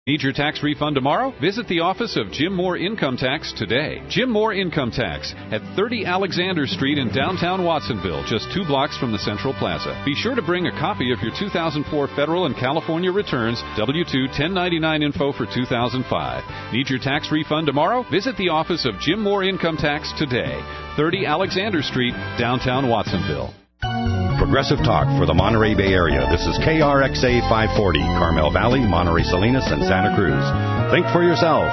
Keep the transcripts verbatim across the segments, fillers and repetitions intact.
Need your tax refund tomorrow? Visit the office of Jim Moore Income Tax today. Jim Moore Income Tax at thirty Alexander Street in downtown Watsonville, just two blocks from the Central Plaza. Be sure to bring a copy of your two thousand four federal and California returns, W two ten ninety-nine info for two thousand five. Need your tax refund tomorrow? Visit the office of Jim Moore Income Tax today. thirty Alexander Street, downtown Watsonville. Progressive Talk for the Monterey Bay Area. This is K R X A five forty, Carmel Valley, Monterey Salinas, and Santa Cruz. Think for yourself.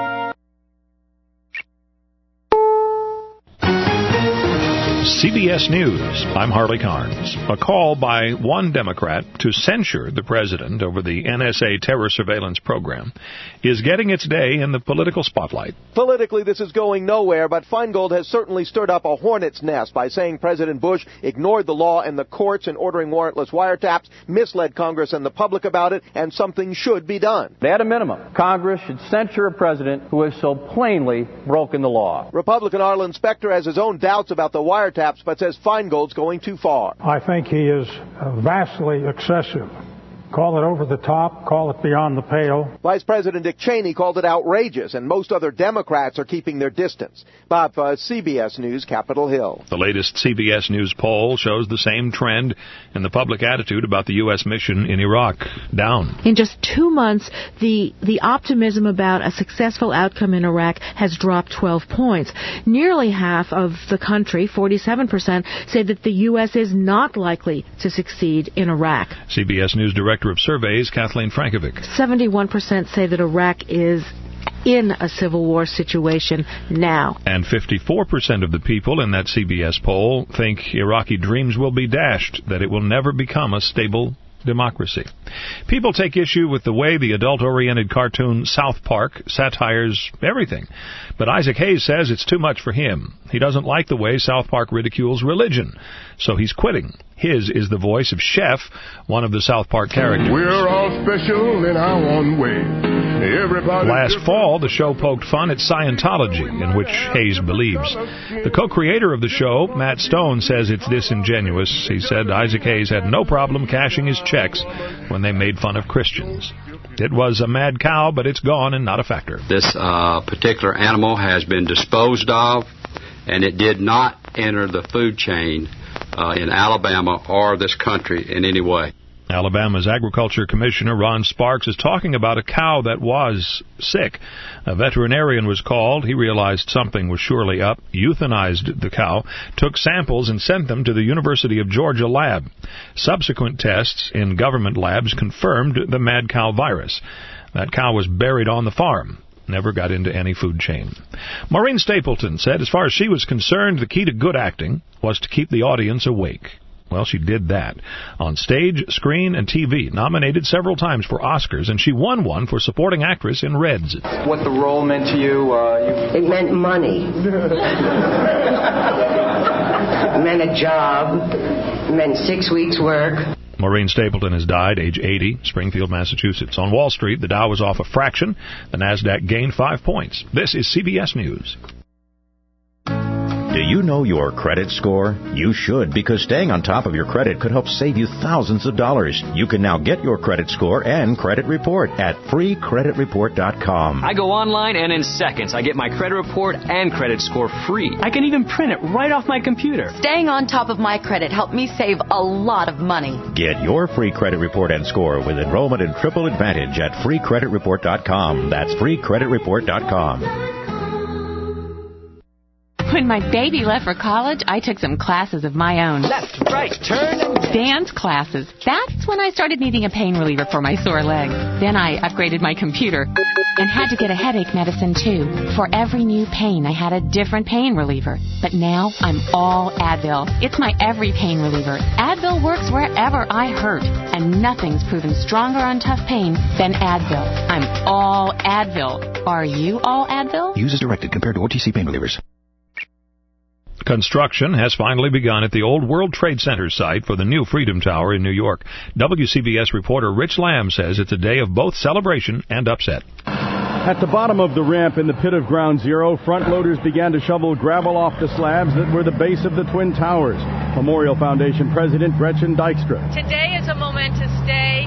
C B S News, I'm Harley Carnes. A call by one Democrat to censure the president over the N S A terror surveillance program is getting its day in the political spotlight. Politically, this is going nowhere, but Feingold has certainly stirred up a hornet's nest by saying President Bush ignored the law and the courts in ordering warrantless wiretaps, misled Congress and the public about it, and something should be done. At a minimum, Congress should censure a president who has so plainly broken the law. Republican Arlen Specter has his own doubts about the wiretaps, but says Feingold's going too far. I think he is vastly excessive. Call it over the top, call it beyond the pale. Vice President Dick Cheney called it outrageous, and most other Democrats are keeping their distance. Bob, uh, C B S News, Capitol Hill. The latest C B S News poll shows the same trend in the public attitude about the U S mission in Iraq. Down. In just two months, the, the optimism about a successful outcome in Iraq has dropped twelve points. Nearly half of the country, forty-seven percent, say that the U S is not likely to succeed in Iraq. C B S News Director of Surveys, Kathleen Frankovic. seventy-one percent say that Iraq is in a civil war situation now. And fifty-four percent of the people in that C B S poll think Iraqi dreams will be dashed, that it will never become a stable democracy. People take issue with the way the adult-oriented cartoon South Park satires everything. But Isaac Hayes says it's too much for him. He doesn't like the way South Park ridicules religion, so he's quitting. His is the voice of Chef, one of the South Park characters. We're all special in our own way. Everybody Last fall, the show poked fun at Scientology, in which Hayes believes. The co-creator of the show, Matt Stone, says it's disingenuous. He said Isaac Hayes had no problem cashing his checks when they made fun of Christians. It was a mad cow, but it's gone and not a factor. This uh, particular animal has been disposed of, and it did not enter the food chain uh, in Alabama or this country in any way. Alabama's Agriculture Commissioner Ron Sparks is talking about a cow that was sick. A veterinarian was called. He realized something was surely up, euthanized the cow, took samples and sent them to the University of Georgia lab. Subsequent tests in government labs confirmed the mad cow virus. That cow was buried on the farm. Never got into any food chain. Maureen Stapleton said as far as she was concerned, the key to good acting was to keep the audience awake. Well, she did that. On stage, screen, and T V, nominated several times for Oscars, and she won one for supporting actress in Reds. What the role meant to you? Uh, you... It meant money. It meant a job. It meant six weeks' work. Maureen Stapleton has died, age eighty, Springfield, Massachusetts. On Wall Street, the Dow was off a fraction. The Nasdaq gained five points. This is C B S News. Do you know your credit score? You should, because staying on top of your credit could help save you thousands of dollars. You can now get your credit score and credit report at free credit report dot com. I go online and in seconds I get my credit report and credit score free. I can even print it right off my computer. Staying on top of my credit helped me save a lot of money. Get your free credit report and score with enrollment in Triple Advantage at free credit report dot com. That's free credit report dot com. When my baby left for college, I took some classes of my own. Left, right, turn, and... Dance classes. That's when I started needing a pain reliever for my sore legs. Then I upgraded my computer and had to get a headache medicine, too. For every new pain, I had a different pain reliever. But now, I'm all Advil. It's my every pain reliever. Advil works wherever I hurt, and nothing's proven stronger on tough pain than Advil. I'm all Advil. Are you all Advil? Use as directed compared to O T C pain relievers. Construction has finally begun at the old World Trade Center site for the new Freedom Tower in New York. W C B S reporter Rich Lamb says it's a day of both celebration and upset. At the bottom of the ramp in the pit of Ground Zero, front loaders began to shovel gravel off the slabs that were the base of the Twin Towers. Memorial Foundation President Gretchen Dykstra. Today is a momentous day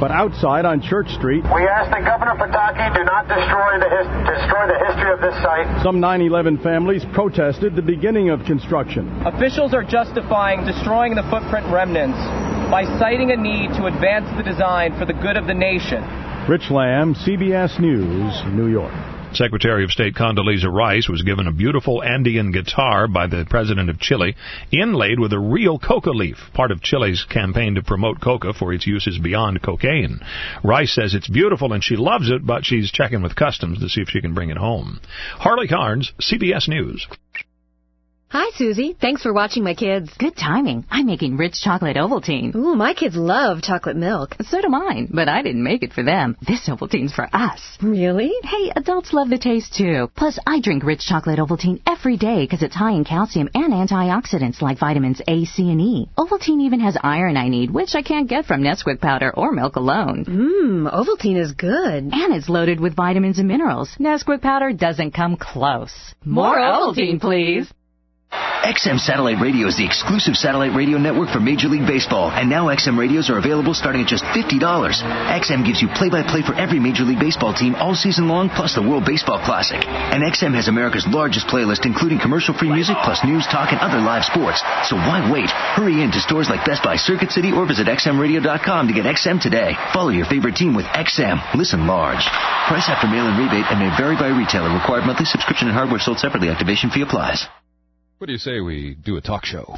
But outside on Church Street, we ask that Governor Pataki do not destroy the, his- destroy the history of this site. some nine eleven families protested the beginning of construction. Officials are justifying destroying the footprint remnants by citing a need to advance the design for the good of the nation. Rich Lamb, C B S News, New York. Secretary of State Condoleezza Rice was given a beautiful Andean guitar by the president of Chile, inlaid with a real coca leaf, part of Chile's campaign to promote coca for its uses beyond cocaine. Rice says it's beautiful and she loves it, but she's checking with customs to see if she can bring it home. Harley Carnes, C B S News. Hi, Susie. Thanks for watching my kids. Good timing. I'm making rich chocolate Ovaltine. Ooh, my kids love chocolate milk. So do mine, but I didn't make it for them. This Ovaltine's for us. Really? Hey, adults love the taste, too. Plus, I drink rich chocolate Ovaltine every day because it's high in calcium and antioxidants like vitamins A, C, and E. Ovaltine even has iron I need, which I can't get from Nesquik powder or milk alone. Mmm, Ovaltine is good. And it's loaded with vitamins and minerals. Nesquik powder doesn't come close. More Ovaltine, please. X M Satellite Radio is the exclusive satellite radio network for Major League Baseball, and now X M radios are available starting at just fifty dollars. X M gives you play-by-play for every Major League Baseball team all season long, plus the World Baseball Classic. And X M has America's largest playlist, including commercial-free music, plus news, talk, and other live sports. So why wait? Hurry in to stores like Best Buy, Circuit City, or visit X M radio dot com to get X M today. Follow your favorite team with X M. Listen large. Price after mail-in rebate and may vary by retailer. Required monthly subscription and hardware sold separately. Activation fee applies. What do you say we do a talk show?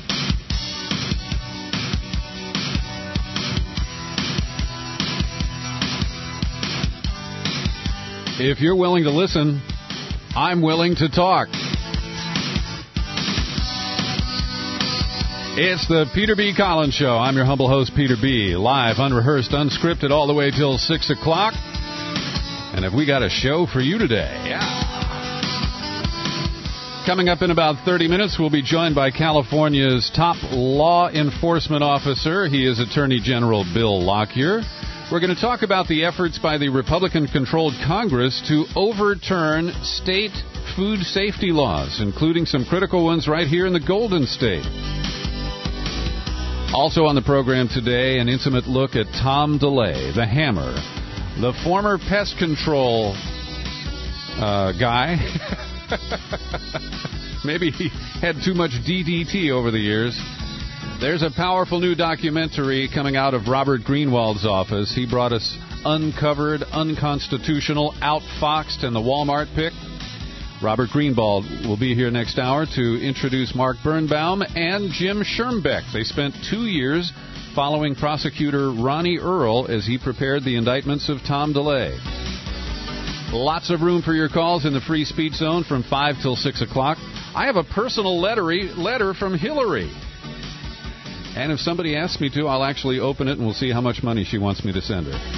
If you're willing to listen, I'm willing to talk. It's the Peter B. Collins Show. I'm your humble host, Peter B. Live, unrehearsed, unscripted, all the way till six o'clock. And have we got a show for you today? Yeah. Coming up in about thirty minutes, we'll be joined by California's top law enforcement officer. He is Attorney General Bill Lockyer. We're going to talk about the efforts by the Republican-controlled Congress to overturn state food safety laws, including some critical ones right here in the Golden State. Also on the program today, an intimate look at Tom DeLay, the Hammer, the former pest control uh, guy. Maybe he had too much D D T over the years. There's a powerful new documentary coming out of Robert Greenwald's office. He brought us Uncovered, Unconstitutional, Outfoxed, and the Walmart Pick. Robert Greenwald will be here next hour to introduce Mark Birnbaum and Jim Schermbeck. They spent two years following prosecutor Ronnie Earl as he prepared the indictments of Tom DeLay. Lots of room for your calls in the free speech zone from five till six o'clock. I have a personal lettery, letter from Hillary. And if somebody asks me to, I'll actually open it and we'll see how much money she wants me to send her.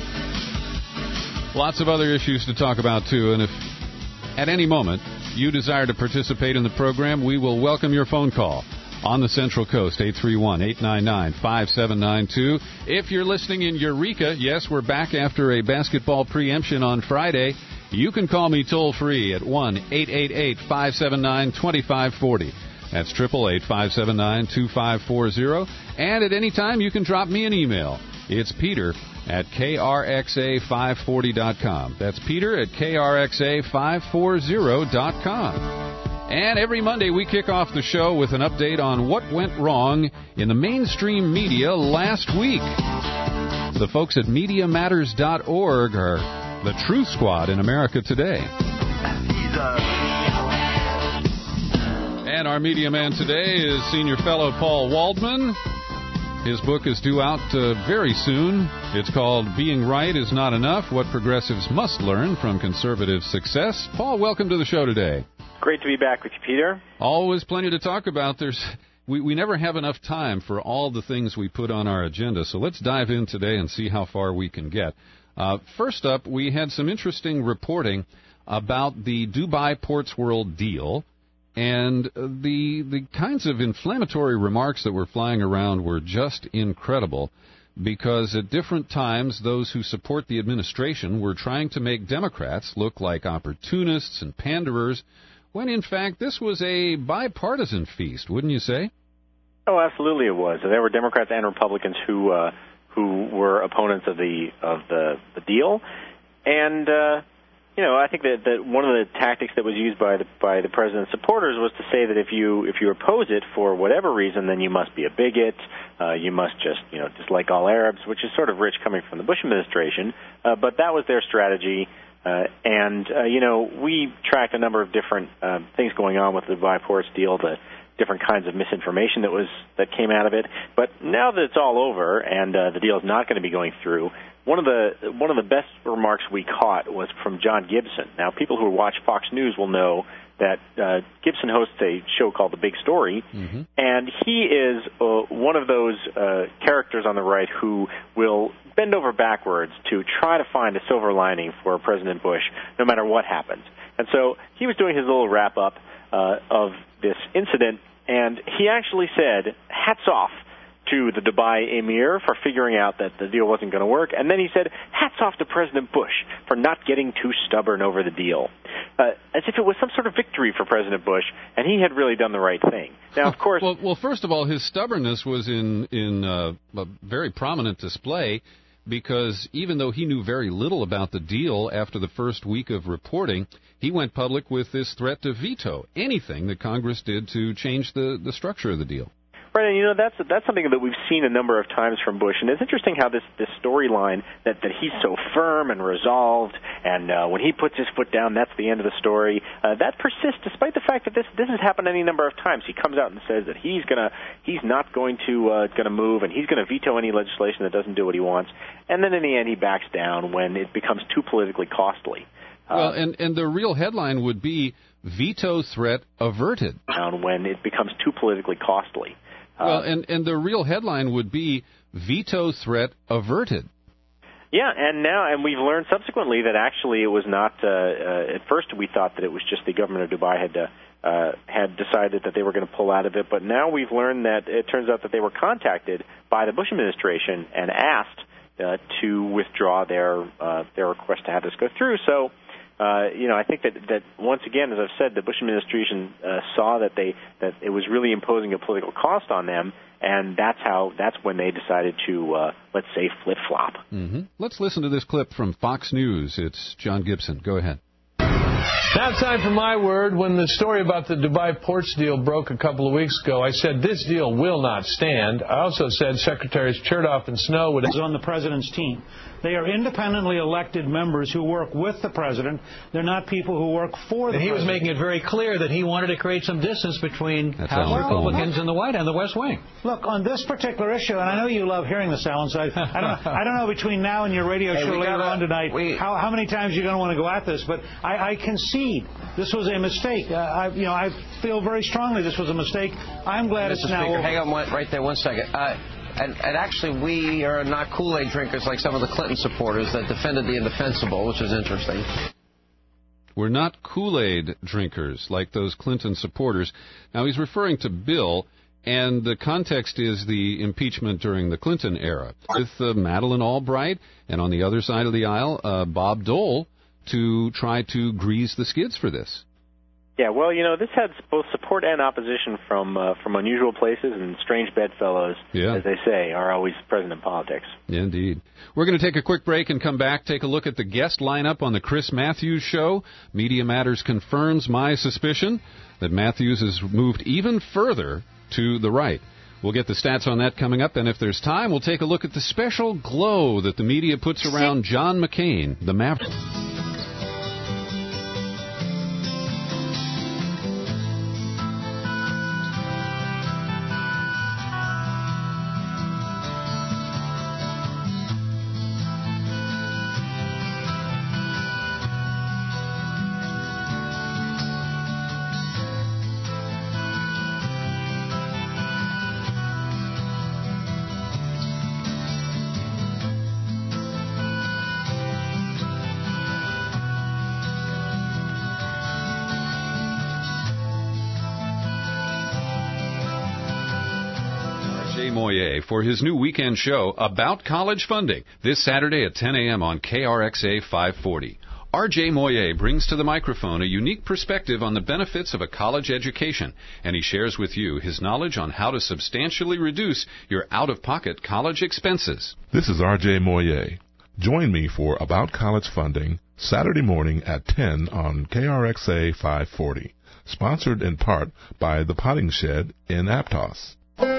Lots of other issues to talk about, too. And if at any moment you desire to participate in the program, we will welcome your phone call on the Central Coast, eight three one, eight nine nine, five seven nine two. If you're listening in Eureka, yes, we're back after a basketball preemption on Friday. You can call me toll-free at one eight eight eight, five seven nine, two five four zero. That's eight eight eight, five seven nine, two five four zero. And at any time, you can drop me an email. It's Peter at K R X A five forty dot com. That's Peter at K R X A five forty dot com. And every Monday, we kick off the show with an update on what went wrong in the mainstream media last week. The folks at media matters dot org are the Truth Squad in America today. And our media man today is Senior Fellow Paul Waldman. His book is due out uh, very soon. It's called Being Right is Not Enough, What Progressives Must Learn from Conservative Success. Paul, welcome to the show today. Great to be back with you, Peter. Always plenty to talk about. There's we, we never have enough time for all the things we put on our agenda, so let's dive in today and see how far we can get. Uh, first up, we had some interesting reporting about the Dubai Ports World deal, and the the kinds of inflammatory remarks that were flying around were just incredible, because at different times those who support the administration were trying to make Democrats look like opportunists and panderers, when in fact this was a bipartisan feast, wouldn't you say? Oh, absolutely it was. There were Democrats and Republicans who uh, who were opponents of the of the, the deal. And uh, you know, I think that, that one of the tactics that was used by the by the president's supporters was to say that if you if you oppose it for whatever reason, then you must be a bigot. Uh, you must just you know dislike all Arabs, which is sort of rich coming from the Bush administration. Uh, but that was their strategy. Uh, and, uh, you know, we tracked a number of different uh, things going on with the Dubai Ports deal, the different kinds of misinformation that was that came out of it. But now that it's all over and uh, the deal is not going to be going through, one of the one of the best remarks we caught was from John Gibson. Now, people who watch Fox News will know that uh, Gibson hosts a show called The Big Story, mm-hmm. and he is uh, one of those uh, characters on the right who will bend over backwards to try to find a silver lining for President Bush, no matter what happens. And so he was doing his little wrap-up uh, of this incident, and he actually said, hats off to the Dubai Emir for figuring out that the deal wasn't going to work, and then he said, hats off to President Bush for not getting too stubborn over the deal, uh, as if it was some sort of victory for President Bush, and he had really done the right thing. Now, of course... well, well, first of all, his stubbornness was in, in uh, a very prominent display, because even though he knew very little about the deal after the first week of reporting, he went public with this threat to veto anything that Congress did to change the, the structure of the deal. Right, and you know, that's that's something that we've seen a number of times from Bush, and it's interesting how this, this storyline that, that he's so firm and resolved, and uh, when he puts his foot down, that's the end of the story, uh, that persists despite the fact that this this has happened any number of times. He comes out and says that he's gonna he's not going to uh, gonna move, and he's going to veto any legislation that doesn't do what he wants, and then in the end he backs down when it becomes too politically costly. Well, and, and the real headline would be veto threat averted. When it becomes too politically costly. Well, and, and the real headline would be veto threat averted. Yeah, and now, and we've learned subsequently that actually it was not, uh, uh, at first we thought that it was just the government of Dubai had uh, uh, had decided that they were going to pull out of it, but now we've learned that it turns out that they were contacted by the Bush administration and asked uh, to withdraw their uh, their request to have this go through. So, Uh, you know, I think that, that once again, as I've said, the Bush administration uh, saw that they that it was really imposing a political cost on them, and that's how that's when they decided to, uh, let's say, flip flop. Mm-hmm. Let's listen to this clip from Fox News. It's John Gibson. Go ahead. Now it's time for my word. When the story about the Dubai Ports deal broke a couple of weeks ago, I said this deal will not stand. I also said Secretaries Chertoff and Snow would... on the president's team. They are independently elected members who work with the president. They're not people who work for the and he president. was making it very clear that he wanted to create some distance between That's House Alan Republicans Coleman. and the White and the West Wing. Look, on this particular issue, and I know you love hearing this, Alan, so I, I, don't, I don't know between now and your radio hey, show later gotta, on tonight we, how, how many times you're going to want to go at this, but I, I concede this was a mistake. Uh, I, you know, I feel very strongly this was a mistake. I'm glad Mister it's now Speaker, over. hang on one, right there one second. Uh, And, and actually, we are not Kool-Aid drinkers like some of the Clinton supporters that defended the indefensible, which is interesting. We're not Kool-Aid drinkers like those Clinton supporters. Now, he's referring to Bill, and the context is the impeachment during the Clinton era with uh, Madeleine Albright, and on the other side of the aisle, uh, Bob Dole, to try to grease the skids for this. Yeah, well, you know, this had both support and opposition from uh, from unusual places, and strange bedfellows, yeah. as they say, are always present in politics. Indeed. We're going to take a quick break and come back, take a look at the guest lineup on the Chris Matthews Show. Media Matters confirms my suspicion that Matthews has moved even further to the right. We'll get the stats on that coming up, and if there's time, we'll take a look at the special glow that the media puts around John McCain, the Maverick. For his new weekend show about college funding this Saturday at ten a.m. on K R X A five forty. R J Moyer brings to the microphone a unique perspective on the benefits of a college education, and he shares with you his knowledge on how to substantially reduce your out-of-pocket college expenses. This is R J Moyer. Join me for About College Funding Saturday morning at ten on K R X A five forty, sponsored in part by The Potting Shed in Aptos.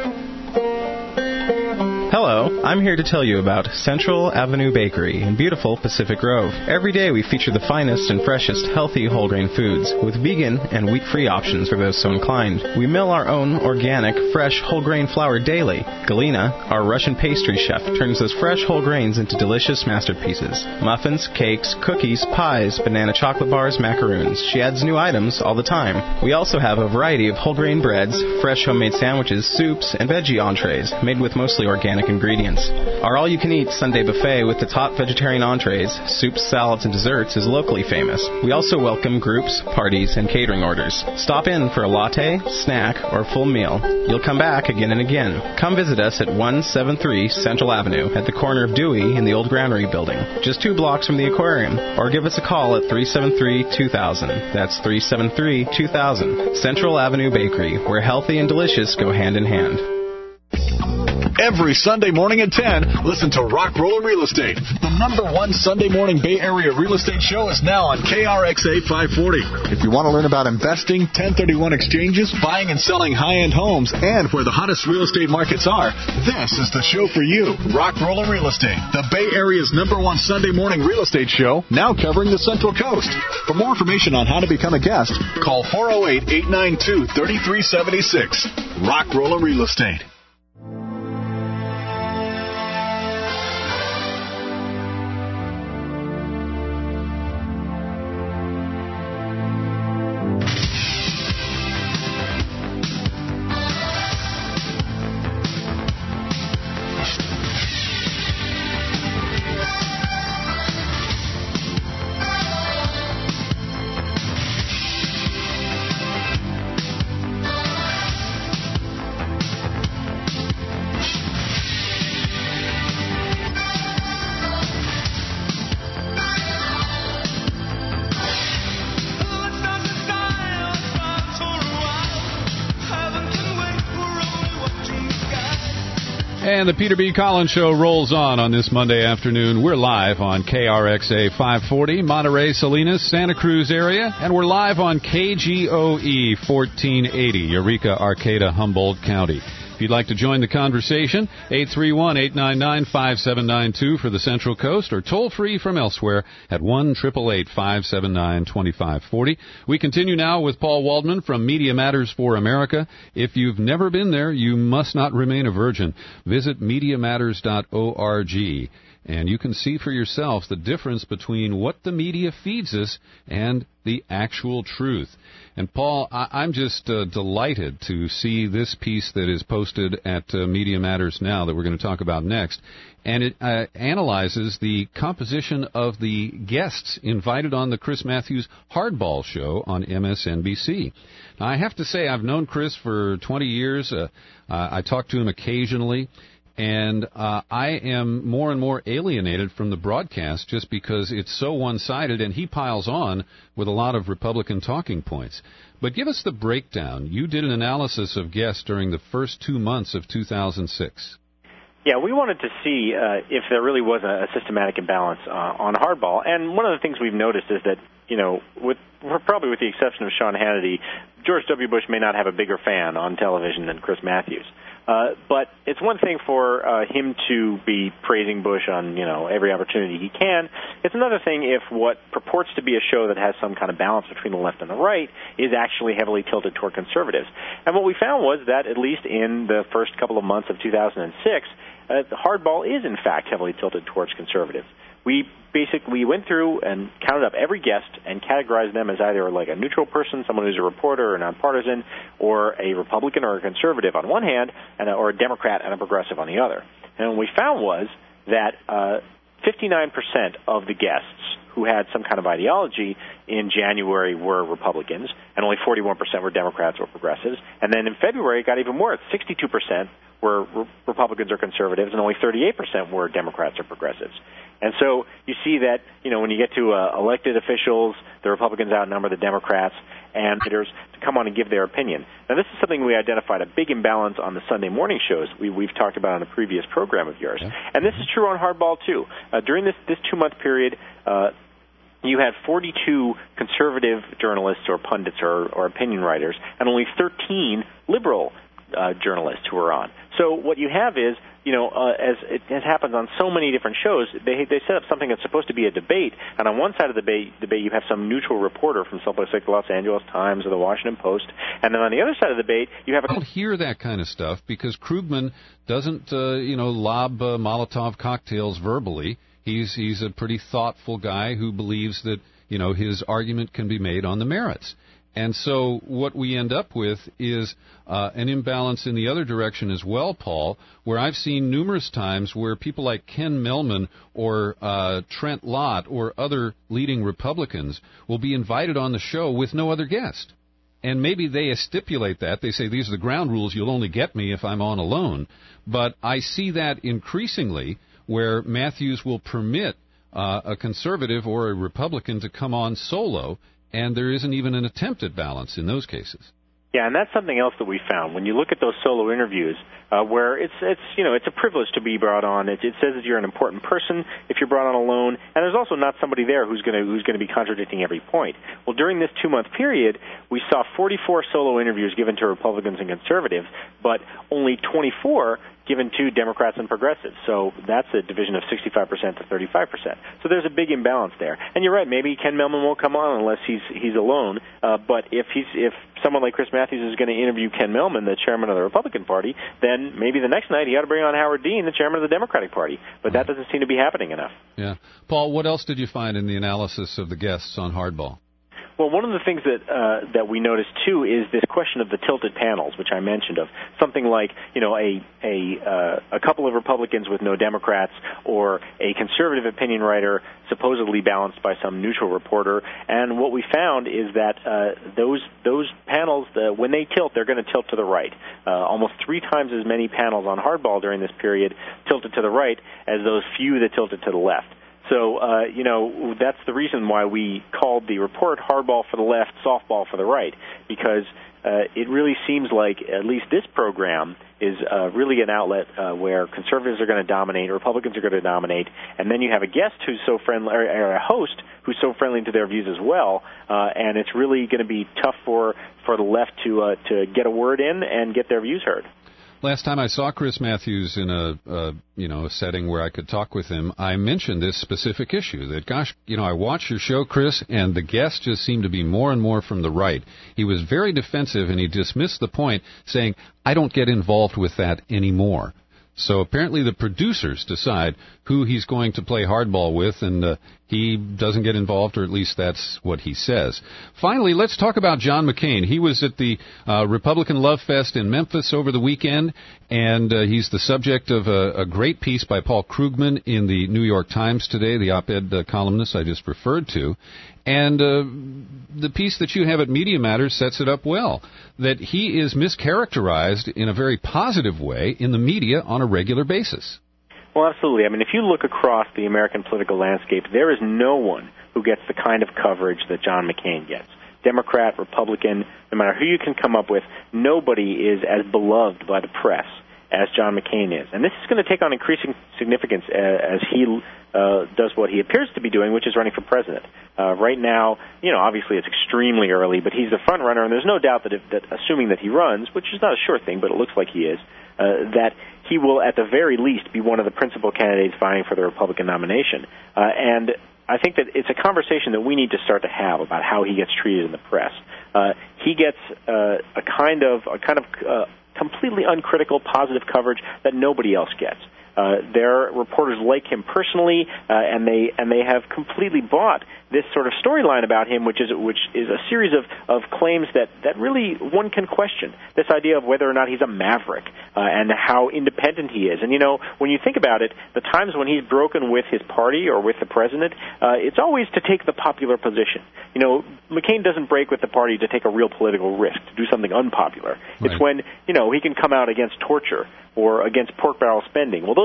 Hello, I'm here to tell you about Central Avenue Bakery in beautiful Pacific Grove. Every day we feature the finest and freshest healthy whole grain foods with vegan and wheat-free options for those so inclined. We mill our own organic, fresh whole grain flour daily. Galina, our Russian pastry chef, turns those fresh whole grains into delicious masterpieces. Muffins, cakes, cookies, pies, banana chocolate bars, macaroons. She adds new items all the time. We also have a variety of whole grain breads, fresh homemade sandwiches, soups, and veggie entrees made with mostly organic ingredients. Our all-you-can-eat Sunday buffet with the top vegetarian entrees, soups, salads, and desserts is locally famous. We also welcome groups, parties, and catering orders. Stop in for a latte, snack, or full meal. You'll come back again and again. Come visit us at one seventy-three Central Avenue at the corner of Dewey in the old Granary building, just two blocks from the aquarium, or give us a call at three seven three, two thousand. That's three seven three, two thousand. Central Avenue Bakery, where healthy and delicious go hand in hand. Every Sunday morning at ten, listen to Rock Roller Real Estate. The number one Sunday morning Bay Area real estate show is now on K R X A five forty. If you want to learn about investing, ten thirty-one exchanges, buying and selling high-end homes, and where the hottest real estate markets are, this is the show for you. Rock Roller Real Estate, the Bay Area's number one Sunday morning real estate show, now covering the Central Coast. For more information on how to become a guest, call four oh eight, eight nine two, three three seven six. Rock Roller Real Estate. And the Peter B. Collins Show rolls on on this Monday afternoon. We're live on K R X A five forty, Monterey, Salinas, Santa Cruz area. And we're live on K G O E fourteen eighty, Eureka, Arcata, Humboldt County. If you'd like to join the conversation, eight three one, eight nine nine, five seven nine two for the Central Coast, or toll-free from elsewhere at one eight eight eight, five seven nine, two five four zero. We continue now with Paul Waldman from Media Matters for America. If you've never been there, you must not remain a virgin. Visit media matters dot org. And you can see for yourself the difference between what the media feeds us and the actual truth. And, Paul, I- I'm just uh, delighted to see this piece that is posted at uh, Media Matters Now that we're going to talk about next. And it uh, analyzes the composition of the guests invited on the Chris Matthews Hardball Show on M S N B C. Now, I have to say, I've known Chris for twenty years. Uh, uh, I talk to him occasionally. And uh, I am more and more alienated from the broadcast just because it's so one-sided, and he piles on with a lot of Republican talking points. But give us the breakdown. You did an analysis of guests during the first two months of two thousand six. Yeah, we wanted to see uh, if there really was a, a systematic imbalance uh, on Hardball. And one of the things we've noticed is that, you know, with probably with the exception of Sean Hannity, George W. Bush may not have a bigger fan on television than Chris Matthews. Uh, but it's one thing for uh, him to be praising Bush on, you know, every opportunity he can. It's another thing if what purports to be a show that has some kind of balance between the left and the right is actually heavily tilted toward conservatives. And what we found was that, at least in the first couple of months of two thousand six, uh, the Hardball is, in fact, heavily tilted towards conservatives. We basically went through and counted up every guest and categorized them as either like a neutral person, someone who's a reporter or nonpartisan, or a Republican or a conservative on one hand, and a, or a Democrat and a progressive on the other. And what we found was that uh, fifty-nine percent of the guests who had some kind of ideology in January were Republicans, and only forty-one percent were Democrats or progressives. And then in February, it got even worse. sixty-two percent were re- Republicans or conservatives, and only thirty-eight percent were Democrats or progressives. And so you see that, you know, when you get to uh, elected officials, the Republicans outnumber the Democrats, and leaders to come on and give their opinion. Now, this is something we identified, a big imbalance on the Sunday morning shows we, we've talked about on a previous program of yours. Yeah. And this is true on Hardball, too. Uh, during this, this two-month period, uh, you had forty-two conservative journalists or pundits or, or opinion writers and only thirteen liberal uh, journalists who were on. So what you have is, you know, uh, as it has happened on so many different shows, they they set up something that's supposed to be a debate, and on one side of the debate, debate you have some neutral reporter from someplace like the Los Angeles Times or the Washington Post, and then on the other side of the debate, you have a... I don't hear that kind of stuff because Krugman doesn't, uh, you know, lob uh, Molotov cocktails verbally. He's he's a pretty thoughtful guy who believes that, you know, his argument can be made on the merits. And so what we end up with is uh, an imbalance in the other direction as well, Paul, where I've seen numerous times where people like Ken Millman or uh, Trent Lott or other leading Republicans will be invited on the show with no other guest. And maybe they stipulate that. They say, these are the ground rules. You'll only get me if I'm on alone. But I see that increasingly where Matthews will permit uh, a conservative or a Republican to come on solo, and there isn't even an attempt at balance in those cases. Yeah, and that's something else that we found. When you look at those solo interviews, uh, where it's it's you know it's a privilege to be brought on. It, it says that you're an important person if you're brought on alone, and there's also not somebody there who's going to who's going to be contradicting every point. Well, during this two month period, we saw forty-four solo interviews given to Republicans and conservatives, but only twenty-four given to Democrats and progressives. So that's a division of sixty-five percent to thirty-five percent. So there's a big imbalance there. And you're right, maybe Ken Millman won't come on unless he's he's alone. Uh, but if he's if someone like Chris Matthews is going to interview Ken Millman, the chairman of the Republican Party, then maybe the next night he ought to bring on Howard Dean, the chairman of the Democratic Party. But that doesn't seem to be happening enough. Yeah. Paul, what else did you find in the analysis of the guests on Hardball? Well, one of the things that uh, that we noticed too is this question of the tilted panels, which I mentioned, of something like you know a a uh, a couple of Republicans with no Democrats, or a conservative opinion writer supposedly balanced by some neutral reporter. And what we found is that uh, those those panels, the, when they tilt, they're going to tilt to the right. Uh, almost three times as many panels on Hardball during this period tilted to the right as those few that tilted to the left. So, uh, you know, that's the reason why we called the report Hardball for the left, Softball for the right, because uh, it really seems like at least this program is uh, really an outlet uh, where conservatives are going to dominate, Republicans are going to dominate, and then you have a guest who's so friendly, or a host who's so friendly to their views as well, uh, and it's really going to be tough for, for the left to uh, to get a word in and get their views heard. Last time I saw Chris Matthews in a, uh, you know, a setting where I could talk with him, I mentioned this specific issue, that, gosh, you know, I watched your show, Chris, and the guests just seemed to be more and more from the right. He was very defensive, and he dismissed the point, saying, I don't get involved with that anymore. So apparently the producers decide who he's going to play hardball with, and uh, he doesn't get involved, or at least that's what he says. Finally, let's talk about John McCain. He was at the uh, Republican Love Fest in Memphis over the weekend, and uh, he's the subject of a, a great piece by Paul Krugman in the New York Times today, the op-ed uh, columnist I just referred to. And uh, the piece that you have at Media Matters sets it up well, that he is mischaracterized in a very positive way in the media on a regular basis. Well, absolutely. I mean, if you look across the American political landscape, there is no one who gets the kind of coverage that John McCain gets. Democrat, Republican, no matter who you can come up with, nobody is as beloved by the press as John McCain is. And this is going to take on increasing significance as he uh, does what he appears to be doing, which is running for president. Uh, right now, you know, obviously it's extremely early, but he's the front runner, and there's no doubt that, if, that assuming that he runs, which is not a sure thing, but it looks like he is, uh, that he will at the very least be one of the principal candidates vying for the Republican nomination. Uh, and I think that it's a conversation that we need to start to have about how he gets treated in the press. Uh, he gets uh, a kind of a kind of uh, completely uncritical, positive coverage that nobody else gets. Uh, there are reporters like him personally, uh, and they and they have completely bought this sort of storyline about him, which is which is a series of, of claims that, that really one can question. This idea of whether or not he's a maverick uh, and how independent he is. And, you know, when you think about it, the times when he's broken with his party or with the president, uh, it's always to take the popular position. You know, McCain doesn't break with the party to take a real political risk, to do something unpopular. Right. It's when, you know, he can come out against torture or against pork barrel spending. Well, those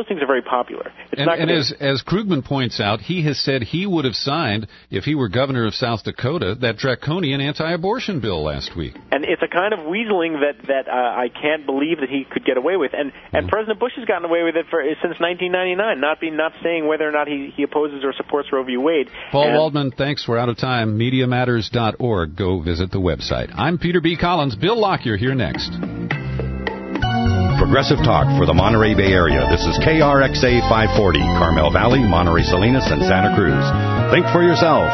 those things are very popular. It's and not and gonna, as, as Krugman points out, he has said he would have signed, if he were governor of South Dakota, that draconian anti-abortion bill last week. And it's a kind of weaseling that, that uh, I can't believe that he could get away with. And, and mm. President Bush has gotten away with it for since nineteen ninety-nine, not being, not saying whether or not he, he opposes or supports Roe v. Wade. Paul and, Waldman, thanks. We're out of time. media matters dot org. Go visit the website. I'm Peter B. Collins. Bill Lockyer here next. Progressive Talk for the Monterey Bay Area. This is K R X A five forty, Carmel Valley, Monterey Salinas, and Santa Cruz. Think for yourself.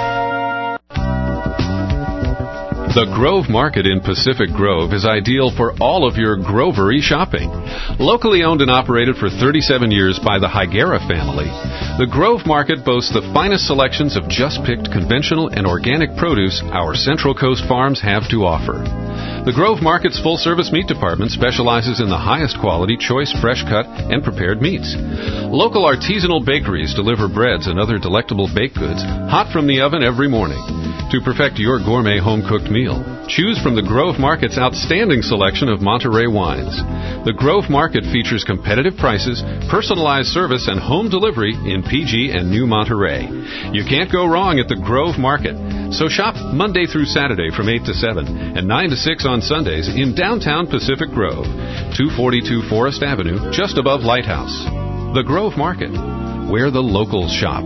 The Grove Market in Pacific Grove is ideal for all of your grovery shopping. Locally owned and operated for thirty-seven years by the Higuera family, the Grove Market boasts the finest selections of just-picked conventional and organic produce our Central Coast farms have to offer. The Grove Market's full-service meat department specializes in the highest quality, choice, fresh-cut, and prepared meats. Local artisanal bakeries deliver breads and other delectable baked goods hot from the oven every morning. To perfect your gourmet home-cooked meal, choose from the Grove Market's outstanding selection of Monterey wines. The Grove Market features competitive prices, personalized service, and home delivery in P G and New Monterey. You can't go wrong at the Grove Market. So shop Monday through Saturday from eight to seven and nine to six on Sundays in downtown Pacific Grove, two forty-two Forest Avenue, just above Lighthouse. The Grove Market, where the locals shop.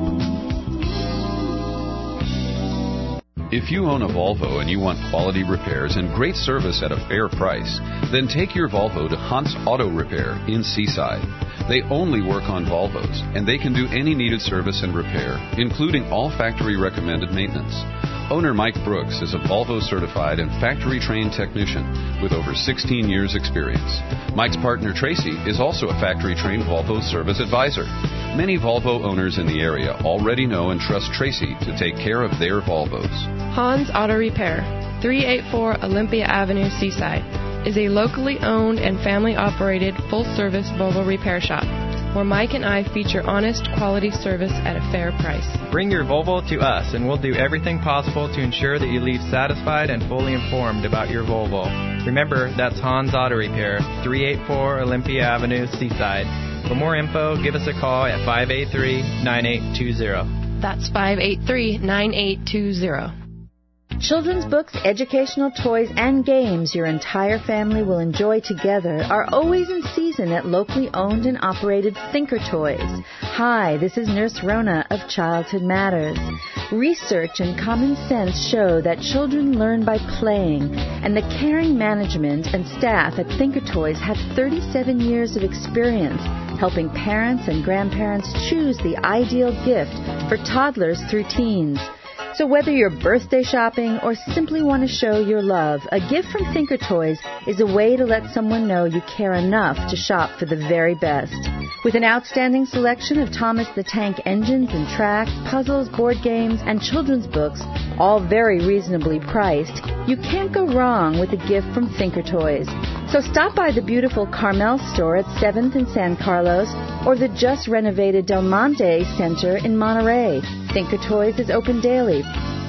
If you own a Volvo and you want quality repairs and great service at a fair price, then take your Volvo to Hunt's Auto Repair in Seaside. They only work on Volvos, and they can do any needed service and repair, including all factory-recommended maintenance. Owner Mike Brooks is a Volvo-certified and factory-trained technician with over sixteen years' experience. Mike's partner Tracy is also a factory-trained Volvo service advisor. Many Volvo owners in the area already know and trust Tracy to take care of their Volvos. Hans Auto Repair, three eighty-four Olympia Avenue, Seaside, is a locally owned and family-operated full-service Volvo repair shop, where Mike and I feature honest, quality service at a fair price. Bring your Volvo to us, and we'll do everything possible to ensure that you leave satisfied and fully informed about your Volvo. Remember, that's Hans Auto Repair, three eighty-four Olympia Avenue, Seaside. For more info, give us a call at five eight three, nine eight two zero. That's five eight three, nine eight two zero. Children's books, educational toys, and games your entire family will enjoy together are always in season at locally owned and operated Thinker Toys. Hi, this is Nurse Rona of Childhood Matters. Research and common sense show that children learn by playing, and the caring management and staff at Thinker Toys have thirty-seven years of experience helping parents and grandparents choose the ideal gift for toddlers through teens. So whether you're birthday shopping or simply want to show your love, a gift from Thinker Toys is a way to let someone know you care enough to shop for the very best. With an outstanding selection of Thomas the Tank engines and tracks, puzzles, board games, and children's books, all very reasonably priced, you can't go wrong with a gift from Thinker Toys. So stop by the beautiful Carmel store at seventh and San Carlos or the just renovated Del Monte Center in Monterey. Thinker Toys is open daily.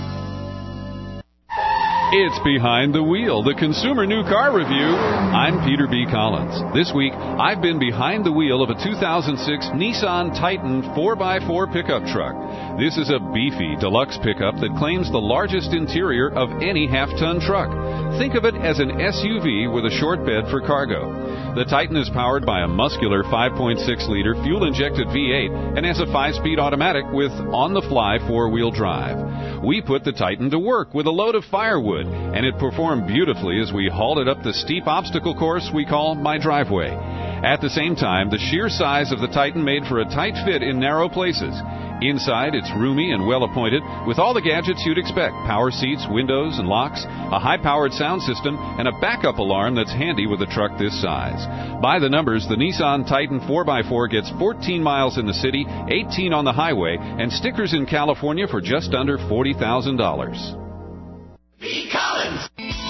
It's Behind the Wheel, the Consumer New Car Review. I'm Peter B. Collins. This week, I've been behind the wheel of a two thousand six Nissan Titan four by four pickup truck. This is a beefy deluxe pickup that claims the largest interior of any half-ton truck. Think of it as an S U V with a short bed for cargo. The Titan is powered by a muscular five point six liter fuel-injected V eight and has a five-speed automatic with on-the-fly four-wheel drive. We put the Titan to work with a load of firewood, and it performed beautifully as we hauled it up the steep obstacle course we call My Driveway. At the same time, the sheer size of the Titan made for a tight fit in narrow places. Inside, it's roomy and well-appointed with all the gadgets you'd expect: power seats, windows, and locks, a high-powered sound system, and a backup alarm that's handy with a truck this size. By the numbers, the Nissan Titan four by four gets fourteen miles in the city, eighteen on the highway, and stickers in California for just under forty thousand dollars. B. Collins!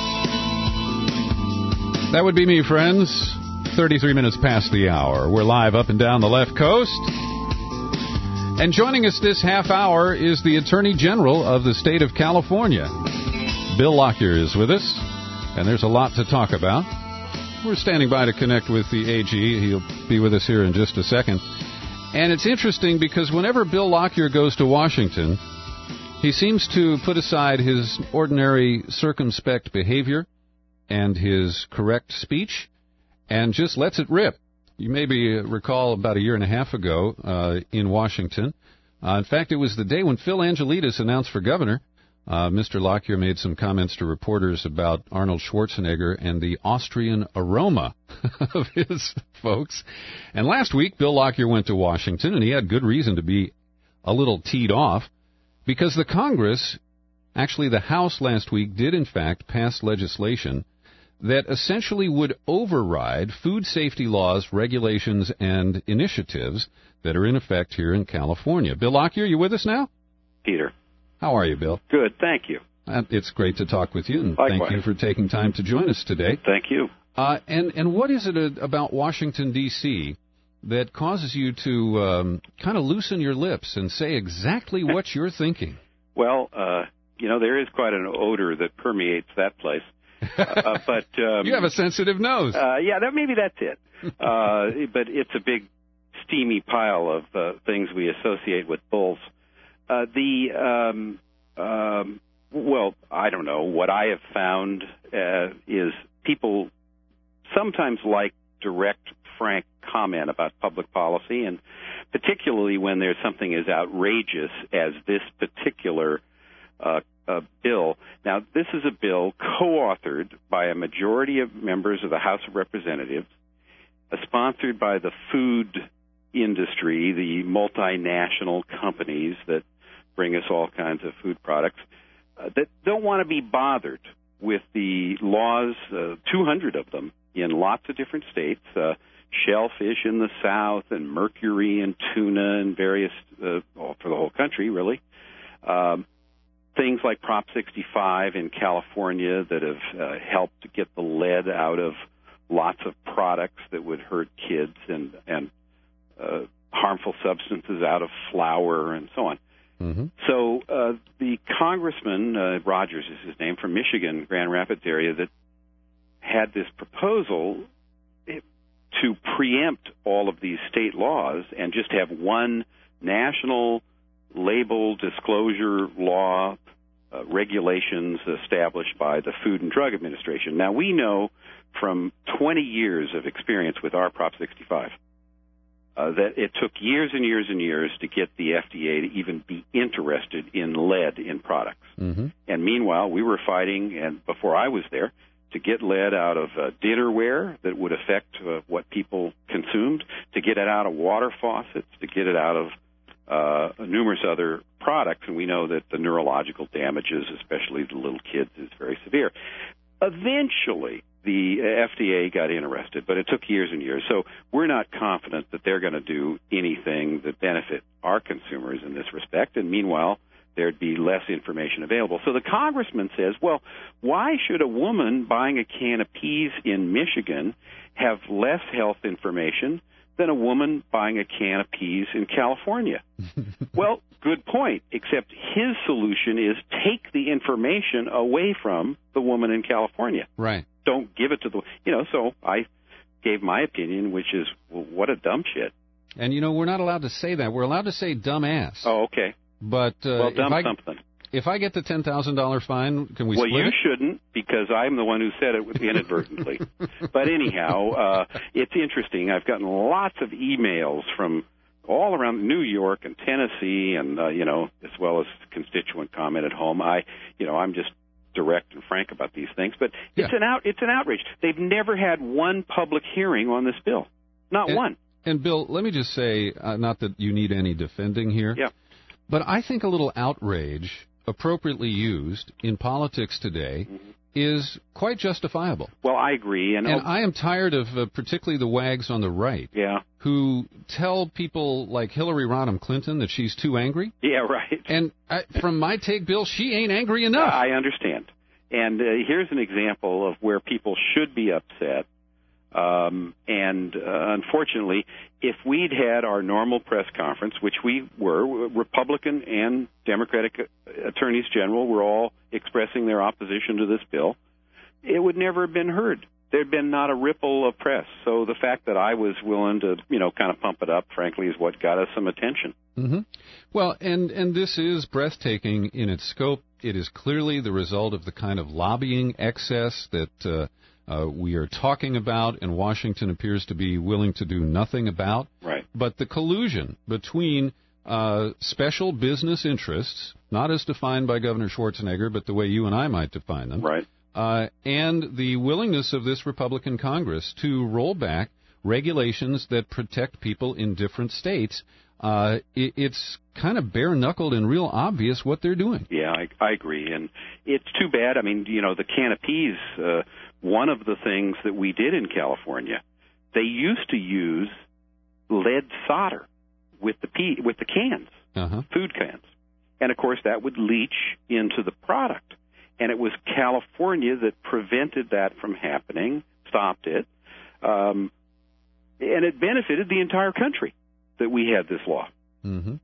That would be me, friends. thirty-three minutes past the hour. We're live up and down the left coast. And joining us this half hour is the Attorney General of the state of California. Bill Lockyer is with us, and there's a lot to talk about. We're standing by to connect with the A G. He'll be with us here in just a second. And it's interesting because whenever Bill Lockyer goes to Washington, he seems to put aside his ordinary circumspect behavior and his correct speech and just lets it rip. You maybe recall about a year and a half ago uh, in Washington. Uh, in fact, it was the day when Phil Angelides announced for governor. Uh, Mister Lockyer made some comments to reporters about Arnold Schwarzenegger and the Austrian aroma of his folks. And last week, Bill Lockyer went to Washington, and he had good reason to be a little teed off because the Congress, actually the House last week, did in fact pass legislation that essentially would override food safety laws, regulations, and initiatives that are in effect here in California. Bill Lockyer, you with us now? Peter. How are you, Bill? Good, thank you. Uh, it's great to talk with you, and Likewise. Thank you for taking time to join us today. Thank you. Uh, and, and what is it a, about Washington, D C that causes you to um, kind of loosen your lips and say exactly what you're thinking? Well, uh, you know, there is quite an odor that permeates that place. uh, but um, you have a sensitive nose. Uh, yeah, that, maybe that's it. Uh, but it's a big, steamy pile of uh, things we associate with bulls. Uh, the um, um, well, I don't know. What I have found uh, is people sometimes like direct, frank comment about public policy, and particularly when there's something as outrageous as this particular uh, uh, bill. Now, this is a bill co-authored by a majority of members of the House of Representatives, uh, sponsored by the food industry, the multinational companies that bring us all kinds of food products, uh, that don't want to be bothered with the laws, uh, two hundred of them in lots of different states, uh, shellfish in the South and mercury and tuna and various, uh, well, for the whole country, really. Um, things like Prop sixty-five in California that have uh, helped to get the lead out of lots of products that would hurt kids and, and uh, harmful substances out of flour and so on. Mm-hmm. So uh, the congressman, uh, Rogers is his name, from Michigan, Grand Rapids area, that had this proposal to preempt all of these state laws and just have one national label disclosure law, uh, regulations established by the Food and Drug Administration. Now, we know from twenty years of experience with our Prop sixty-five uh, that it took years and years and years to get the F D A to even be interested in lead in products. Mm-hmm. And meanwhile, we were fighting, and before I was there, to get lead out of uh, dinnerware that would affect uh, what people consumed, to get it out of water faucets, to get it out of uh, numerous other products. And we know that the neurological damages, especially the little kids, is very severe. Eventually, the F D A got interested, but it took years and years. So we're not confident that they're going to do anything that benefit our consumers in this respect. And meanwhile, there'd be less information available. So the congressman says, well, why should a woman buying a can of peas in Michigan have less health information than a woman buying a can of peas in California? Well, good point, except his solution is take the information away from the woman in California. Right. Don't give it to the, you know, so I gave my opinion, which is, well, what a dumb shit. And, you know, we're not allowed to say that. We're allowed to say dumbass. Oh, okay. But uh, well, dumb if I, something. If I get the ten thousand dollars fine, can we well, split you it? shouldn't, because I'm the one who said it inadvertently. But anyhow, uh, it's interesting. I've gotten lots of emails from all around New York and Tennessee, and uh, you know, as well as constituent comment at home. I, you know, I'm just direct and frank about these things. But it's Yeah. an out. It's an outrage. They've never had one public hearing on this bill. Not And- one. And, Bill, let me just say, uh, not that you need any defending here, Yeah. but I think a little outrage, appropriately used in politics today, Mm-hmm. is quite justifiable. Well, I agree, and, And I am tired of uh, particularly the wags on the right yeah, who tell people like Hillary Rodham Clinton that she's too angry. yeah, right. And I, from my take, Bill, she ain't angry enough. I understand. And uh, here's an example of where people should be upset. Um, and uh, unfortunately, if we'd had our normal press conference, which we were, Republican and Democratic attorneys general were all expressing their opposition to this bill, it would never have been heard. there'd been not a ripple of press. So the fact that I was willing to, you know, kind of pump it up, frankly, is what got us some attention. Mm-hmm. Well, and, and this is breathtaking in its scope. It is clearly the result of the kind of lobbying excess that uh, uh, we are talking about, and Washington appears to be willing to do nothing about. Right. But the collusion between uh, special business interests, not as defined by Governor Schwarzenegger, but the way you and I might define them, right. uh, and the willingness of this Republican Congress to roll back regulations that protect people in different states, uh, it, it's kind of bare-knuckled and real obvious what they're doing. Yeah, I, I agree. And it's too bad. I mean, you know, the can of peas, uh, one of the things that we did in California, they used to use lead solder with the pea, with the cans, uh-huh. food cans. And, of course, that would leach into the product. And it was California that prevented that from happening, stopped it, um, and it benefited the entire country that we had this law. Mm-hmm.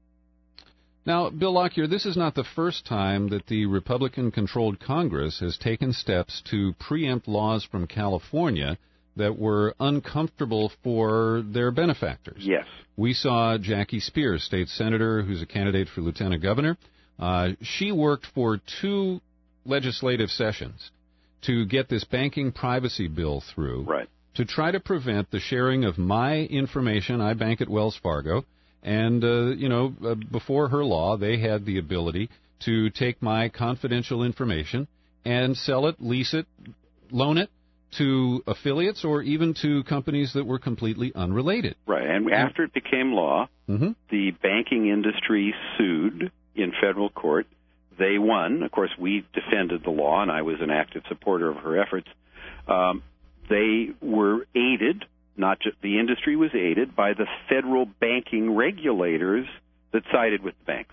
Now, Bill Lockyer, this is not the first time that the Republican-controlled Congress has taken steps to preempt laws from California that were uncomfortable for their benefactors. Yes. We saw Jackie Spears, state senator, who's a candidate for lieutenant governor. Uh, she worked for two legislative sessions to get this banking privacy bill through, right, to try to prevent the sharing of my information. I bank at Wells Fargo, and, uh, you know, uh, before her law, they had the ability to take my confidential information and sell it, lease it, loan it to affiliates or even to companies that were completely unrelated. Right, and after it became law, mm-hmm. the banking industry sued in federal court. They won. Of course, we defended the law, and I was an active supporter of her efforts. Um, they were aided, not just the industry was aided, by the federal banking regulators that sided with the banks.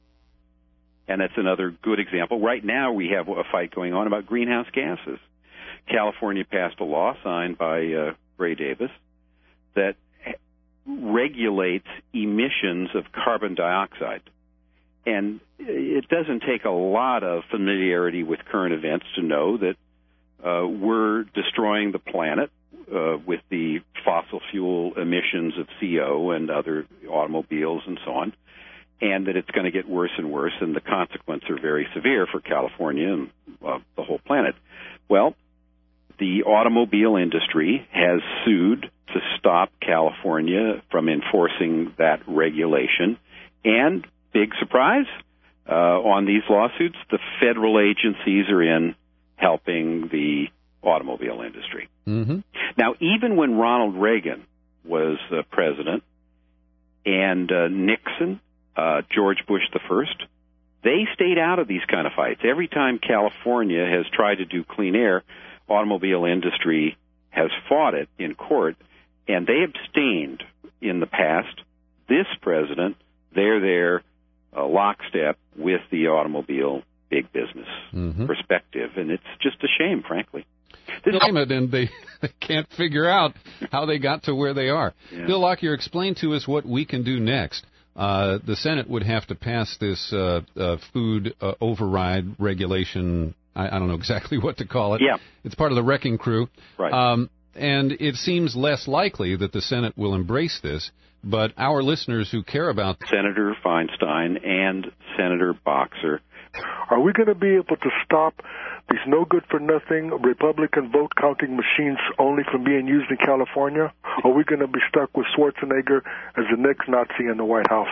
And that's another good example. Right now we have a fight going on about greenhouse gases. California passed a law signed by uh, Gray Davis that regulates emissions of carbon dioxide. And it doesn't take a lot of familiarity with current events to know that uh, we're destroying the planet uh, with the fossil fuel emissions of C O and other automobiles and so on, and that it's going to get worse and worse, and the consequences are very severe for California and uh, the whole planet. Well, the automobile industry has sued to stop California from enforcing that regulation, and big surprise, uh, on these lawsuits, the federal agencies are in helping the automobile industry. Mm-hmm. Now, even when Ronald Reagan was uh, president and uh, Nixon, uh, George Bush the First, they stayed out of these kind of fights. Every time California has tried to do clean air, automobile industry has fought it in court, and they abstained in the past. This president, they're there uh, lockstep with the automobile big business mm-hmm. perspective, and it's just a shame, frankly. This climate, and they, they can't figure out how they got to where they are. Yeah. Bill Lockyer, explain to us what we can do next. Uh, the Senate would have to pass this uh, uh, food uh, override regulation. I, I don't know exactly what to call it. Yeah. It's part of the wrecking crew. Right. Um, and it seems less likely that the Senate will embrace this, but our listeners who care about Senator Feinstein and Senator Boxer, are we going to be able to stop these no-good-for-nothing Republican vote-counting machines only from being used in California? Or are we going to be stuck with Schwarzenegger as the next Nazi in the White House?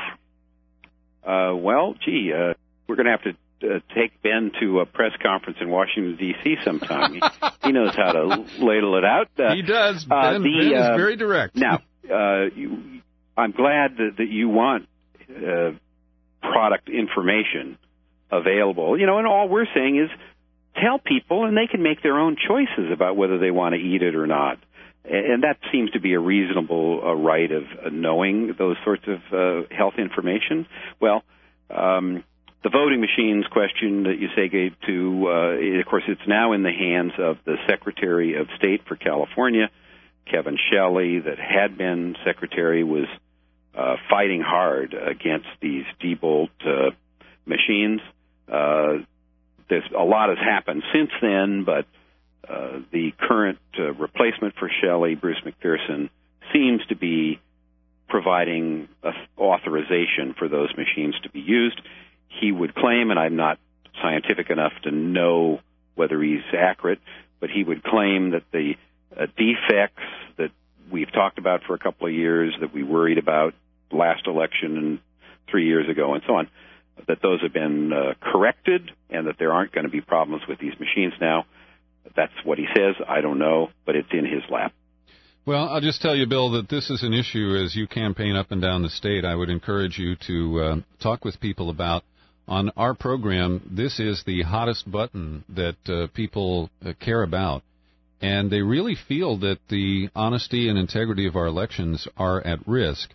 Uh, well, gee, uh, we're going to have to uh, take Ben to a press conference in Washington, D C sometime. he, he knows how to ladle it out. Uh, he does. Ben, uh, the, ben is uh, very direct. Now, uh, you, I'm glad that, that you want uh, product information available. You know, and all we're saying is tell people, and they can make their own choices about whether they want to eat it or not. And that seems to be a reasonable uh, right of uh, knowing those sorts of uh, health information. Well, um, the voting machines question that you say gave to, uh, of course, it's now in the hands of the Secretary of State for California, Kevin Shelley, that had been Secretary, was uh, fighting hard against these Diebold uh, machines. Uh, there's a lot has happened since then, but uh, the current uh, replacement for Shelley, Bruce McPherson, seems to be providing uh, authorization for those machines to be used. He would claim, and I'm not scientific enough to know whether he's accurate, but he would claim that the uh, defects that we've talked about for a couple of years, that we worried about last election and three years ago and so on, that those have been uh, corrected and that there aren't going to be problems with these machines now. That's what he says. I don't know, but it's in his lap. Well, I'll just tell you, Bill, that this is an issue as you campaign up and down the state. I would encourage you to uh, talk with people about. On our program, this is the hottest button that uh, people uh, care about, and they really feel that the honesty and integrity of our elections are at risk,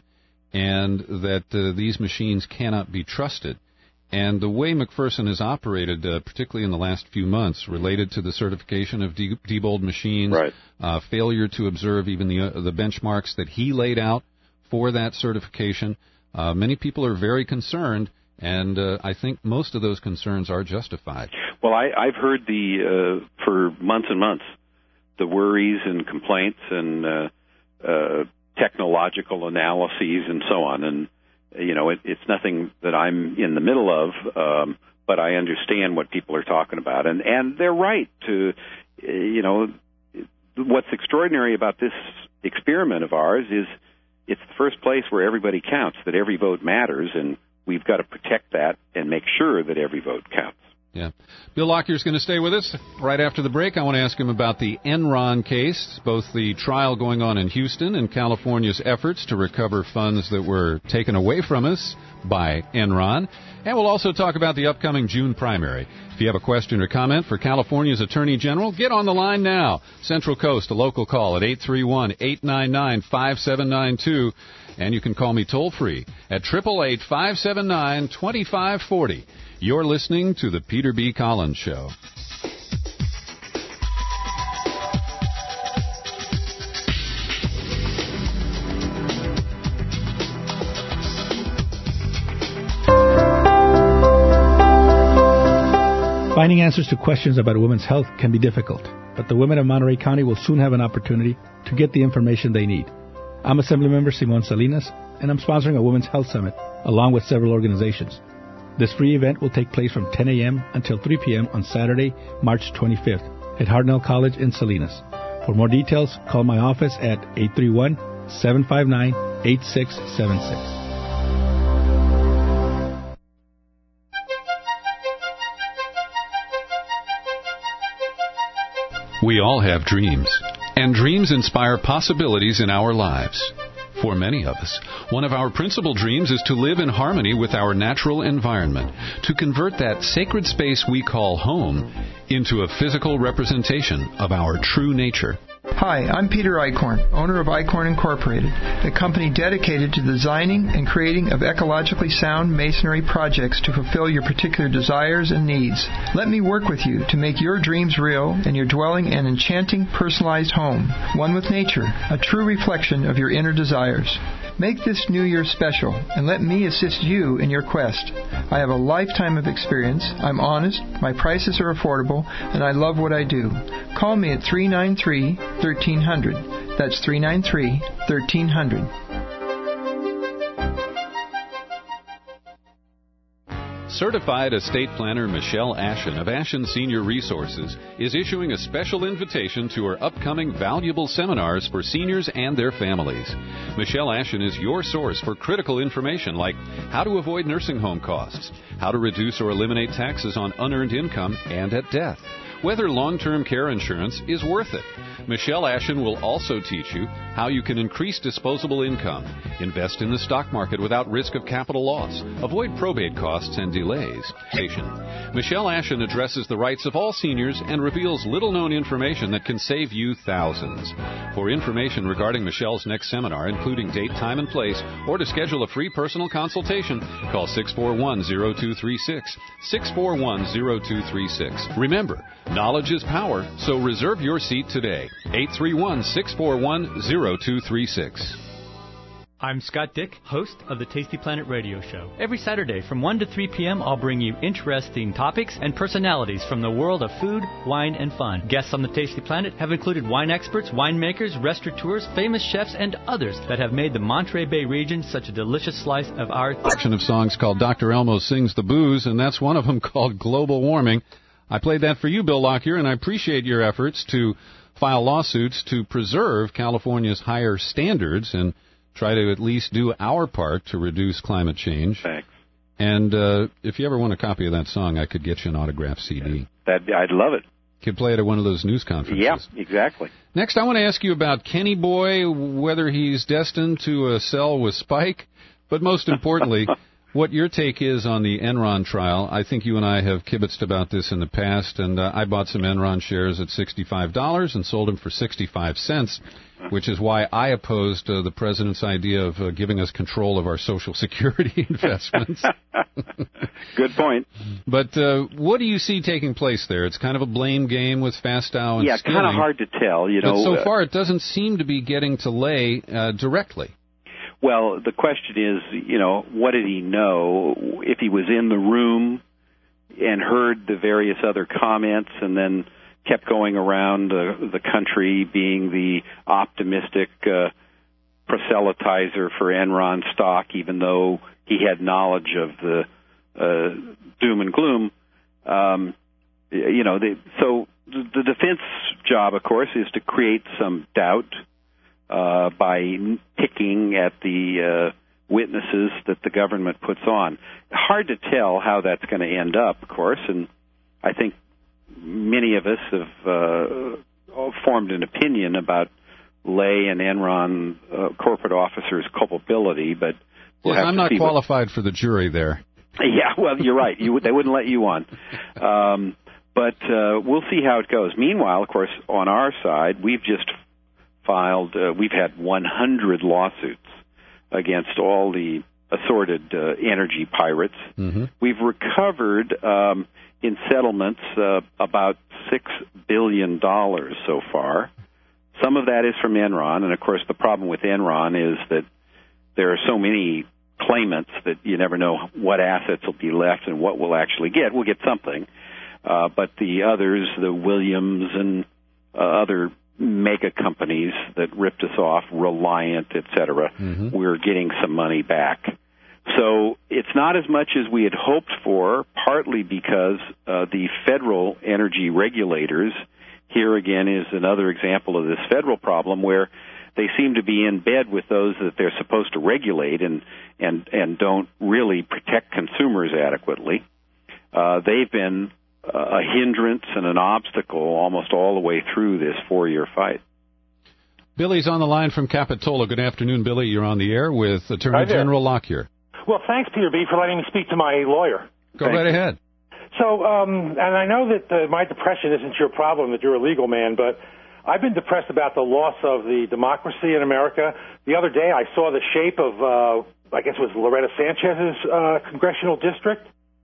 and that uh, these machines cannot be trusted. And the way McPherson has operated, uh, particularly in the last few months, related to the certification of de- Diebold machines, right. uh, failure to observe even the uh, the benchmarks that he laid out for that certification, uh, many people are very concerned. And uh, I think most of those concerns are justified. Well, I, I've heard the, uh, for months and months, the worries and complaints and uh, uh, technological analyses and so on. And, you know, it, it's nothing that I'm in the middle of, um, but I understand what people are talking about. And, and they're right to, you know, what's extraordinary about this experiment of ours is it's the first place where everybody counts, that every vote matters, and we've got to protect that and make sure that every vote counts. Yeah. Bill Lockyer's going to stay with us. Right after the break, I want to ask him about the Enron case, both the trial going on in Houston and California's efforts to recover funds that were taken away from us by Enron. And we'll also talk about the upcoming June primary. If you have a question or comment for California's Attorney General, get on the line now. Central Coast, a local call at eight three one, eight nine nine, five seven nine two. And you can call me toll-free at eight eight eight, five seven nine, two five four zero. You're listening to The Peter B. Collins Show. Finding answers to questions about a woman's health can be difficult, but the women of Monterey County will soon have an opportunity to get the information they need. I'm Assemblymember Simon Salinas, and I'm sponsoring a Women's Health Summit along with several organizations. This free event will take place from ten a.m. until three p.m. on Saturday, March twenty-fifth at Hartnell College in Salinas. For more details, call my office at eight three one, seven five nine, eight six seven six. We all have dreams, and dreams inspire possibilities in our lives. For many of us, one of our principal dreams is to live in harmony with our natural environment, to convert that sacred space we call home into a physical representation of our true nature. Hi, I'm Peter Eichhorn, owner of Eichhorn Incorporated, a company dedicated to designing and creating of ecologically sound masonry projects to fulfill your particular desires and needs. Let me work with you to make your dreams real and your dwelling an enchanting, personalized home, one with nature, a true reflection of your inner desires. Make this New Year special, and let me assist you in your quest. I have a lifetime of experience, I'm honest, my prices are affordable, and I love what I do. Call me at three nine three, one three zero zero. That's three nine three, one three zero zero. Certified estate planner Michelle Ashen of Ashen Senior Resources is issuing a special invitation to her upcoming valuable seminars for seniors and their families. Michelle Ashen is your source for critical information like how to avoid nursing home costs, how to reduce or eliminate taxes on unearned income and at death, whether long-term care insurance is worth it. Michelle Ashen will also teach you how you can increase disposable income, invest in the stock market without risk of capital loss, avoid probate costs and delays. Michelle Ashen addresses the rights of all seniors and reveals little-known information that can save you thousands. For information regarding Michelle's next seminar, including date, time, and place, or to schedule a free personal consultation, call six four one, zero two three six, six four one, zero two three six. Remember, knowledge is power, so reserve your seat today. eight three one, six four one, zero two three six. I'm Scott Dick, host of the Tasty Planet Radio Show. Every Saturday from one to three p.m., I'll bring you interesting topics and personalities from the world of food, wine, and fun. Guests on the Tasty Planet have included wine experts, winemakers, restaurateurs, famous chefs, and others that have made the Monterey Bay region such a delicious slice of our collection of songs called Doctor Elmo Sings the Booze, and that's one of them called Global Warming. I played that for you, Bill Lockyer, and I appreciate your efforts to file lawsuits to preserve California's higher standards and try to at least do our part to reduce climate change. Thanks. And uh, if you ever want a copy of that song, I could get you an autographed C D. That I'd love it. Could play it at one of those news conferences. Yeah, exactly. Next, I want to ask you about Kenny Boy, whether he's destined to uh, sell with Spike, but most importantly, what your take is on the Enron trial. I think you and I have kibitzed about this in the past, and uh, I bought some Enron shares at sixty-five dollars and sold them for sixty-five cents, which is why I opposed uh, the president's idea of uh, giving us control of our Social Security investments. Good point. But uh, what do you see taking place there? It's kind of a blame game with Fastow and yeah, Skilling. kind of hard to tell. You know, but so uh, far it doesn't seem to be getting to Lay uh, directly. Well, the question is, you know, what did he know? If he was in the room and heard the various other comments and then kept going around uh, the country being the optimistic uh, proselytizer for Enron stock, even though he had knowledge of the uh, doom and gloom. Um, you know, they, so the defense job, of course, is to create some doubt uh, by picking at the uh, witnesses that the government puts on. Hard to tell how that's going to end up, of course, and I think many of us have uh, formed an opinion about Lay and Enron uh, corporate officers' culpability, but we'll yes, have I'm to not see qualified what... for the jury there. Yeah, well, you're right. You, they wouldn't let you on. Um, but uh, we'll see how it goes. Meanwhile, of course, on our side, we've just filed, uh, we've had one hundred lawsuits against all the assorted uh, energy pirates. Mm-hmm. We've recovered um, in settlements uh, about six billion dollars so far. Some of that is from Enron, and of course the problem with Enron is that there are so many claimants that you never know what assets will be left and what we'll actually get. We'll get something, uh, but the others, the Williams and uh, other mega companies that ripped us off, Reliant, et cetera, mm-hmm. we're getting some money back. So it's not as much as we had hoped for, partly because uh, the federal energy regulators, here again is another example of this federal problem where they seem to be in bed with those that they're supposed to regulate and and, and don't really protect consumers adequately. Uh, they've been a hindrance and an obstacle almost all the way through this four-year fight. Billy's on the line from Capitola. Good afternoon, Billy. You're on the air with Attorney General Lockyer. Well, thanks, Peter B., for letting me speak to my lawyer. Go Thank right you. ahead. So, um, and I know that uh, my depression isn't your problem, that you're a legal man, but I've been depressed about the loss of the democracy in America. The other day I saw the shape of, uh, I guess it was Loretta Sanchez's uh, congressional district.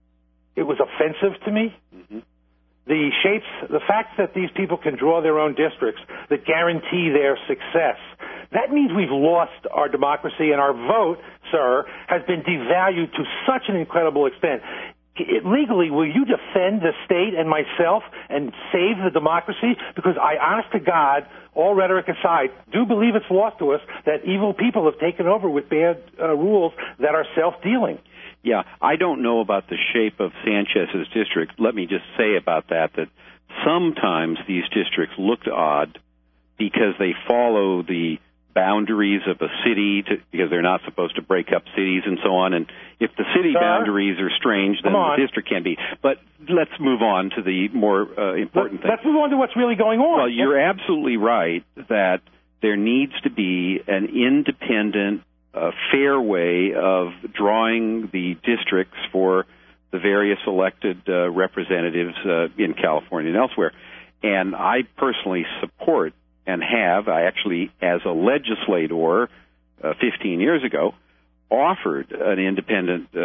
It was offensive to me. Mm-hmm. The shapes, the fact that these people can draw their own districts that guarantee their success, that means we've lost our democracy, and our vote, sir, has been devalued to such an incredible extent. It, legally, will you defend the state and myself and save the democracy? Because I, honest to God, all rhetoric aside, do believe it's lost to us that evil people have taken over with bad uh, rules that are self-dealing. Yeah, I don't know about the shape of Sanchez's district. Let me just say about that that sometimes these districts looked odd because they follow the boundaries of a city to, because they're not supposed to break up cities and so on. And if the city Sir? boundaries are strange, then the district can be. But let's move on to the more uh, important Let, thing. Let's move on to what's really going on. Well, you're absolutely right that there needs to be an independent, uh, fair way of drawing the districts for the various elected uh, representatives uh, in California and elsewhere. And I personally support and have, I actually, as a legislator uh, fifteen years ago, offered an independent uh,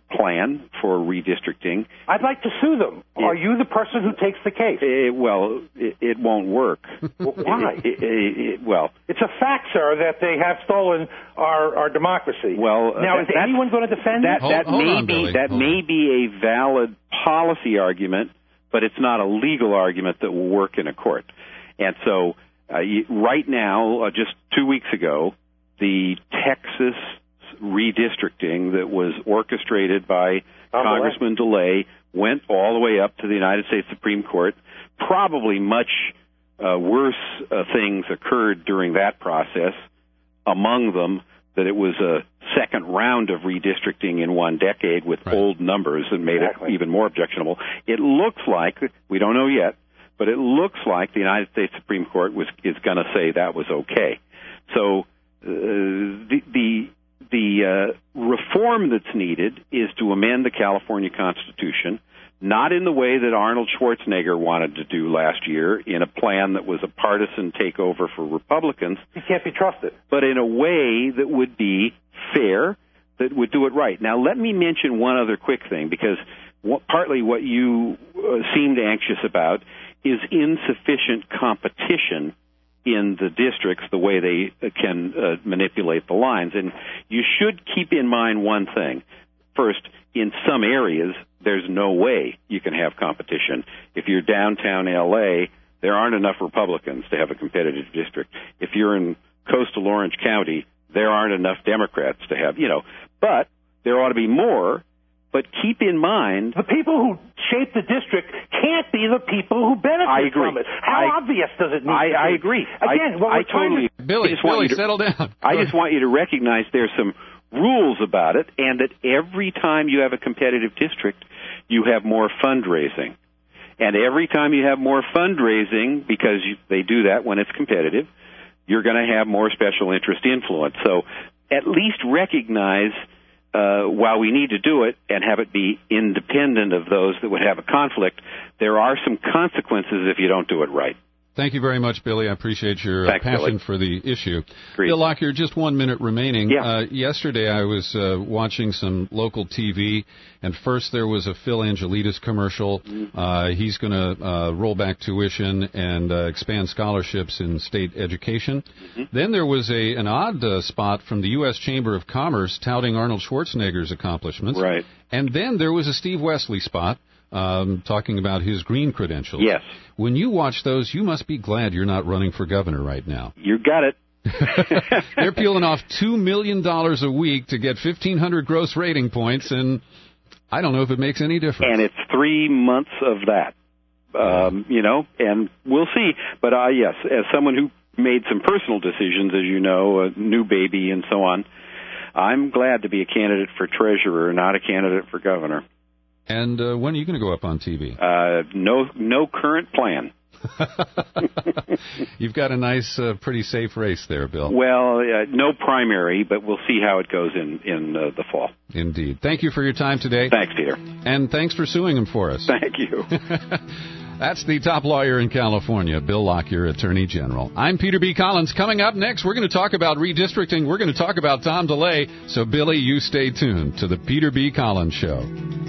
plan for redistricting. I'd like to sue them. It, Are you the person who takes the case? It, well, it, it won't work. Well, why? It, it, it, well, it's a fact, sir, that they have stolen our, our democracy. Well, now, uh, is anyone going to defend that? it? That hold, may hold be on, that hold may on. be a valid policy argument, but it's not a legal argument that will work in a court. And so, uh, right now, uh, just two weeks ago, the Texas redistricting that was orchestrated by oh, Congressman DeLay went all the way up to the United States Supreme Court. Probably much uh, worse uh, things occurred during that process. Among them, that it was a second round of redistricting in one decade with right. old numbers that made exactly. it even more objectionable. It looks like, we don't know yet, but it looks like the United States Supreme Court was is going to say that was okay. So uh, the the The uh, reform that's needed is to amend the California Constitution, not in the way that Arnold Schwarzenegger wanted to do last year, in a plan that was a partisan takeover for Republicans. He can't be trusted. But in a way that would be fair, that would do it right. Now, let me mention one other quick thing, because what, partly what you uh, seemed anxious about is insufficient competition in the districts, the way they can uh, manipulate the lines. And you should keep in mind one thing. First, in some areas, there's no way you can have competition. If you're downtown L A, there aren't enough Republicans to have a competitive district. If you're in coastal Orange County, there aren't enough Democrats to have, you know. But there ought to be more. But keep in mind, the people who shape the district can't be the people who benefit I agree. from it. How I, obvious does it need I, to be? I agree. Again, I, what I we're trying totally, to... Billy, just Billy, want you to, settle down. I just want you to recognize there's some rules about it, and that every time you have a competitive district, you have more fundraising. And every time you have more fundraising, because you, they do that when it's competitive, you're going to have more special interest influence. So at least recognize, uh, while we need to do it and have it be independent of those that would have a conflict, there are some consequences if you don't do it right. Thank you very much, Billy. I appreciate your Thanks, uh, passion Billy. for the issue. Agreed. Bill Lockyer, just one minute remaining. Yeah. Uh, yesterday I was uh, watching some local T V, and first there was a Phil Angelides commercial. Mm-hmm. Uh, he's going to uh, roll back tuition and uh, expand scholarships in state education. Mm-hmm. Then there was a an odd uh, spot from the U S Chamber of Commerce touting Arnold Schwarzenegger's accomplishments. Right. And then there was a Steve Wesley spot Um, talking about his green credentials. Yes. When you watch those, you must be glad you're not running for governor right now. You got it. They're peeling off two million dollars a week to get fifteen hundred gross rating points, and I don't know if it makes any difference. And it's three months of that, um, you know, and we'll see. But, uh, yes, as someone who made some personal decisions, as you know, a new baby and so on, I'm glad to be a candidate for treasurer, not a candidate for governor. And uh, when are you going to go up on T V? Uh, no, no current plan. You've got a nice, uh, pretty safe race there, Bill. Well, uh, no primary, but we'll see how it goes in in uh, the fall. Indeed. Thank you for your time today. Thanks, Peter. And thanks for suing him for us. Thank you. That's the top lawyer in California, Bill Lockyer, Attorney General. I'm Peter B. Collins. Coming up next, we're going to talk about redistricting. We're going to talk about Tom DeLay. So, Billy, you stay tuned to the Peter B. Collins Show.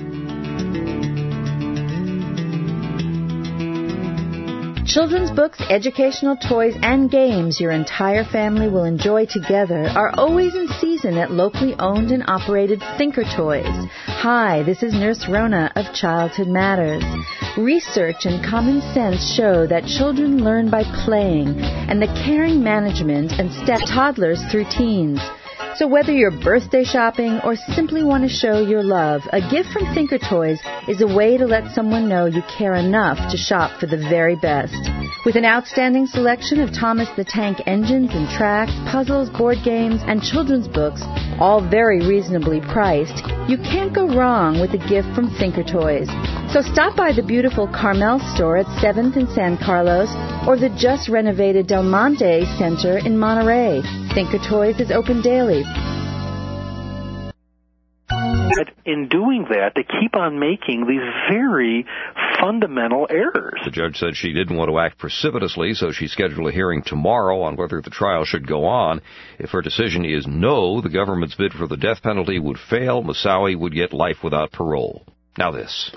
Children's books, educational toys, and games your entire family will enjoy together are always in season at locally owned and operated Thinker Toys. Hi, this is Nurse Rona of Childhood Matters. Research and common sense show that children learn by playing, and the caring management and step toddlers through teens. So whether you're birthday shopping or simply want to show your love, a gift from Thinker Toys is a way to let someone know you care enough to shop for the very best. With an outstanding selection of Thomas the Tank engines and tracks, puzzles, board games, and children's books, all very reasonably priced, you can't go wrong with a gift from Thinker Toys. So stop by the beautiful Carmel store at seventh and San Carlos or the just renovated Del Monte Center in Monterey. Thinker Toys is open daily. in doing that, they keep on making these very fundamental errors. The judge said she didn't want to act precipitously, so she scheduled a hearing tomorrow on whether the trial should go on. If her decision is no, the government's bid for the death penalty would fail. Moussaoui would get life without parole. Now this.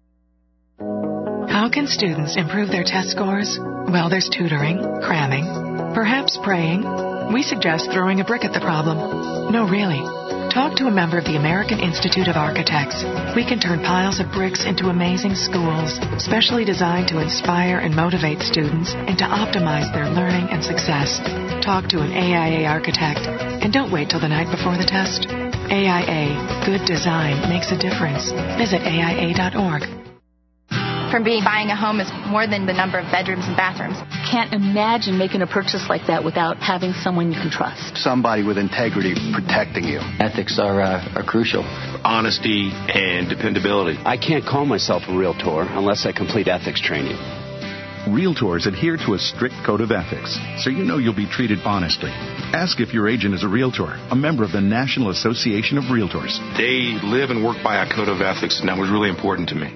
How can students improve their test scores? Well, there's tutoring, cramming, perhaps praying. We suggest throwing a brick at the problem. No, really. Talk to a member of the American Institute of Architects. We can turn piles of bricks into amazing schools, specially designed to inspire and motivate students and to optimize their learning and success. Talk to an A I A architect, and don't wait till the night before the test. A I A, good design makes a difference. Visit A I A dot org. From being buying a home is more than the number of bedrooms and bathrooms. Can't imagine making a purchase like that without having someone you can trust. Somebody with integrity protecting you. Ethics are uh, are crucial. Honesty and dependability. I can't call myself a realtor unless I complete ethics training. Realtors adhere to a strict code of ethics, so you know you'll be treated honestly. Ask if your agent is a realtor, a member of the National Association of Realtors. They live and work by a code of ethics, and that was really important to me.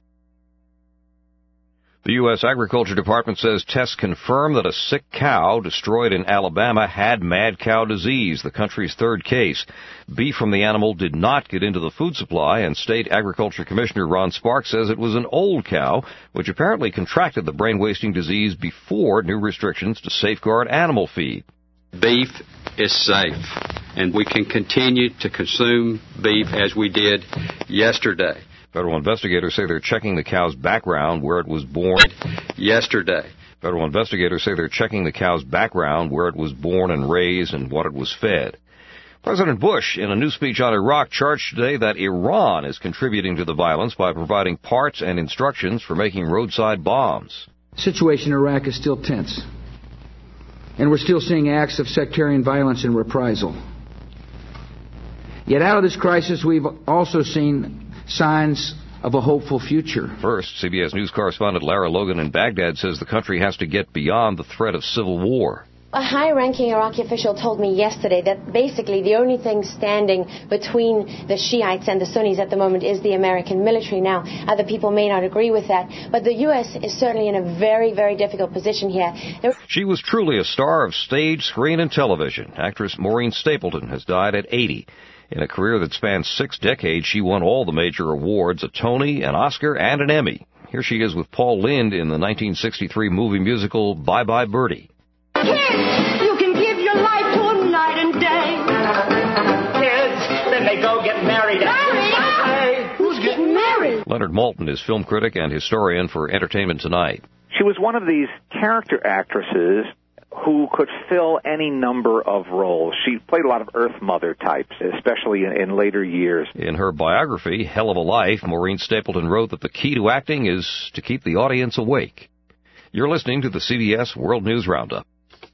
The U S Agriculture Department says tests confirm that a sick cow destroyed in Alabama had mad cow disease, the country's third case. Beef from the animal did not get into the food supply, and State Agriculture Commissioner Ron Sparks says it was an old cow, which apparently contracted the brain-wasting disease before new restrictions to safeguard animal feed. Beef is safe, and we can continue to consume beef as we did yesterday. Federal investigators say they're checking the cow's background, where it was born yesterday. Federal investigators say they're checking the cow's background, where it was born and raised, and what it was fed. President Bush, in a new speech on Iraq, charged today that Iran is contributing to the violence by providing parts and instructions for making roadside bombs. The situation in Iraq is still tense, and we're still seeing acts of sectarian violence and reprisal. Yet out of this crisis, we've also seen signs of a hopeful future. First, C B S News correspondent Lara Logan in Baghdad says the country has to get beyond the threat of civil war. A high-ranking Iraqi official told me yesterday that basically the only thing standing between the Shiites and the Sunnis at the moment is the American military. Now, other people may not agree with that, but the U S is certainly in a very, very difficult position here. There- she was truly a star of stage, screen, and television. Actress Maureen Stapleton has died at eighty. In a career that spans six decades, she won all the major awards, a Tony, an Oscar, and an Emmy. Here she is with Paul Lynde in the nineteen sixty-three movie musical Bye Bye Birdie. Kids, you can give your life to them night and day. Kids, then they go get married. Married? Who's getting married? Leonard Maltin is film critic and historian for Entertainment Tonight. She was one of these character actresses who could fill any number of roles. She played a lot of Earth Mother types, especially in, in later years. In her biography, Hell of a Life, Maureen Stapleton wrote that the key to acting is to keep the audience awake. You're listening to the C B S World News Roundup.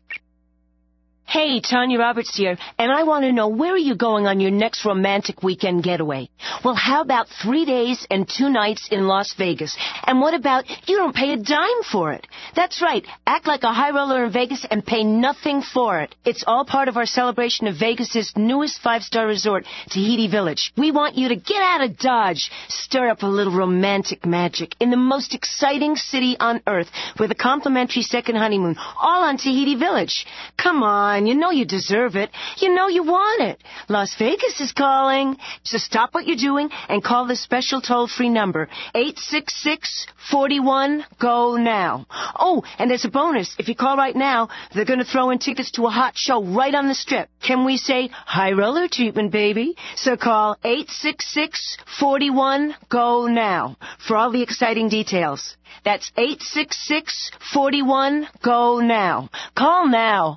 Hey, Tanya Roberts here, and I want to know, where are you going on your next romantic weekend getaway? Well, how about three days and two nights in Las Vegas? And what about you don't pay a dime for it? That's right. Act like a high roller in Vegas and pay nothing for it. It's all part of our celebration of Vegas's newest five-star resort, Tahiti Village. We want you to get out of Dodge, stir up a little romantic magic in the most exciting city on earth with a complimentary second honeymoon, all on Tahiti Village. Come on. You know you deserve it. You know you want it. Las Vegas is calling. So stop what you're doing and call the special toll-free number, eight six six, four one, G O now. Oh, and there's a bonus. If you call right now, they're going to throw in tickets to a hot show right on the Strip. Can we say high roller treatment, baby? So call eight six six, four one, G O now for all the exciting details. That's eight six six, four one, G O now. Call now.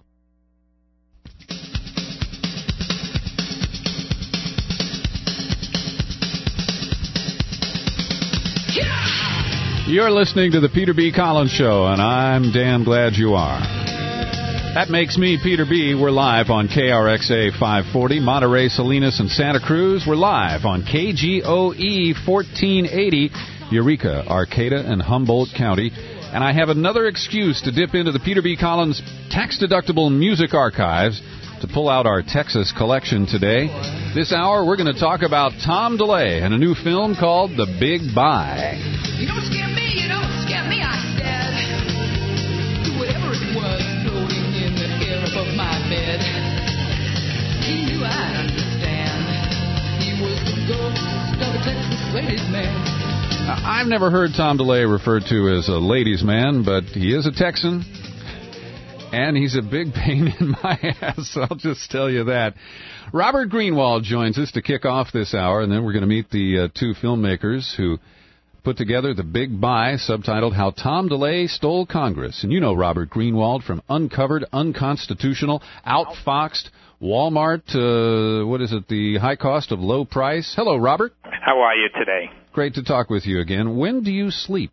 You're listening to the Peter B. Collins Show, and I'm damn glad you are. That makes me Peter B. We're live on K R X A five forty, Monterey, Salinas, and Santa Cruz. We're live on K G O E fourteen eighty, Eureka, Arcata, and Humboldt County. And I have another excuse to dip into the Peter B. Collins tax-deductible music archives to pull out our Texas collection today. This hour, we're going to talk about Tom DeLay and a new film called The Big Buy. You don't scare me, you don't scare me, I said. Do whatever it was floating in the air above my bed. He knew I'd understand. He was the ghost of a Texas ladies' man. I've never heard Tom DeLay referred to as a ladies' man, but he is a Texan. And he's a big pain in my ass, I'll just tell you that. Robert Greenwald joins us to kick off this hour, and then we're going to meet the uh, two filmmakers who put together The Big Buy, subtitled How Tom DeLay Stole Congress. And you know Robert Greenwald from Uncovered, Unconstitutional, Outfoxed, Walmart, uh, what is it, The High Cost of Low Price. Hello, Robert. How are you today? Great to talk with you again. When do you sleep?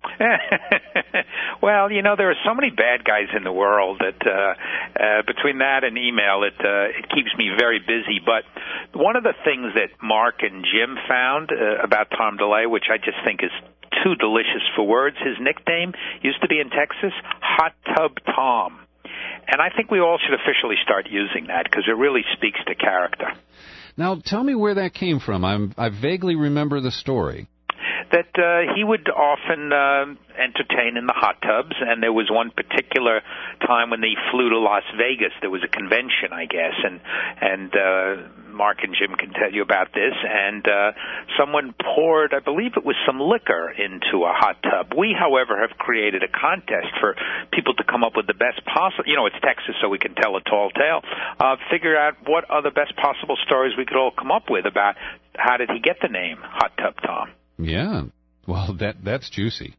Well, you know, there are so many bad guys in the world that uh, uh, between that and email, it uh, it keeps me very busy. But one of the things that Mark and Jim found uh, about Tom DeLay, which I just think is too delicious for words, his nickname used to be in Texas, Hot Tub Tom. And I think we all should officially start using that because it really speaks to character. Now, tell me where that came from. I'm, I vaguely remember the story. That uh, he would often uh, entertain in the hot tubs, and there was one particular time when they flew to Las Vegas. There was a convention, I guess, and and uh, Mark and Jim can tell you about this. And uh, someone poured, I believe it was some liquor into a hot tub. We, however, have created a contest for people to come up with the best possible. You know, it's Texas, so we can tell a tall tale. Uh, figure out what are the best possible stories we could all come up with about how did he get the name Hot Tub Tom. Yeah, well, that that's juicy.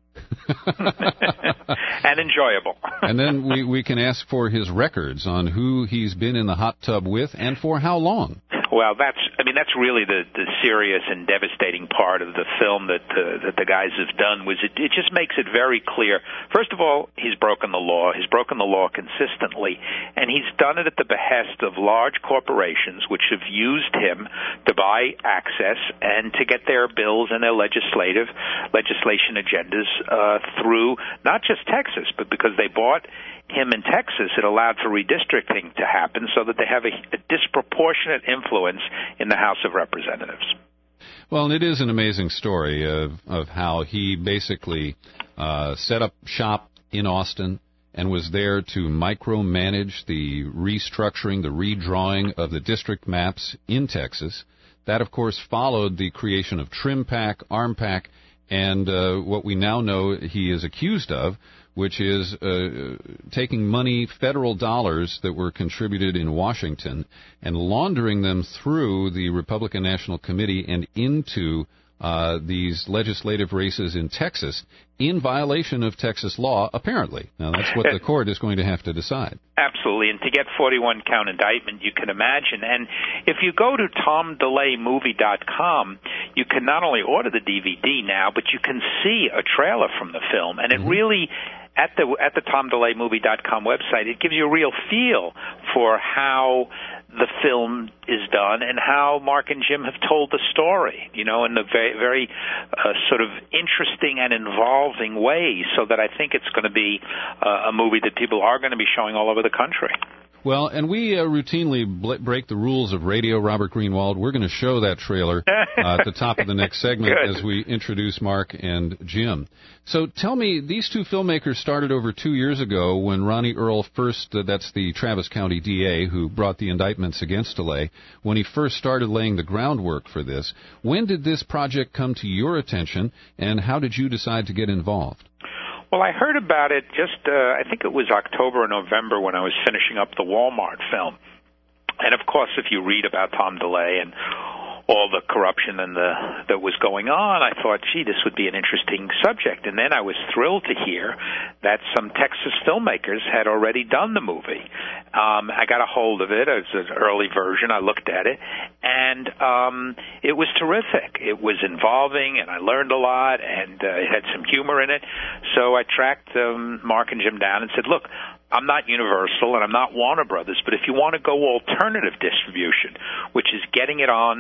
And enjoyable. And then we, we can ask for his records on who he's been in the hot tub with and for how long. Well, that's, I mean, that's really the, the serious and devastating part of the film that uh, that the guys have done, was it, it just makes it very clear. First of all, he's broken the law. He's broken the law consistently, and he's done it at the behest of large corporations which have used him to buy access and to get their bills and their legislative legislation agendas uh, through not just Texas, but because they bought him in Texas, it allowed for redistricting to happen so that they have a, a disproportionate influence in the House of Representatives. Well, and it is an amazing story of, of how he basically uh, set up shop in Austin and was there to micromanage the restructuring, the redrawing of the district maps in Texas. That, of course, followed the creation of TrimPAC, ARMPAC, and uh, what we now know he is accused of, which is uh, taking money, federal dollars that were contributed in Washington, and laundering them through the Republican National Committee and into uh, these legislative races in Texas in violation of Texas law, apparently. Now, that's what the court is going to have to decide. Absolutely, and to get forty-one count indictment, you can imagine. And if you go to tom delay movie dot com, you can not only order the D V D now, but you can see a trailer from the film, and it mm-hmm. really, at the at the tom delay movie dot com website, it gives you a real feel for how the film is done and how Mark and Jim have told the story, you know, in a very, very uh, sort of interesting and involving way, so that I think it's going to be uh, a movie that people are going to be showing all over the country. Well, and we uh, routinely bl- break the rules of radio, Robert Greenwald. We're going to show that trailer uh, at the top of the next segment as we introduce Mark and Jim. So tell me, these two filmmakers started over two years ago when Ronnie Earl first, uh, that's the Travis County D A who brought the indictments against DeLay, when he first started laying the groundwork for this. When did this project come to your attention, and how did you decide to get involved? Well, I heard about it just, uh, I think it was October or November when I was finishing up the Walmart film. And, of course, if you read about Tom DeLay and all the corruption and the that was going on, I thought, gee, this would be an interesting subject. And then I was thrilled to hear that some Texas filmmakers had already done the movie. Um, I got a hold of it as an early version. I looked at it, and um, it was terrific. It was involving, and I learned a lot, and uh, it had some humor in it. So I tracked um, Mark and Jim down and said, look, I'm not Universal and I'm not Warner Brothers, but if you want to go alternative distribution, which is getting it on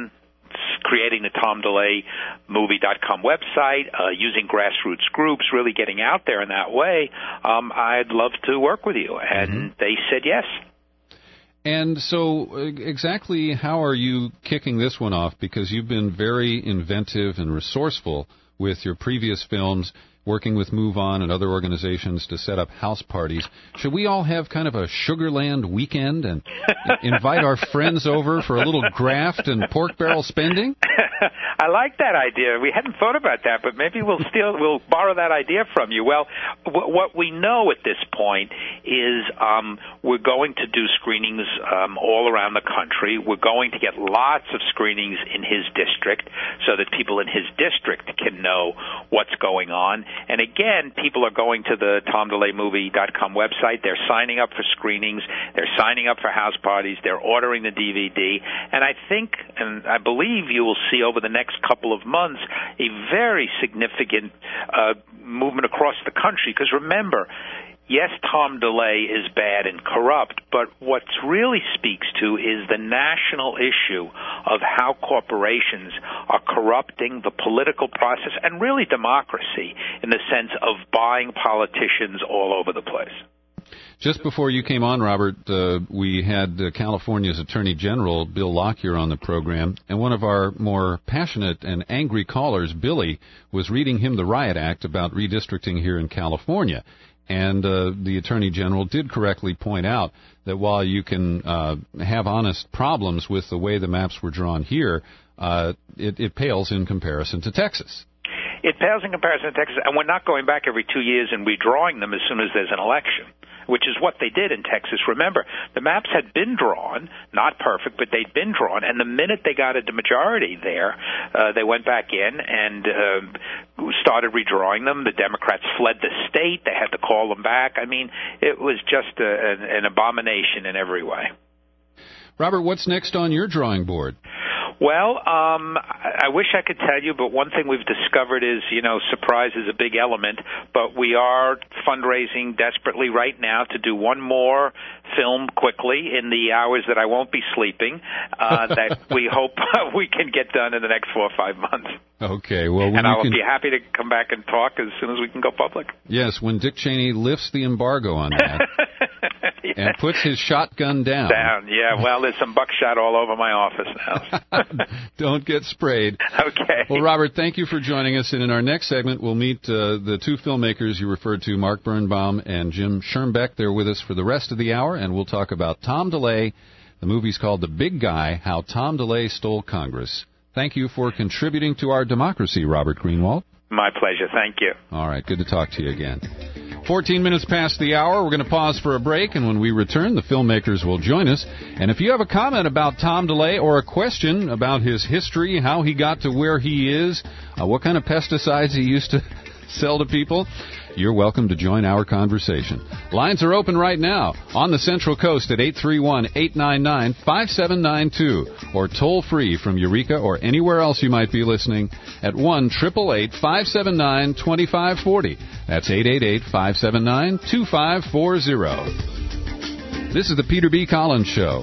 creating the Tom DeLay Movie dot com website, uh, using grassroots groups, really getting out there in that way, um, I'd love to work with you. And mm-hmm. they said yes. And so exactly how are you kicking this one off? Because you've been very inventive and resourceful with your previous films, working with Move On and other organizations to set up house parties. Should we all have kind of a Sugarland weekend and invite our friends over for a little graft and pork barrel spending? I like that idea. We hadn't thought about that, but maybe we'll steal, we'll borrow that idea from you. Well, w- what we know at this point is um, we're going to do screenings um, all around the country. We're going to get lots of screenings in his district so that people in his district can know what's going on. And again, people are going to the Tom DeLay Movie dot com website. They're signing up for screenings. They're signing up for house parties. They're ordering the D V D. And I think, and I believe you will see over the next couple of months a very significant uh, movement across the country. Because remember, yes, Tom DeLay is bad and corrupt, but what really speaks to is the national issue of how corporations are corrupting the political process and really democracy in the sense of buying politicians all over the place. Just before you came on, Robert, uh, we had uh, California's Attorney General, Bill Lockyer, on the program, and one of our more passionate and angry callers, Billy, was reading him the Riot Act about redistricting here in California. And uh, the Attorney General did correctly point out that while you can uh, have honest problems with the way the maps were drawn here, uh, it, it pales in comparison to Texas. It pales in comparison to Texas, and we're not going back every two years and redrawing them as soon as there's an election, which is what they did in Texas. Remember, the maps had been drawn, not perfect, but they'd been drawn, and the minute they got a majority there, uh, they went back in and uh, started redrawing them. The Democrats fled the state. They had to call them back. I mean, it was just a, an, an abomination in every way. Robert, what's next on your drawing board? Well, um, I wish I could tell you, but one thing we've discovered is, you know, surprise is a big element, but we are fundraising desperately right now to do one more film quickly in the hours that I won't be sleeping, uh, that we hope we can get done in the next four or five months. Okay, well, and I'll can... be happy to come back and talk as soon as we can go public. Yes, when Dick Cheney lifts the embargo on that. Yeah. And puts his shotgun down. Down, yeah. Well, there's some buckshot all over my office now. Don't get sprayed. Okay. Well, Robert, thank you for joining us. And in our next segment, we'll meet uh, the two filmmakers you referred to, Mark Birnbaum and Jim Schoenbeck. They're with us for the rest of the hour, and we'll talk about Tom DeLay. The movie's called The Big Guy, How Tom DeLay Stole Congress. Thank you for contributing to our democracy, Robert Greenwald. My pleasure. Thank you. All right. Good to talk to you again. fourteen minutes past the hour. We're going to pause for a break, and when we return, the filmmakers will join us. And if you have a comment about Tom DeLay or a question about his history, how he got to where he is, uh, what kind of pesticides he used to sell to people, you're welcome to join our conversation. Lines are open right now on the Central Coast at eight three one, eight nine nine, five seven nine two or toll free from Eureka or anywhere else you might be listening at one eight eight eight, five seven nine, two five four zero. That's eight eight eight, five seven nine, two five four zero. This is the Peter B. Collins Show.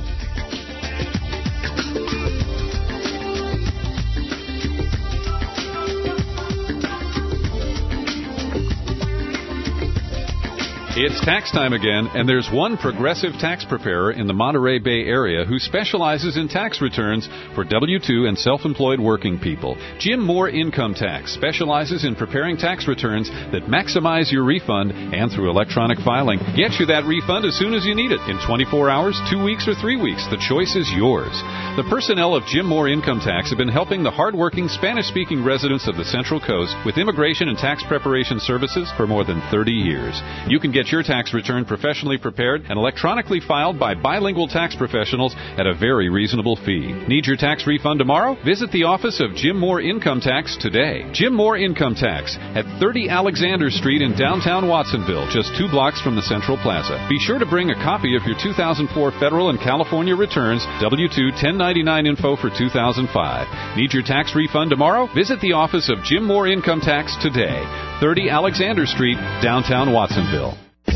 It's tax time again, and there's one progressive tax preparer in the Monterey Bay area who specializes in tax returns for W two and self-employed working people. Jim Moore Income Tax specializes in preparing tax returns that maximize your refund, and through electronic filing, get you that refund as soon as you need it, in twenty-four hours, two weeks, or three weeks. The choice is yours. The personnel of Jim Moore Income Tax have been helping the hardworking Spanish-speaking residents of the Central Coast with immigration and tax preparation services for more than thirty years. You can get your tax return professionally prepared and electronically filed by bilingual tax professionals at a very reasonable fee. Need your tax refund tomorrow? Visit the office of Jim Moore Income Tax today. Jim Moore Income Tax at thirty Alexander Street in downtown Watsonville, just two blocks from the Central Plaza. Be sure to bring a copy of your two thousand four federal and California returns, W two ten ninety-nine info for two thousand five. Need your tax refund tomorrow? Visit the office of Jim Moore Income Tax today. thirty Alexander Street, downtown Watsonville.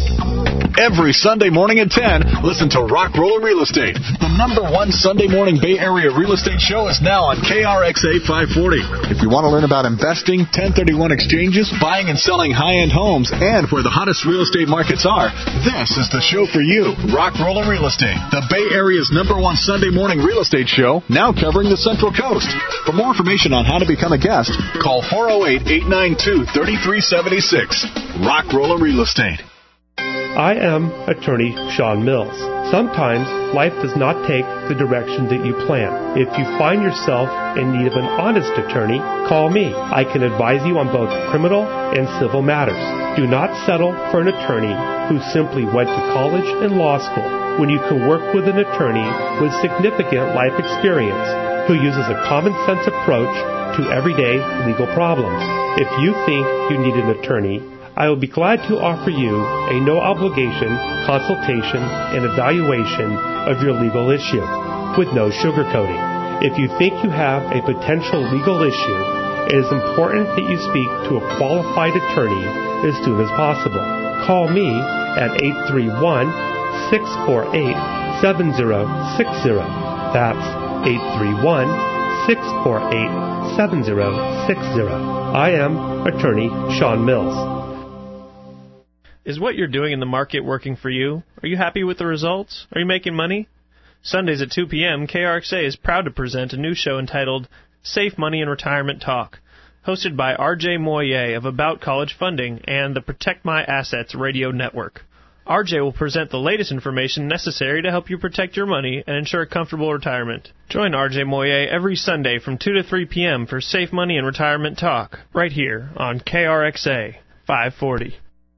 Every Sunday morning at ten, listen to Rock Roller Real Estate. The number one Sunday morning Bay Area real estate show is now on K R X A five forty. If you want to learn about investing, ten thirty-one exchanges, buying and selling high-end homes, and where the hottest real estate markets are, this is the show for you. Rock Roller Real Estate, the Bay Area's number one Sunday morning real estate show, now covering the Central Coast. For more information on how to become a guest, call four oh eight, eight nine two, three three seven six. Rock Roller Real Estate. I am attorney Sean Mills. Sometimes life does not take the direction that you plan. If you find yourself in need of an honest attorney, call me. I can advise you on both criminal and civil matters. Do not settle for an attorney who simply went to college and law school when you can work with an attorney with significant life experience who uses a common sense approach to everyday legal problems. If you think you need an attorney, I will be glad to offer you a no-obligation consultation and evaluation of your legal issue with no sugarcoating. If you think you have a potential legal issue, it is important that you speak to a qualified attorney as soon as possible. Call me at eight three one, six four eight, seven zero six zero. That's eight three one, six four eight, seven zero six zero. I am attorney Sean Mills. Is what you're doing in the market working for you? Are you happy with the results? Are you making money? Sundays at two p.m., K R X A is proud to present a new show entitled Safe Money and Retirement Talk, hosted by R J Moyer of About College Funding and the Protect My Assets radio network. R J will present the latest information necessary to help you protect your money and ensure a comfortable retirement. Join R J Moyer every Sunday from two to three p.m. for Safe Money and Retirement Talk, right here on K R X A five forty.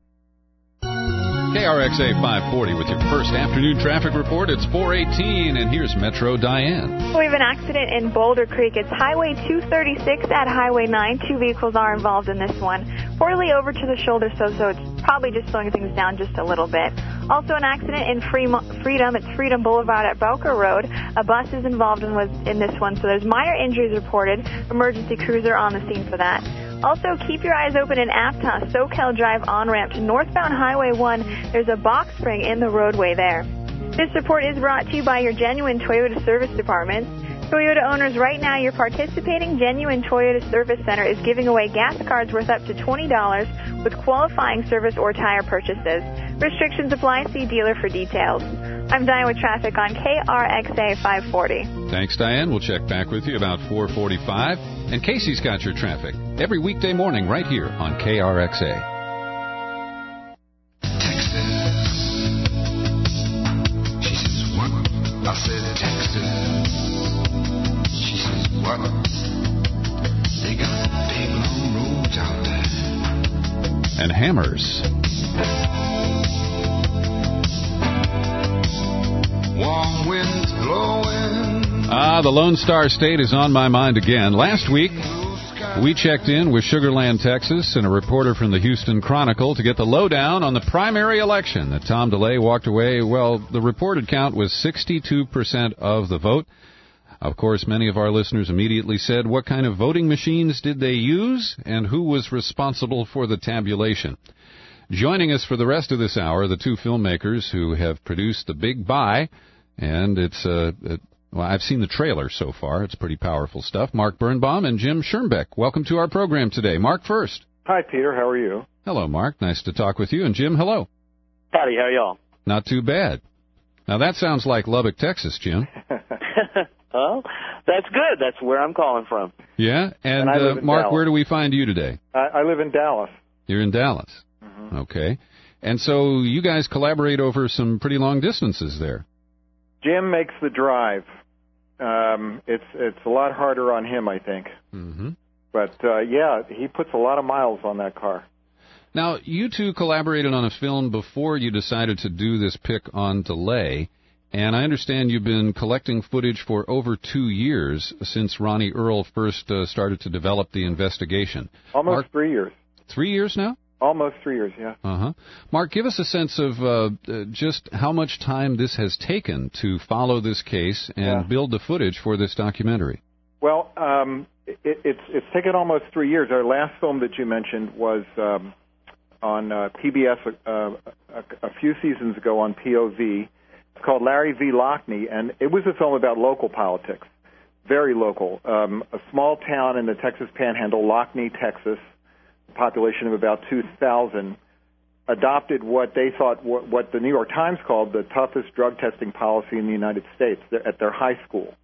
K R X A five forty with your first afternoon traffic report. It's four eighteen, and here's Metro Diane. We have an accident in Boulder Creek. It's Highway two thirty-six at Highway nine. Two vehicles are involved in this one. Poorly over to the shoulder, so so it's probably just slowing things down just a little bit. Also an accident in Freedom. It's Freedom Boulevard at Boca Road. A bus is involved in, was in this one, so there's minor injuries reported. Emergency crews are on the scene for that. Also, keep your eyes open in Aptos, Soquel Drive on-ramp to northbound Highway one. There's a box spring in the roadway there. This report is brought to you by your genuine Toyota service department. Toyota owners, right now, your participating genuine Toyota Service Center is giving away gas cards worth up to twenty dollars with qualifying service or tire purchases. Restrictions apply. See dealer for details. I'm Diane with traffic on K R X A five forty. Thanks, Diane. We'll check back with you about four forty-five. And Casey's got your traffic every weekday morning right here on K R X A. I said Texas. She says what? They got big long roads out there. And hammers. Warm winds blowing. Ah, the Lone Star State is on my mind again. Last week, we checked in with Sugar Land, Texas, and a reporter from the Houston Chronicle to get the lowdown on the primary election that Tom DeLay walked away. Well, the reported count was sixty-two percent of the vote. Of course, many of our listeners immediately said, what kind of voting machines did they use, and who was responsible for the tabulation? Joining us for the rest of this hour, the two filmmakers who have produced The Big Buy, and it's uh, it, well, I've seen the trailer so far. It's pretty powerful stuff. Mark Birnbaum and Jim Schoenbeck. Welcome to our program today. Mark first. Hi, Peter. How are you? Hello, Mark. Nice to talk with you. And Jim, hello. Howdy. How are y'all? Not too bad. Now, that sounds like Lubbock, Texas, Jim. Well, that's good. That's where I'm calling from. Yeah? And, and I live uh, in Mark, Dallas. Where do we find you today? I, I live in Dallas. You're in Dallas. Mm-hmm. Okay. And so you guys collaborate over some pretty long distances there. Jim makes the drive. Um, it's it's a lot harder on him, I think. Mm-hmm. But, uh, yeah, he puts a lot of miles on that car. Now, you two collaborated on a film before you decided to do this pick on DeLay, and I understand you've been collecting footage for over two years since Ronnie Earl first uh, started to develop the investigation. Almost Mark, three years. Three years now? Almost three years, yeah. Uh-huh. Mark, give us a sense of uh, uh, just how much time this has taken to follow this case and yeah. build the footage for this documentary. Well, um, it, it's it's taken almost three years. Our last film that you mentioned was um, on uh, P B S uh, a, a few seasons ago on P O V. It's called Larry v. Lockney, and it was a film about local politics, very local. Um, a small town in the Texas Panhandle, Lockney, Texas, a population of about two thousand, adopted what they thought, what, what the New York Times called the toughest drug testing policy in the United States at their high school.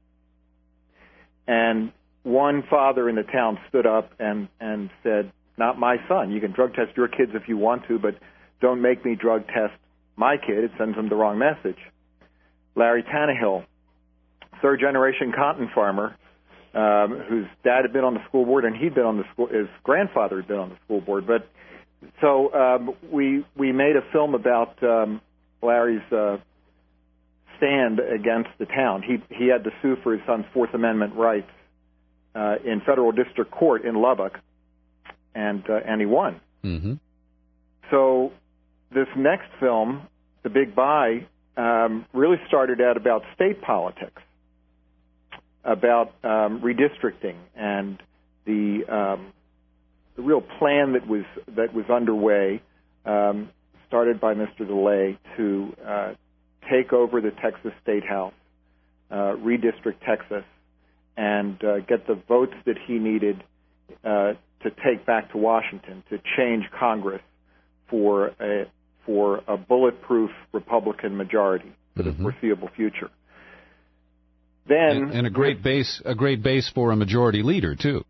And one father in the town stood up and, and said, not my son. You can drug test your kids if you want to, but don't make me drug test my kid. It sends them the wrong message. Larry Tannehill, third-generation cotton farmer, um, whose dad had been on the school board, and he'd been on the school, his grandfather had been on the school board. But so um, we we made a film about um, Larry's uh, stand against the town. He he had to sue for his son's Fourth Amendment rights uh, in federal district court in Lubbock, and uh, and he won. Mm-hmm. So this next film, The Big Buy, um, really started out about state politics, about um, redistricting, and the um, the real plan that was that was underway, um, started by Mister DeLay to uh, take over the Texas State House, uh, redistrict Texas, and uh, get the votes that he needed uh, to take back to Washington to change Congress for a for a bulletproof Republican majority for the mm-hmm. foreseeable future. Then and, and a great base a great base for a majority leader too.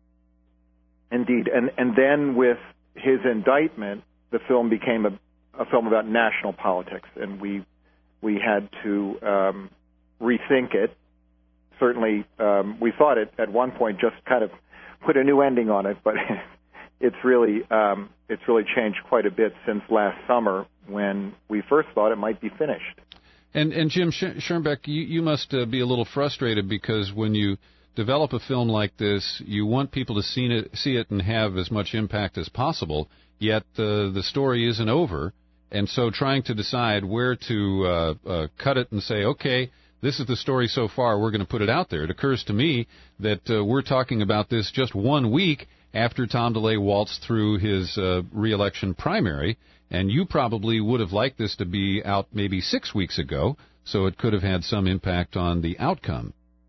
Indeed, and and then with his indictment, the film became a, a film about national politics, and we we had to um, rethink it. Certainly, um, we thought it at one point just kind of put a new ending on it, but it's really um, it's really changed quite a bit since last summer when we first thought it might be finished. And and Jim Schoenbeck, you, you must uh, be a little frustrated because when you develop a film like this, you want people to see it, see it and have as much impact as possible, yet uh, the story isn't over. And so trying to decide where to uh, uh, cut it and say, okay, this is the story so far, we're going to put it out there. It occurs to me that uh, we're talking about this just one week after Tom DeLay waltzed through his uh, re-election primary, and you probably would have liked this to be out maybe six weeks ago, so it could have had some impact on the outcome.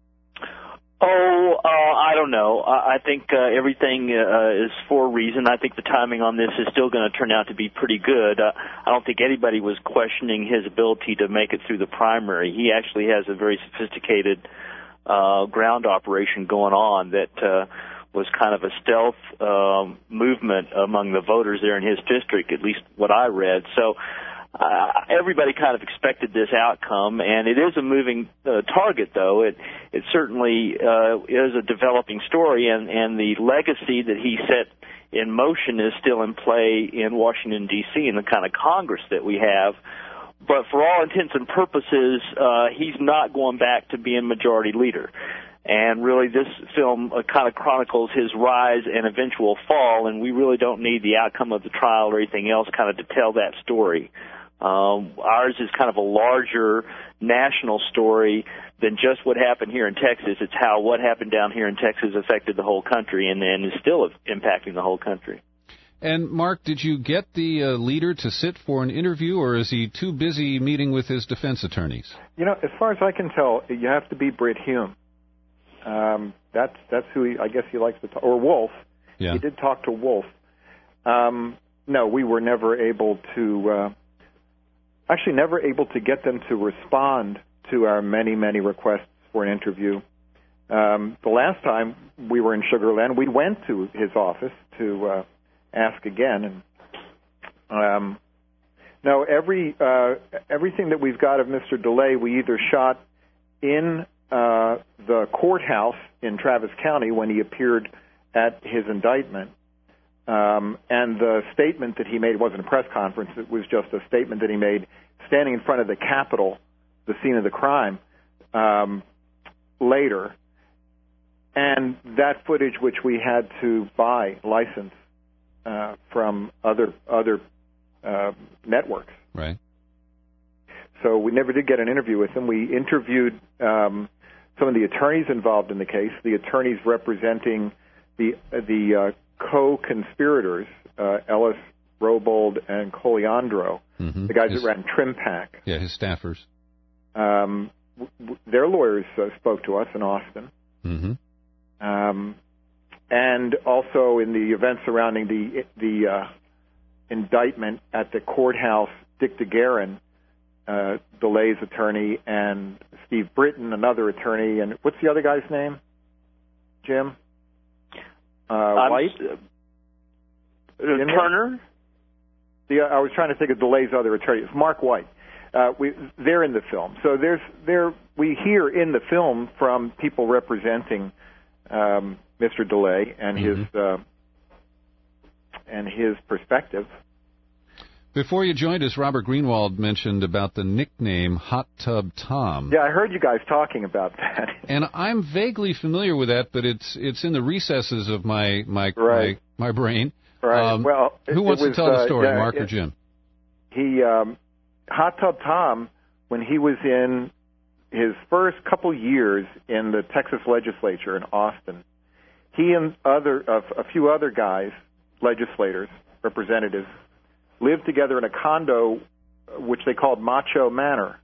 Oh, uh, I don't know. I, I think uh, everything uh, is for a reason. I think the timing on this is still going to turn out to be pretty good. Uh, I don't think anybody was questioning his ability to make it through the primary. He actually has a very sophisticated uh, ground operation going on that uh, was kind of a stealth um, movement among the voters there in his district, at least what I read. So Uh, everybody kind of expected this outcome, and it is a moving uh, target, though. It it certainly uh, is a developing story, and, and the legacy that he set in motion is still in play in Washington, D C, and the kind of Congress that we have. But for all intents and purposes, uh, he's not going back to being majority leader. And really, this film uh, kind of chronicles his rise and eventual fall, and we really don't need the outcome of the trial or anything else kind of to tell that story. Um, ours is kind of a larger national story than just what happened here in Texas. It's how what happened down here in Texas affected the whole country and, and is still impacting the whole country. And, Mark, did you get the uh, leader to sit for an interview, or is he too busy meeting with his defense attorneys? You know, as far as I can tell, you have to be Britt Hume. Um, that's that's who he, I guess he likes to talk, or Wolf. Yeah. He did talk to Wolf. Um, no, we were never able to, uh, actually never able to get them to respond to our many, many requests for an interview. Um, the last time we were in Sugar Land, we went to his office to uh, ask again. And um, no, every uh, everything that we've got of Mister DeLay, we either shot in Uh, the courthouse in Travis County when he appeared at his indictment. Um, and the statement that he made wasn't a press conference. It was just a statement that he made standing in front of the Capitol, the scene of the crime, um, later. And that footage, which we had to buy, license uh, from other other uh, networks. Right. So we never did get an interview with him. We interviewed um, some of the attorneys involved in the case, the attorneys representing the the uh, co-conspirators, uh, Ellis Robold, and Coliandro, Mm-hmm. the guys his, that ran Trimpac. Yeah, his staffers. Um, w- w- their lawyers uh, spoke to us in Austin. Mm-hmm. Um, and also in the events surrounding the the uh, indictment at the courthouse, Dick DeGuerin, uh, DeLay's attorney, and Steve Britton, another attorney, and what's the other guy's name? Jim? Uh, White? Uh, Turner? The, I was trying to think of DeLay's other attorney. It's Mark White. Uh, we, they're in the film. So there's there we hear in the film from people representing um, Mister DeLay and Mm-hmm. his uh, and his perspective. Before you joined us, Robert Greenwald mentioned about the nickname Hot Tub Tom. Yeah, I heard you guys talking about that. And I'm vaguely familiar with that, but it's it's in the recesses of my my right. my, my brain. Right. Um, well, who wants was, to tell the uh, story, yeah, Mark it, or Jim? He um, Hot Tub Tom, when he was in his first couple years in the Texas legislature in Austin, he and other uh, a few other guys, legislators, representatives, lived together in a condo which they called Macho Manor.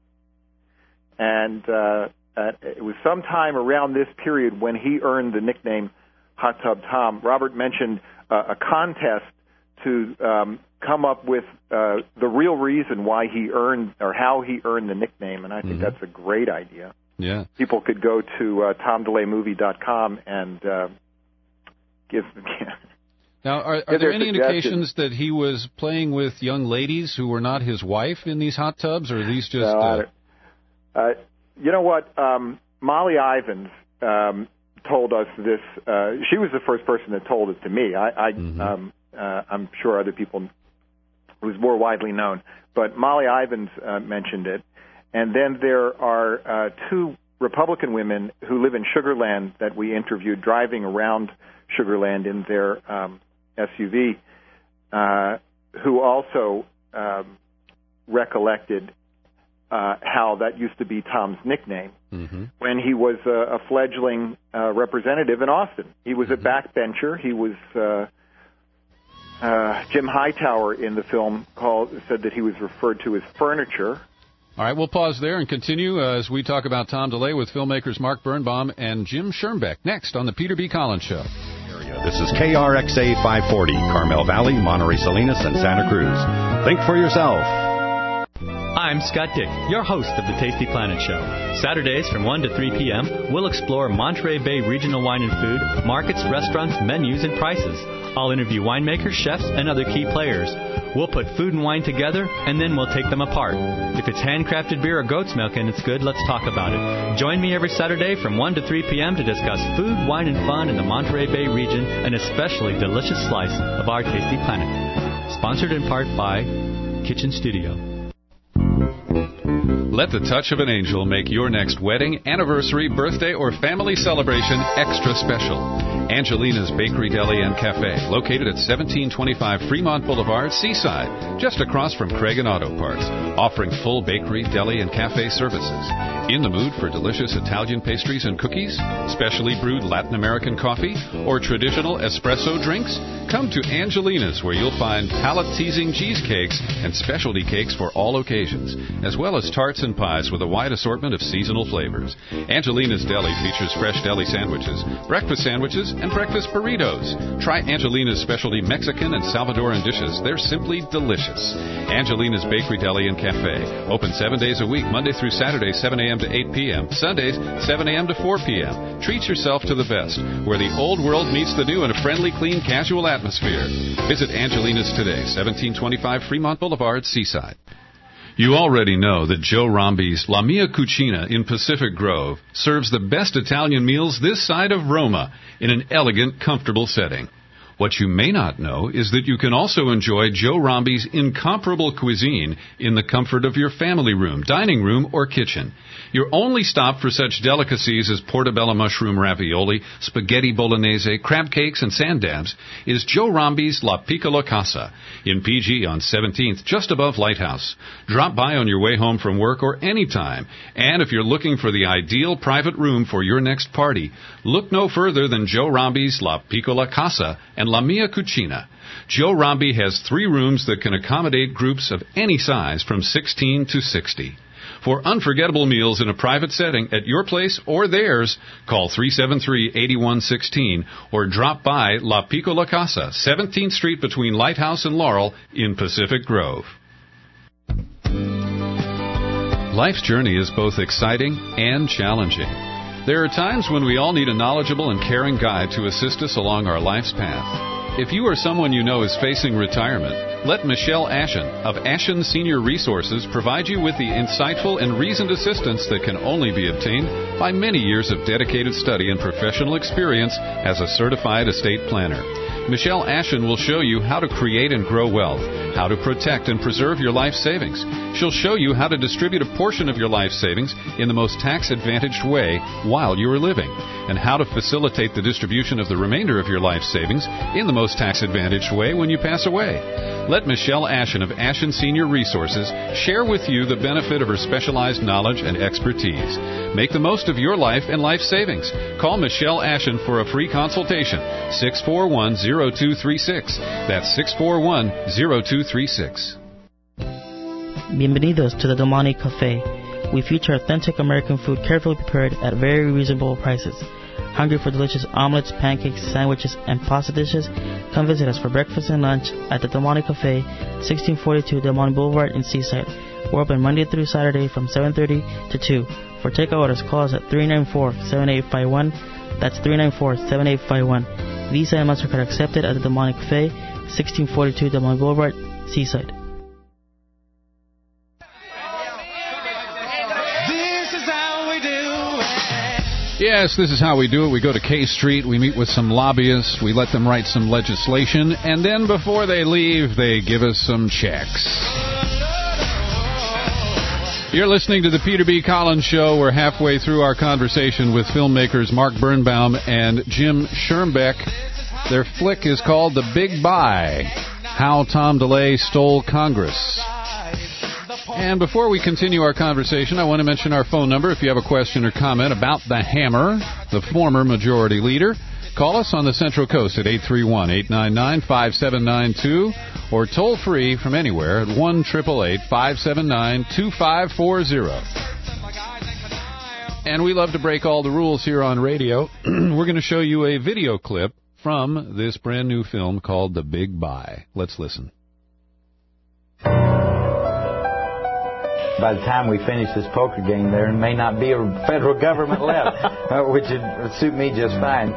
And uh, at, it was sometime around this period when he earned the nickname Hot Tub Tom. Robert mentioned uh, a contest to um, come up with uh, the real reason why he earned or how he earned the nickname, and I think Mm-hmm. that's a great idea. Yeah. People could go to uh, tom delay movie dot com and uh, give... Now, are, are Give there their any suggestions. indications that he was playing with young ladies who were not his wife in these hot tubs, or are these just... No, I uh, don't- uh, you know what? Um, Molly Ivins um, told us this. Uh, she was the first person that told it to me. I, I, Mm-hmm. um, uh, I'm sure other people, it was more widely known. But Molly Ivins uh, mentioned it. And then there are uh, two Republican women who live in Sugar Land that we interviewed driving around Sugar Land in their um, S U V, uh, who also um, recollected uh, how that used to be Tom's nickname mm-hmm. when he was a, a fledgling uh, representative in Austin. He was Mm-hmm. a backbencher. He was uh, uh, Jim Hightower in the film called said that he was referred to as furniture. All right, we'll pause there and continue uh, as we talk about Tom DeLay with filmmakers Mark Birnbaum and Jim Schoenbeck next on the Peter B. Collins Show. This is K R X A five forty, Carmel Valley, Monterey Salinas, and Santa Cruz. Think for yourself. I'm Scott Dick, your host of the Tasty Planet Show. Saturdays from one to three p.m., we'll explore Monterey Bay regional wine and food, markets, restaurants, menus, and prices. I'll interview winemakers, chefs, and other key players. We'll put food and wine together, and then we'll take them apart. If it's handcrafted beer or goat's milk and it's good, let's talk about it. Join me every Saturday from one to three p.m. to discuss food, wine, and fun in the Monterey Bay region, an especially delicious slice of our Tasty Planet. Sponsored in part by Kitchen Studio. Let the touch of an angel make your next wedding, anniversary, birthday, or family celebration extra special. Angelina's Bakery, Deli, and Cafe, located at seventeen twenty-five Fremont Boulevard, Seaside, just across from Craig and Auto Parts, offering full bakery, deli, and cafe services. In the mood for delicious Italian pastries and cookies, specially brewed Latin American coffee, or traditional espresso drinks? Come to Angelina's, where you'll find palate-teasing cheesecakes and specialty cakes for all occasions, as well as tarts and pies with a wide assortment of seasonal flavors. Angelina's Deli features fresh deli sandwiches, breakfast sandwiches, and breakfast burritos. Try Angelina's specialty Mexican and Salvadoran dishes. They're simply delicious. Angelina's Bakery, Deli, and Cafe. Open seven days a week, Monday through Saturday, seven a.m. to eight p.m., Sundays, seven a.m. to four p.m. Treat yourself to the best, where the old world meets the new in a friendly, clean, casual atmosphere. Visit Angelina's today, seventeen twenty-five Fremont Boulevard, Seaside. You already know that Joe Rombi's La Mia Cucina in Pacific Grove serves the best Italian meals this side of Roma in an elegant, comfortable setting. What you may not know is that you can also enjoy Joe Rombi's incomparable cuisine in the comfort of your family room, dining room, or kitchen. Your only stop for such delicacies as portobello mushroom ravioli, spaghetti bolognese, crab cakes, and sand dabs is Joe Rombi's La Piccola Casa in P G on seventeenth, just above Lighthouse. Drop by on your way home from work or anytime. And if you're looking for the ideal private room for your next party, look no further than Joe Rombi's La Piccola Casa and and La Mia Cucina. Joe Romby has three rooms that can accommodate groups of any size from sixteen to sixty. For unforgettable meals in a private setting at your place or theirs, call three seven three, eight one one six or drop by La Piccola Casa, seventeenth Street between Lighthouse and Laurel in Pacific Grove. Life's journey is both exciting and challenging. There are times when we all need a knowledgeable and caring guide to assist us along our life's path. If you or someone you know is facing retirement, let Michelle Ashen of Ashen Senior Resources provide you with the insightful and reasoned assistance that can only be obtained by many years of dedicated study and professional experience as a certified estate planner. Michelle Ashen will show you how to create and grow wealth, how to protect and preserve your life savings. She'll show you how to distribute a portion of your life savings in the most tax-advantaged way while you are living, and how to facilitate the distribution of the remainder of your life savings in the most tax-advantaged way when you pass away. Let Michelle Ashen of Ashen Senior Resources share with you the benefit of her specialized knowledge and expertise. Make the most of your life and life savings. Call Michelle Ashen for a free consultation, six four one, zero two three six. That's six four one, zero two three six. Bienvenidos to the Domani Cafe. We feature authentic American food carefully prepared at very reasonable prices. Hungry for delicious omelets, pancakes, sandwiches, and pasta dishes? Come visit us for breakfast and lunch at the Domani Cafe, sixteen forty-two Del Monte Boulevard in Seaside. We're open Monday through Saturday from seven thirty to two. For takeout orders, call us at three nine four, seven eight five one. That's three nine four, seven eight five one. Visa and MasterCard accepted at the Domani Cafe, sixteen forty-two Del Monte Boulevard, Seaside. Yes, this is how we do it. We go to K Street, we meet with some lobbyists, we let them write some legislation, and then before they leave, they give us some checks. You're listening to the Peter B. Collins Show. We're halfway through our conversation with filmmakers Mark Birnbaum and Jim Schermbeck. Their flick is called The Big Buy, How Tom DeLay Stole Congress. And before we continue our conversation, I want to mention our phone number. If you have a question or comment about the Hammer, the former majority leader, call us on the Central Coast at eight three one, eight nine nine, five seven nine two or toll free from anywhere at one eight eight eight, five seven nine, two five four zero. And we love to break all the rules here on radio. We're going to show you a video clip from this brand new film called The Big Buy. Let's listen. By the time we finish this poker game, there may not be a federal government left, uh, which would suit me just fine.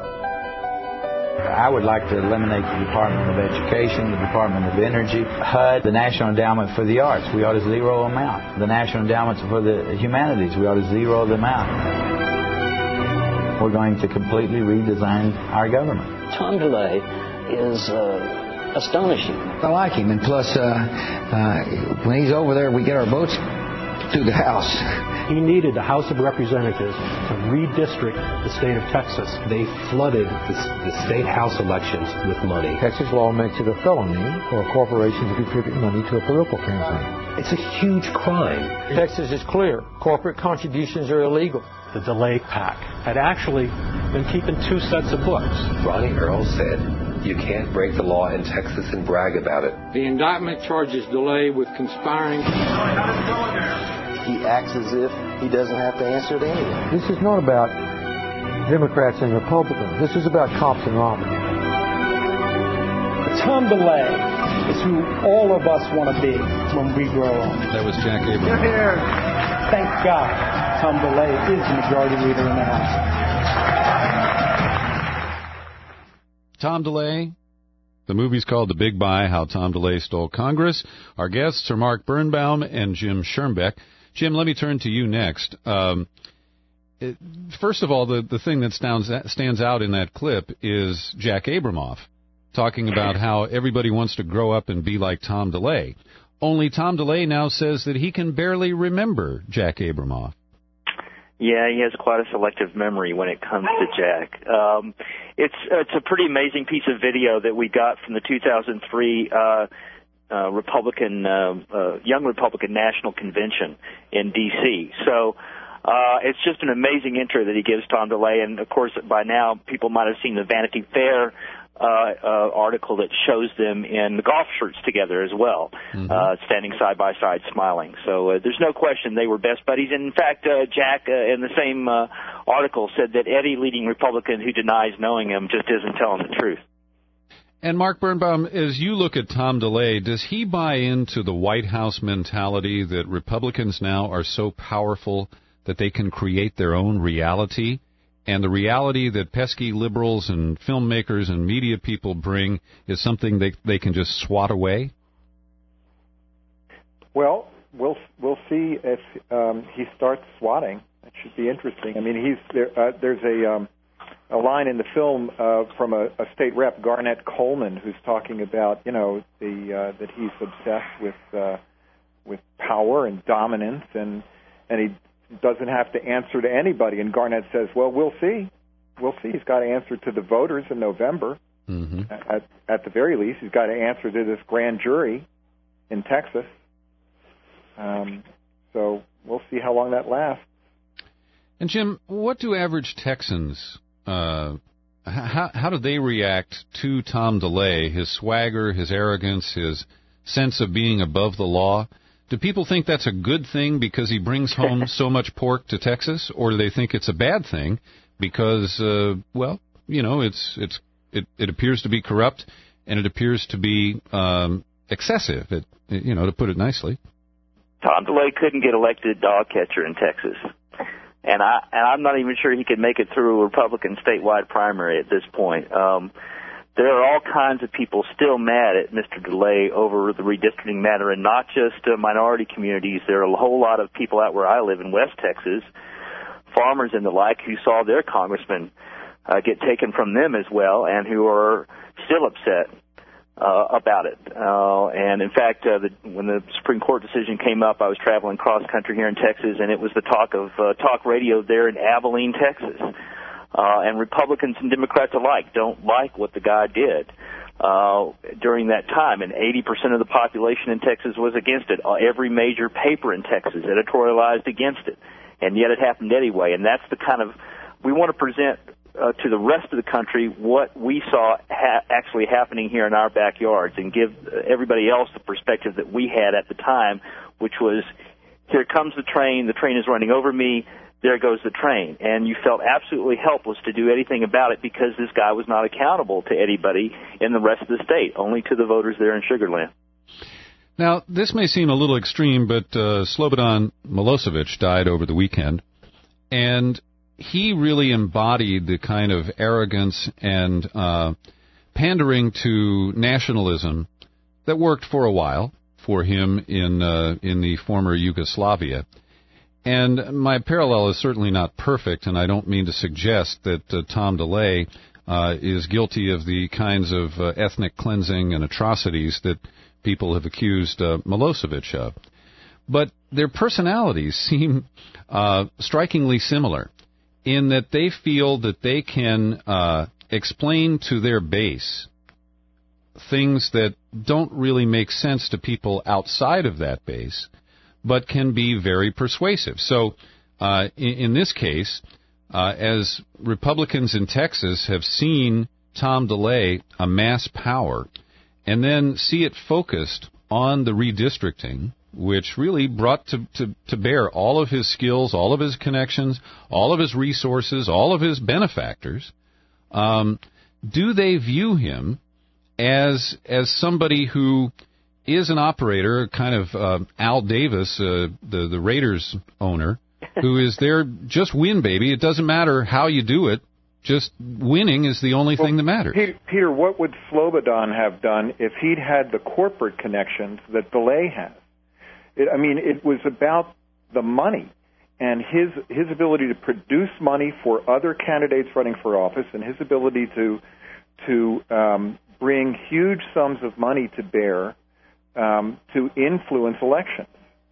I would like to eliminate the Department of Education, the Department of Energy, H U D, the National Endowment for the Arts. We ought to zero them out. The National Endowments for the Humanities. We ought to zero them out. We're going to completely redesign our government. Tom DeLay is... Uh astonishing. I like him, and plus, uh, uh, when he's over there, we get our votes through the House. He needed the House of Representatives to redistrict the state of Texas. They flooded the, the state House elections with money. Texas law makes it a felony for a corporation to contribute money to a political campaign. It's a huge crime. Texas is clear. Corporate contributions are illegal. The DeLay PAC had actually been keeping two sets of books. Ronnie Earl said, "You can't break the law in Texas and brag about it." The indictment charges DeLay with conspiring. He acts as if he doesn't have to answer to anyone. This is not about Democrats and Republicans. This is about cops and robbers. Tom DeLay is who all of us want to be when we grow up. That was Jack Abrams. You're here. Thank God Tom DeLay is the majority leader in the House. Tom DeLay. The movie's called The Big Buy, How Tom DeLay Stole Congress. Our guests are Mark Birnbaum and Jim Schermbeck. Jim, let me turn to you next. Um, it, first of all, the, the thing that stands, stands out in that clip is Jack Abramoff talking about how everybody wants to grow up and be like Tom DeLay. Only Tom DeLay now says that he can barely remember Jack Abramoff. Yeah, he has quite a selective memory when it comes to Jack. Um, it's it's a pretty amazing piece of video that we got from the two thousand three uh, uh, Republican uh, uh, Young Republican National Convention in D C So uh, it's just an amazing intro that he gives Tom DeLay, and of course by now people might have seen the Vanity Fair uh, uh, article that shows them in the golf shirts together as well, mm-hmm. uh, standing side by side, smiling. So uh, there's no question they were best buddies. And in fact, uh, Jack, uh, in the same uh, article, said that Eddie, leading Republican who denies knowing him, just isn't telling the truth. And Mark Birnbaum, as you look at Tom DeLay, does he buy into the White House mentality that Republicans now are so powerful that they can create their own reality? And the reality that pesky liberals and filmmakers and media people bring is something they they can just swat away? Well, we'll we'll see if um, he starts swatting. That should be interesting. I mean, he's there. Uh, there's a um, a line in the film uh, from a, a state rep, Garnett Coleman, who's talking about you know the uh, that he's obsessed with uh, with power and dominance, and and he doesn't have to answer to anybody. And Garnett says, well, we'll see. We'll see. He's got to answer to the voters in November. Mm-hmm. At, at the very least, he's got to answer to this grand jury in Texas. Um, so we'll see how long that lasts. And, Jim, what do average Texans, uh, how, how do they react to Tom DeLay, his swagger, his arrogance, his sense of being above the law? Do people think that's a good thing because he brings home so much pork to Texas, or do they think it's a bad thing because, uh, well, you know, it's it's it, it appears to be corrupt and it appears to be um, excessive, it, you know, to put it nicely? Tom DeLay couldn't get elected dog catcher in Texas, and I and I'm not even sure he could make it through a Republican statewide primary at this point. Um, There are all kinds of people still mad at Mister DeLay over the redistricting matter, and not just uh, minority communities. There are a whole lot of people out where I live in West Texas, farmers and the like, who saw their congressman uh, get taken from them as well, and who are still upset uh, about it. Uh, and in fact, uh, the, when the Supreme Court decision came up, I was traveling cross country here in Texas, and it was the talk of uh, talk radio there in Abilene, Texas. Uh, and Republicans and Democrats alike don't like what the guy did uh, during that time. And eighty percent of the population in Texas was against it. Uh, every major paper in Texas editorialized against it. And yet it happened anyway. And that's the kind of, we want to present uh, to the rest of the country what we saw ha- actually happening here in our backyards, and give everybody else the perspective that we had at the time, which was, here comes the train, the train is running over me, there goes the train. And you felt absolutely helpless to do anything about it because this guy was not accountable to anybody in the rest of the state, only to the voters there in Sugar Land. Now, this may seem a little extreme, but uh, Slobodan Milosevic died over the weekend, and he really embodied the kind of arrogance and uh, pandering to nationalism that worked for a while for him in uh, in the former Yugoslavia. And my parallel is certainly not perfect, and I don't mean to suggest that uh, Tom DeLay uh, is guilty of the kinds of uh, ethnic cleansing and atrocities that people have accused uh, Milosevic of. But their personalities seem uh, strikingly similar in that they feel that they can uh, explain to their base things that don't really make sense to people outside of that base, but can be very persuasive. So uh, in, in this case, uh, as Republicans in Texas have seen Tom DeLay amass power and then see it focused on the redistricting, which really brought to, to, to bear all of his skills, all of his connections, all of his resources, all of his benefactors, um, do they view him as as somebody who is an operator, kind of uh, Al Davis, uh, the, the Raiders owner, who is there, just win, baby. It doesn't matter how you do it. Just winning is the only well, thing that matters. Peter, Peter, what would Slobodan have done if he'd had the corporate connections that DeLay has? It, I mean, it was about the money and his his ability to produce money for other candidates running for office, and his ability to to um, bring huge sums of money to bear um, to influence elections.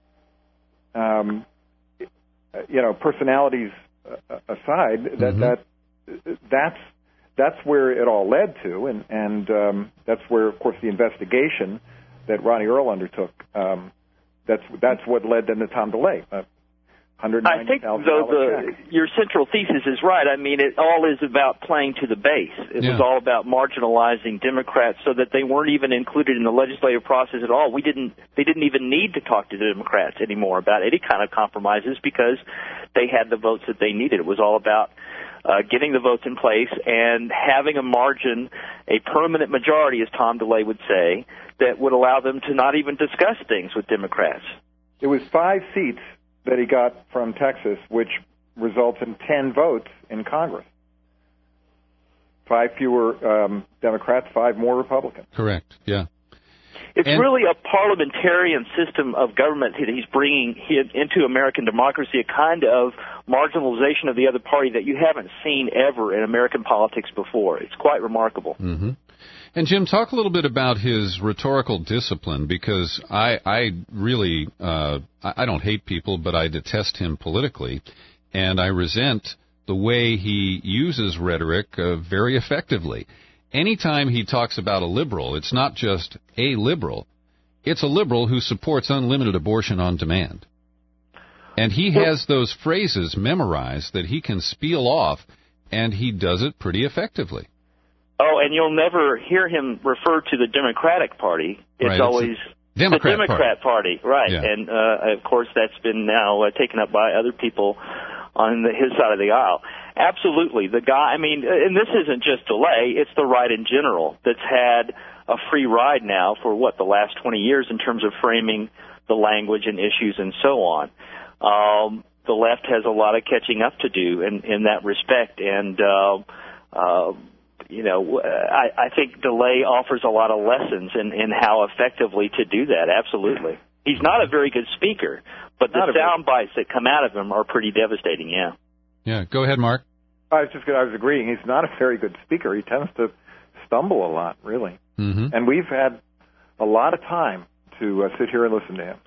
Um, you know, personalities aside, that mm-hmm. that that's that's where it all led to, and and um, that's where, of course, the investigation that Ronnie Earl undertook. Um, that's that's what led them to Tom DeLay. Uh, one hundred I ninety think, thousand though, dollars check. the, your central thesis is right. I mean, it all is about playing to the base. It Yeah. was all about marginalizing Democrats so that they weren't even included in the legislative process at all. We didn't. They didn't even need to talk to the Democrats anymore about any kind of compromises because they had the votes that they needed. It was all about uh, getting the votes in place and having a margin, a permanent majority, as Tom DeLay would say, that would allow them to not even discuss things with Democrats. It was five seats that he got from Texas, which results in ten votes in Congress. Five fewer um, Democrats, five more Republicans. Correct, yeah. It's And- really a parliamentarian system of government that he's bringing into American democracy, a kind of marginalization of the other party that you haven't seen ever in American politics before. It's quite remarkable. Mm-hmm. And Jim, talk a little bit about his rhetorical discipline, because I, I really, uh, I I don't hate people, but I detest him politically, and I resent the way he uses rhetoric uh, very effectively. Anytime he talks about a liberal, it's not just a liberal, it's a liberal who supports unlimited abortion on demand. And he has those phrases memorized that he can spiel off, and he does it pretty effectively. Oh, and you'll never hear him refer to the Democratic Party. It's Right, it's always Democrat the Democrat Party, right? Yeah. And uh, of course, that's been now uh, taken up by other people on the, his side of the aisle. Absolutely, the guy. I mean, and this isn't just DeLay; it's the right in general that's had a free ride now for what the last twenty years in terms of framing the language and issues and so on. Um, the left has a lot of catching up to do in, in that respect, and uh, uh, you know, I, I think DeLay offers a lot of lessons in, in how effectively to do that. Absolutely, he's not a very good speaker, but the sound bites that come out of him are pretty devastating. Yeah. Yeah, go ahead, Mark. I was just I was agreeing. He's not a very good speaker. He tends to stumble a lot, really. Mm-hmm. And we've had a lot of time to uh, sit here and listen to him.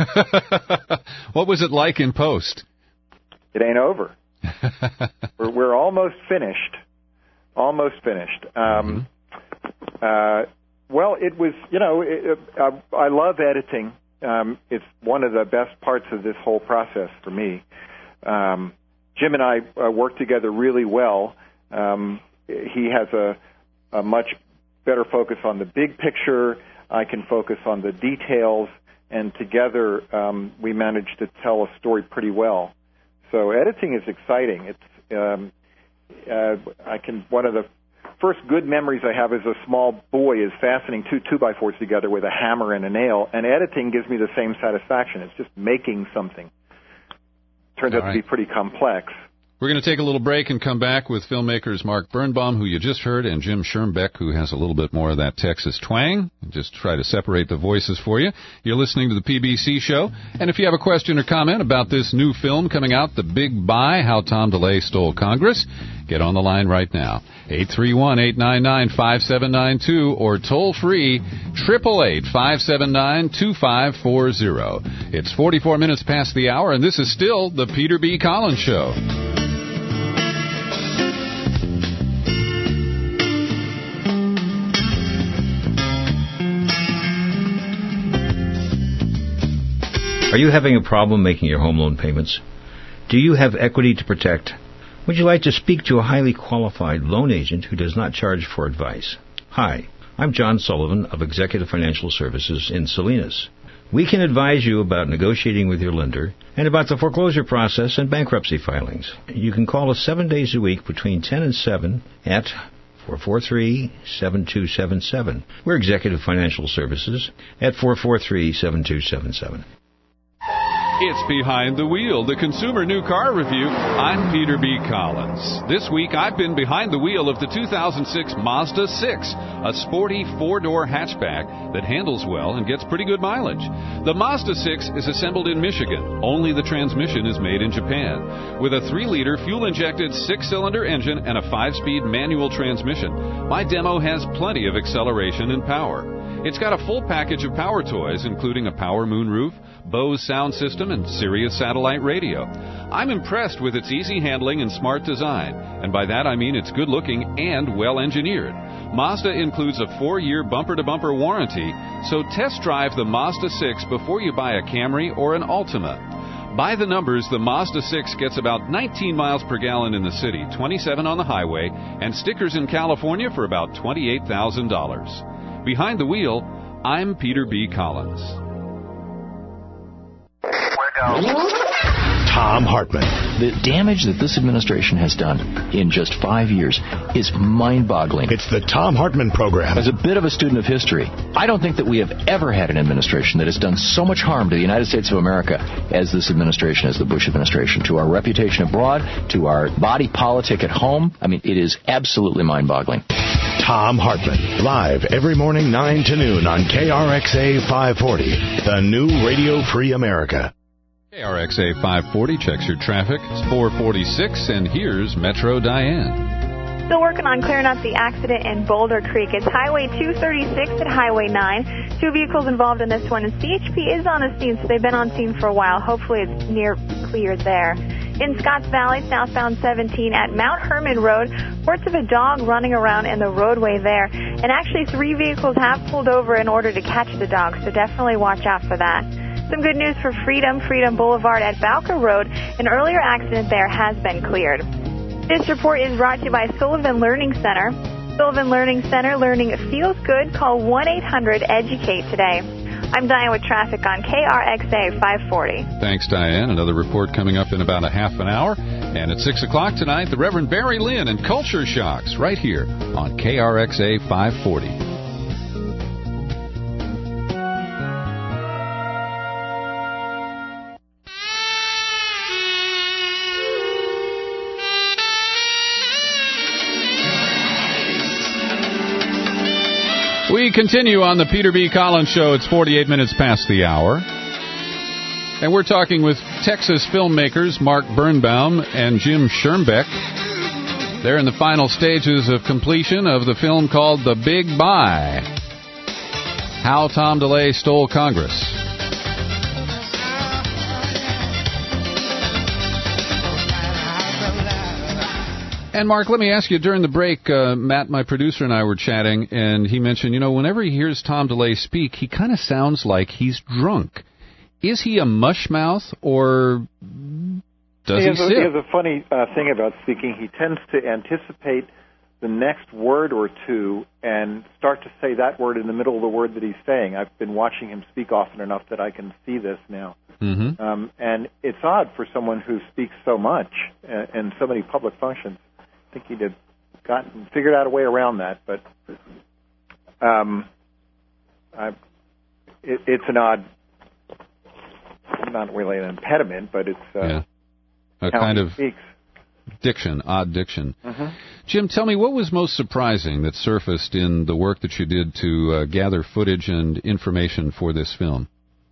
What was it like in post? It ain't over. we're, we're almost finished. Almost finished. Um, mm-hmm. uh, well, it was, you know, it, uh, I love editing. Um, it's one of the best parts of this whole process for me. Um, Jim and I uh, work together really well. Um, he has a, a much better focus on the big picture. I can focus on the details, and together um, we manage to tell a story pretty well. So editing is exciting. It's um, uh, I can one of the first good memories I have as a small boy is fastening two two-by-fours together with a hammer and a nail, and editing gives me the same satisfaction. It's just making something. Turns All out right. to be pretty complex. We're going to take a little break and come back with filmmakers Mark Birnbaum, who you just heard, and Jim Schoenbeck, who has a little bit more of that Texas twang. Just try to separate the voices for you. You're listening to the P B C Show. And if you have a question or comment about this new film coming out, The Big Buy, How Tom DeLay Stole Congress, get on the line right now. eight three one, eight nine nine, five seven nine two or toll free, eight eight eight, five seven nine, two five four zero. It's forty-four minutes past the hour, and this is still the Peter B. Collins Show. Are you having a problem making your home loan payments? Do you have equity to protect? Would you like to speak to a highly qualified loan agent who does not charge for advice? Hi, I'm John Sullivan of Executive Financial Services in Salinas. We can advise you about negotiating with your lender and about the foreclosure process and bankruptcy filings. You can call us seven days a week between ten and seven at four four three, seven two seven seven. We're Executive Financial Services at four four three, seven two seven seven. It's Behind the Wheel, the Consumer New Car Review. I'm Peter B. Collins. This week, I've been behind the wheel of the two thousand six Mazda six, a sporty four-door hatchback that handles well and gets pretty good mileage. The Mazda six is assembled in Michigan. Only the transmission is made in Japan. With a three-liter fuel-injected six-cylinder engine and a five-speed manual transmission, my demo has plenty of acceleration and power. It's got a full package of power toys, including a power moonroof, Bose sound system, and Sirius satellite radio. I'm impressed with its easy handling and smart design, and by that I mean it's good looking and well engineered. Mazda includes a four-year bumper-to-bumper warranty, so test drive the Mazda six before you buy a Camry or an Altima. By the numbers, the Mazda six gets about nineteen miles per gallon in the city, twenty-seven on the highway, and stickers in California for about twenty-eight thousand dollars. Behind the wheel, I'm Peter B. Collins. Tom Hartman. The damage that this administration has done in just five years is mind-boggling. It's the Tom Hartman Program. As a bit of a student of history, I don't think that we have ever had an administration that has done so much harm to the United States of America as this administration, as the Bush administration, to our reputation abroad, to our body politic at home. I mean, it is absolutely mind-boggling. Tom Hartman, live every morning nine to noon on K R X A five forty, the new Radio Free America. K R X A five forty checks your traffic. It's four forty-six, and here's Metro Diane. Still working on clearing up the accident in Boulder Creek. It's Highway two thirty-six at Highway nine. Two vehicles involved in this one, and C H P is on the scene, so they've been on scene for a while. Hopefully it's near cleared there. In Scotts Valley, southbound seventeen at Mount Herman Road, reports of a dog running around in the roadway there. And actually three vehicles have pulled over in order to catch the dog, so definitely watch out for that. Some good news for Freedom, Freedom Boulevard at Bowker Road. An earlier accident there has been cleared. This report is brought to you by Sullivan Learning Center. Sullivan Learning Center, learning feels good. Call one eight hundred educate today. I'm Diane with traffic on K R X A five forty. Thanks, Diane. Another report coming up in about a half an hour. And at six o'clock tonight, the Reverend Barry Lynn and Culture Shocks right here on K R X A five forty. We continue on the Peter B. Collins Show. It's forty-eight minutes past the hour. And we're talking with Texas filmmakers Mark Birnbaum and Jim Schoenbeck. They're in the final stages of completion of the film called The Big Buy. How Tom DeLay Stole Congress. And, Mark, let me ask you, during the break, uh, Matt, my producer, and I were chatting, and he mentioned, you know, whenever he hears Tom DeLay speak, he kind of sounds like he's drunk. Is he a mushmouth, or does he, he, he a, sip? He has a funny uh, thing about speaking. He tends to anticipate the next word or two and start to say that word in the middle of the word that he's saying. I've been watching him speak often enough that I can see this now. Mm-hmm. Um, and it's odd for someone who speaks so much uh, in so many public functions. I think he'd have gotten figured out a way around that, but um, I, it, it's an odd, not really an impediment, but it's uh, yeah. a how kind he of speaks. diction, odd diction. Mm-hmm. Jim, tell me, what was most surprising that surfaced in the work that you did to uh, gather footage and information for this film?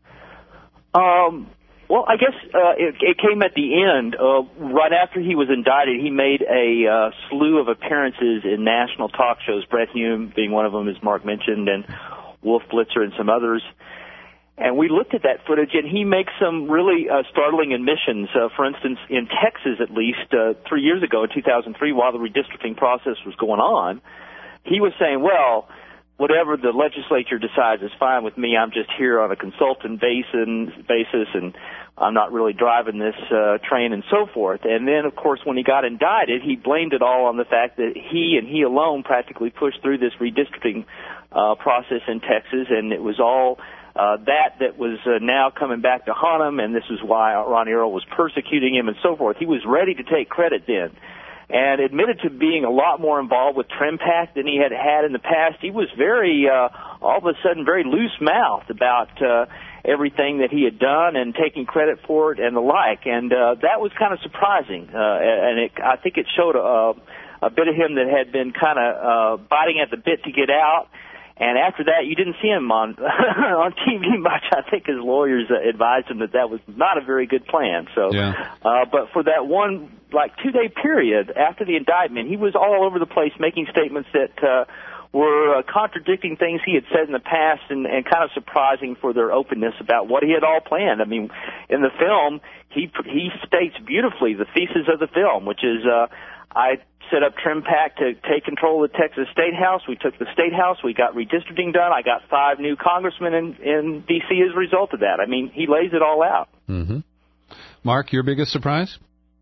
Um. Well, I guess uh, it, it came at the end. Uh, right after he was indicted, he made a uh, slew of appearances in national talk shows, Brett Hume being one of them, as Mark mentioned, and Wolf Blitzer and some others. And we looked at that footage, and he makes some really uh, startling admissions. Uh, for instance, in Texas, at least, uh, three years ago, in two thousand three, while the redistricting process was going on, he was saying, well, whatever the legislature decides is fine with me. I'm just here on a consultant basis, and I'm not really driving this uh, train and so forth. And then, of course, when he got indicted, he blamed it all on the fact that he and he alone practically pushed through this redistricting uh, process in Texas, and it was all uh, that that was uh, now coming back to haunt him, and this is why Ronnie Earl was persecuting him and so forth. He was ready to take credit then, and admitted to being a lot more involved with TrimPac than he had had in the past. He was very, uh, all of a sudden, very loose-mouthed about uh, everything that he had done and taking credit for it and the like. And uh, that was kind of surprising, uh, and it, I think it showed a, a bit of him that had been kind of uh, biting at the bit to get out. And after that, you didn't see him on on T V much. I think his lawyers uh, advised him that that was not a very good plan. So, yeah. uh, but for that one, like, two-day period after the indictment, he was all over the place making statements that uh, were uh, contradicting things he had said in the past and, and kind of surprising for their openness about what he had all planned. I mean, in the film, he he states beautifully the thesis of the film, which is uh, I set up TrimPac to take control of the Texas State House. We took the State House. We got redistricting done. I got five new congressmen in, in D C as a result of that. I mean, he lays it all out. Mm-hmm. Mark, your biggest surprise?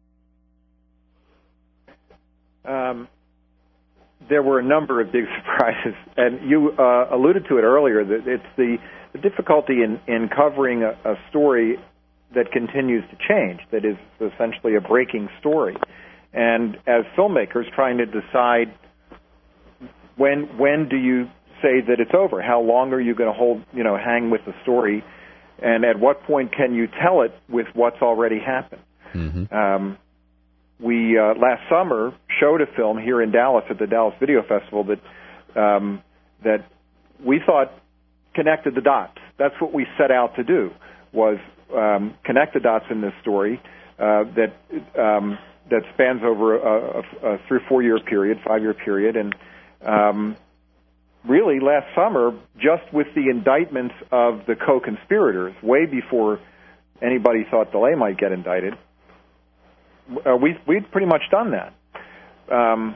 Um, there were a number of big surprises, and you uh, alluded to it earlier, that it's the, the difficulty in, in covering a, a story that continues to change, that is essentially a breaking story. And as filmmakers trying to decide when when do you say that it's over, how long are you going to hold, you know, hang with the story, and at what point can you tell it with what's already happened? Mm-hmm. Um, we uh, last summer showed a film here in Dallas at the Dallas Video Festival that um, that we thought connected the dots. That's what we set out to do, was um, connect the dots in this story uh, that um, that spans over a, a, a three or four year period, five year period, and um, really last summer, just with the indictments of the co-conspirators, way before anybody thought DeLay might get indicted, uh, we we'd pretty much done that. Um,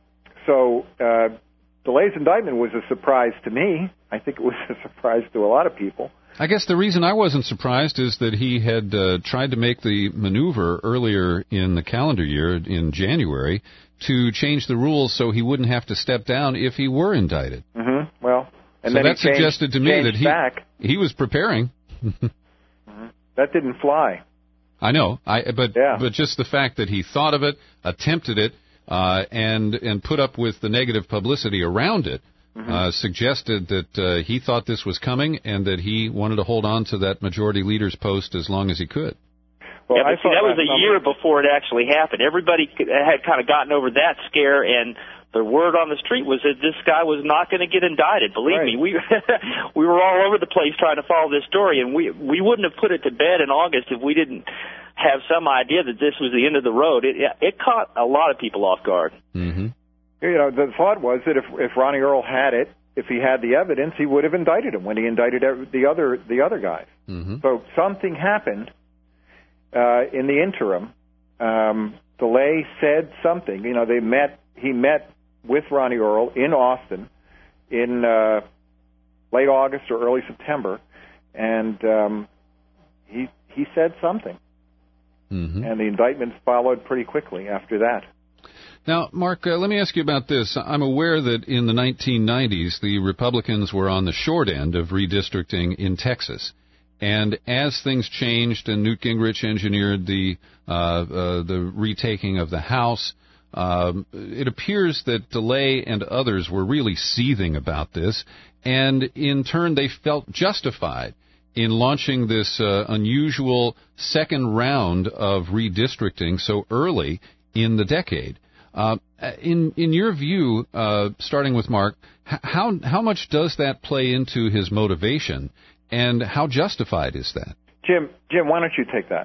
so uh, DeLay's indictment was a surprise to me. I think it was a surprise to a lot of people. I guess the reason I wasn't surprised is that he had uh, tried to make the maneuver earlier in the calendar year, in January, to change the rules so he wouldn't have to step down if he were indicted. Mm-hmm. Well, and so then that he changed, suggested to me that he back. he was preparing. Mm-hmm. That didn't fly. I know, I but yeah. but just the fact that he thought of it, attempted it, uh, and and put up with the negative publicity around it. Mm-hmm. Uh, suggested that uh, he thought this was coming and that he wanted to hold on to that majority leader's post as long as he could. Well, yeah, but see, that was a year before it actually happened. Everybody had kind of gotten over that scare, and the word on the street was that this guy was not going to get indicted. Believe right. me, we we were all over the place trying to follow this story, and we we wouldn't have put it to bed in August if we didn't have some idea that this was the end of the road. It it caught a lot of people off guard. Mm-hmm. You know, the thought was that if if Ronnie Earl had it, if he had the evidence, he would have indicted him when he indicted the other the other guys. Mm-hmm. So something happened uh, in the interim. Um, DeLay said something. You know, they met. He met with Ronnie Earl in Austin in uh, late August or early September, and um, he he said something, mm-hmm. and the indictments followed pretty quickly after that. Now, Mark, uh, let me ask you about this. I'm aware that in the nineteen nineties, the Republicans were on the short end of redistricting in Texas. And as things changed and Newt Gingrich engineered the uh, uh, the retaking of the House, um, it appears that DeLay and others were really seething about this. And in turn, they felt justified in launching this uh, unusual second round of redistricting so early in the decade. Uh, in in your view, uh, starting with Mark, how how much does that play into his motivation, and how justified is that? Jim, Jim, why don't you take that?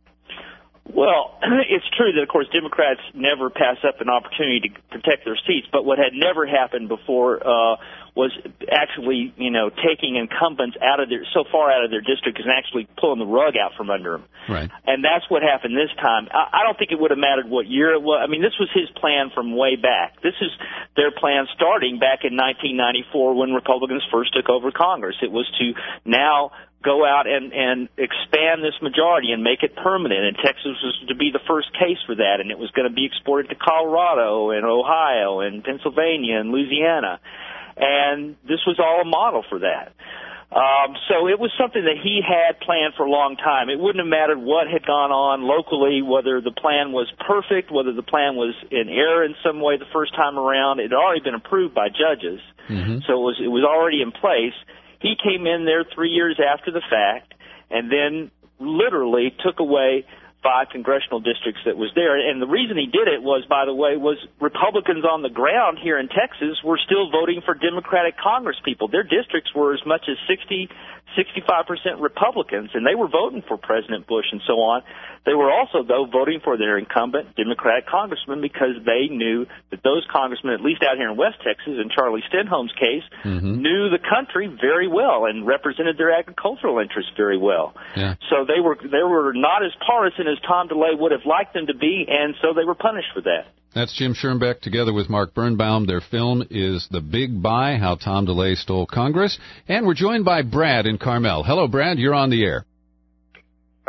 Well, it's true that, of course, Democrats never pass up an opportunity to protect their seats, but what had never happened before uh, was actually, you know, taking incumbents out of their, so far out of their district and actually pulling the rug out from under them. Right. And that's what happened this time. I, I don't think it would have mattered what year it was. I mean, this was his plan from way back. This is their plan starting back in nineteen ninety-four when Republicans first took over Congress. It was to now go out and, and expand this majority and make it permanent. And Texas was to be the first case for that, and it was going to be exported to Colorado and Ohio and Pennsylvania and Louisiana. And this was all a model for that. Um, so it was something that he had planned for a long time. It wouldn't have mattered what had gone on locally, whether the plan was perfect, whether the plan was in error in some way the first time around. It had already been approved by judges, mm-hmm. so it was, it was already in place. He came in there three years after the fact and then literally took away five congressional districts that was there. And the reason he did it was, by the way, was Republicans on the ground here in Texas were still voting for Democratic congresspeople. Their districts were as much as sixty, sixty-five percent Republicans, and they were voting for President Bush and so on. They were also, though, voting for their incumbent Democratic congressman because they knew that those congressmen, at least out here in West Texas, in Charlie Stenholm's case, mm-hmm. knew the country very well and represented their agricultural interests very well. Yeah. So they were they were not as partisan as Tom DeLay would have liked them to be, and so they were punished for that. That's Jim Schoenbeck together with Mark Birnbaum. Their film is The Big Buy, How Tom DeLay Stole Congress. And we're joined by Brad in Carmel. Hello, Brad. You're on the air.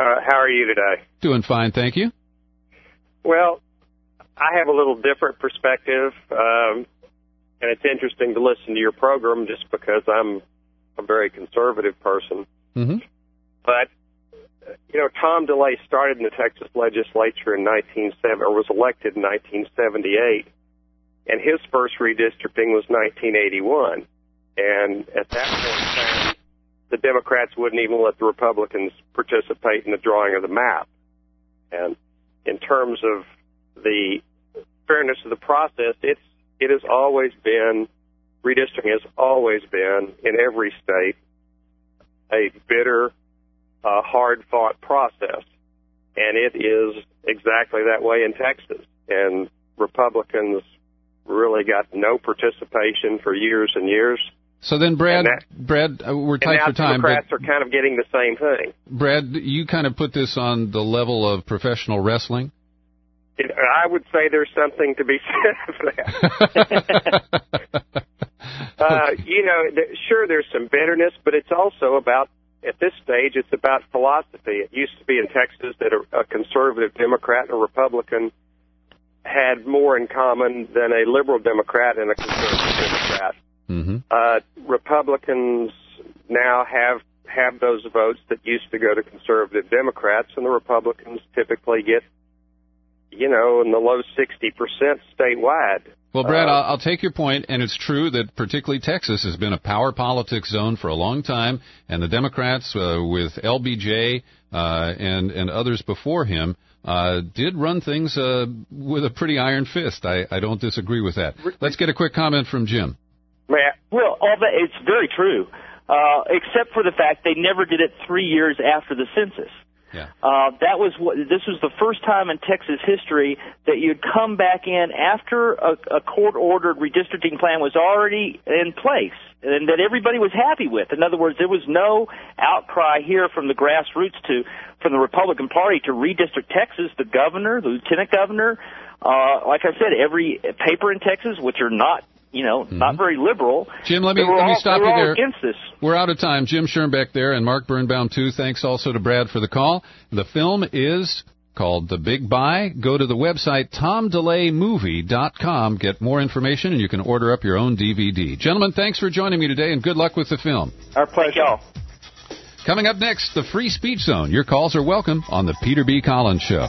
Uh, how are you today? Doing fine, thank you. Well, I have a little different perspective, um, and it's interesting to listen to your program just because I'm a very conservative person. Mm-hmm. But, you know, Tom DeLay started in the Texas legislature in nineteen seventy, or was elected in nineteen seventy-eight, and his first redistricting was nineteen eighty-one. And at that point in time, the Democrats wouldn't even let the Republicans participate in the drawing of the map. And in terms of the fairness of the process, it's it has always been, redistricting has always been, in every state, a bitter, uh, hard-fought process. And it is exactly that way in Texas. And Republicans really got no participation for years and years. So then, Brad, that, Brad, uh, we're tight and now for time. Democrats but are kind of getting the same thing. Brad, you kind of put this on the level of professional wrestling. It, I would say there's something to be said for that. uh, you know, th- sure, there's some bitterness, but it's also about, at this stage, it's about philosophy. It used to be in Texas that a, a conservative Democrat and a Republican had more in common than a liberal Democrat and a conservative Democrat. Mm-hmm. Uh, Republicans now have have those votes that used to go to conservative Democrats, and the Republicans typically get, you know, in the low sixty percent statewide. Well, Brad, uh, I'll, I'll take your point, and it's true that particularly Texas has been a power politics zone for a long time, and the Democrats, uh, with L B J uh, and and others before him, uh, did run things uh, with a pretty iron fist. I, I don't disagree with that. Let's get a quick comment from Jim. Well, all that, it's very true, uh, except for the fact they never did it three years after the census. Yeah. Uh, that was what, this was the first time in Texas history that you'd come back in after a, a court-ordered redistricting plan was already in place and that everybody was happy with. In other words, there was no outcry here from the grassroots to, from the Republican Party to redistrict Texas. The governor, the lieutenant governor, uh, like I said, every paper in Texas, which are not, you know, mm-hmm. not very liberal. Jim, let me, let me all, stop you there. Against this. We're out of time. Jim Schoenbeck there and Mark Birnbaum, too. Thanks also to Brad for the call. The film is called The Big Buy. Go to the website tom delay movie dot com. Get more information, and you can order up your own D V D. Gentlemen, thanks for joining me today, and good luck with the film. Our pleasure. Y'all. Coming up next, the Free Speech Zone. Your calls are welcome on the Peter B. Collins Show.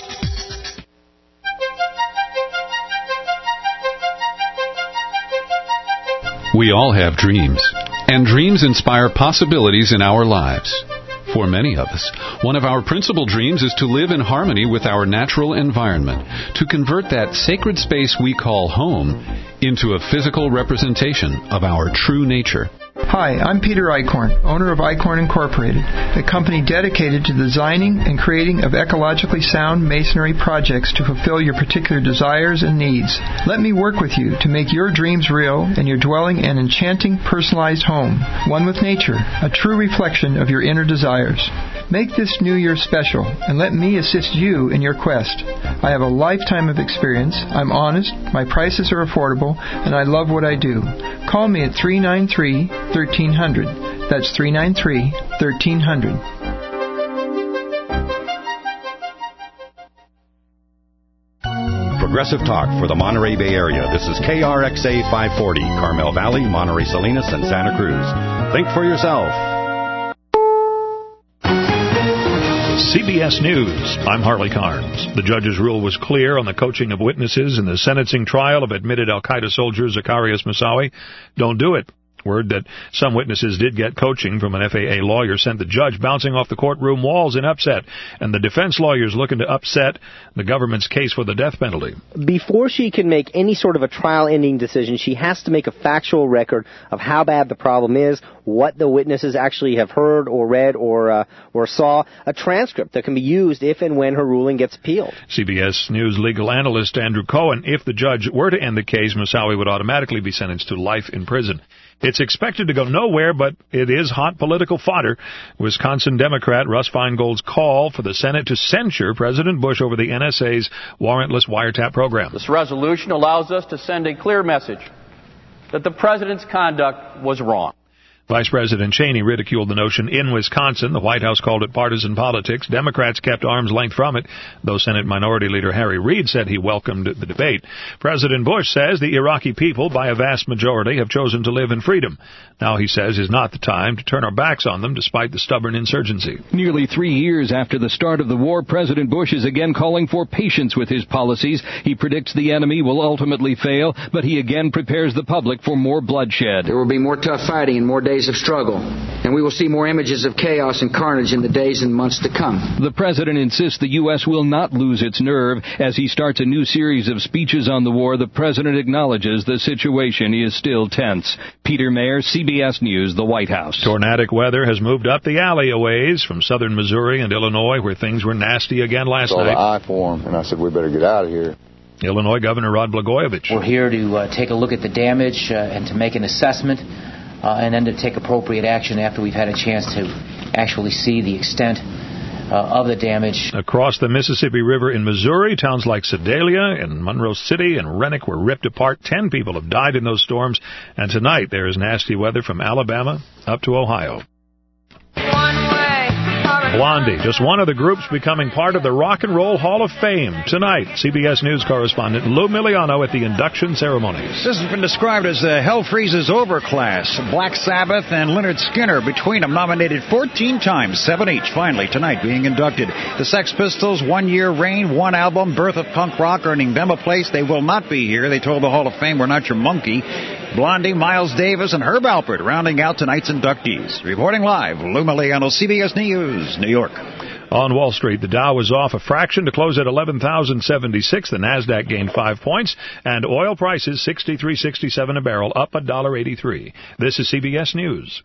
We all have dreams, and dreams inspire possibilities in our lives. For many of us, one of our principal dreams is to live in harmony with our natural environment, to convert that sacred space we call home into a physical representation of our true nature. Hi, I'm Peter Eichhorn, owner of Eichhorn Incorporated, a company dedicated to designing and creating of ecologically sound masonry projects to fulfill your particular desires and needs. Let me work with you to make your dreams real and your dwelling an enchanting, personalized home, one with nature, a true reflection of your inner desires. Make this new year special, and let me assist you in your quest. I have a lifetime of experience, I'm honest, my prices are affordable, and I love what I do. Call me at three nine three, one three zero zero. That's three nine three, one three zero zero. Progressive Talk for the Monterey Bay Area. This is K R X A five forty, Carmel Valley, Monterey Salinas, and Santa Cruz. Think for yourself. C B S News, I'm Harley Carnes. The judge's rule was clear on the coaching of witnesses in the sentencing trial of admitted al-Qaeda soldier Zacarias Moussaoui. Don't do it. Word that some witnesses did get coaching from an F A A lawyer sent the judge bouncing off the courtroom walls in upset, and the defense lawyers looking to upset the government's case for the death penalty. Before she can make any sort of a trial-ending decision, she has to make a factual record of how bad the problem is, what the witnesses actually have heard or read or uh, or saw, a transcript that can be used if and when her ruling gets appealed. C B S News legal analyst Andrew Cohen, if the judge were to end the case, Moussaoui would automatically be sentenced to life in prison. It's expected to go nowhere, but it is hot political fodder. Wisconsin Democrat Russ Feingold's call for the Senate to censure President Bush over the N S A's warrantless wiretap program. This resolution allows us to send a clear message that the president's conduct was wrong. Vice President Cheney ridiculed the notion in Wisconsin. The White House called it partisan politics. Democrats kept arm's length from it, though Senate Minority Leader Harry Reid said he welcomed the debate. President Bush says the Iraqi people, by a vast majority, have chosen to live in freedom. Now, he says, is not the time to turn our backs on them despite the stubborn insurgency. Nearly three years after the start of the war, President Bush is again calling for patience with his policies. He predicts the enemy will ultimately fail, but he again prepares the public for more bloodshed. There will be more tough fighting and more days of struggle, and we will see more images of chaos and carnage in the days and months to come. The president insists the U S will not lose its nerve. As he starts a new series of speeches on the war, the president acknowledges the situation is still tense. Peter Mayer, C B S News, the White House. Tornadic weather has moved up the alleyways from southern Missouri and Illinois, where things were nasty again last saw night. The eye for him, and I said, we better get out of here. Illinois Governor Rod Blagojevich. We're here to uh, take a look at the damage uh, and to make an assessment uh, and then to take appropriate action after we've had a chance to actually see the extent uh, of the damage. Across the Mississippi River in Missouri, towns like Sedalia and Monroe City and Renwick were ripped apart. Ten people have died in those storms. And tonight there is nasty weather from Alabama up to Ohio. Blondie, just one of the groups becoming part of the Rock and Roll Hall of Fame. Tonight, C B S News correspondent Lou Miliano at the induction ceremonies. This has been described as the Hell Freezes Over class. Black Sabbath and Lynyrd Skynyrd between them nominated fourteen times, seven each, finally tonight being inducted. The Sex Pistols, One Year Reign, one album, Birth of Punk Rock, earning them a place. They will not be here. They told the Hall of Fame, we're not your monkey. Blondie, Miles Davis, and Herb Alpert rounding out tonight's inductees. Reporting live, Lou Miliano, C B S News, New York. On Wall Street, the Dow was off a fraction to close at eleven thousand seventy-six. The Nasdaq gained five points, and oil prices sixty-three sixty-seven a barrel, up one dollar eighty-three. This is C B S News.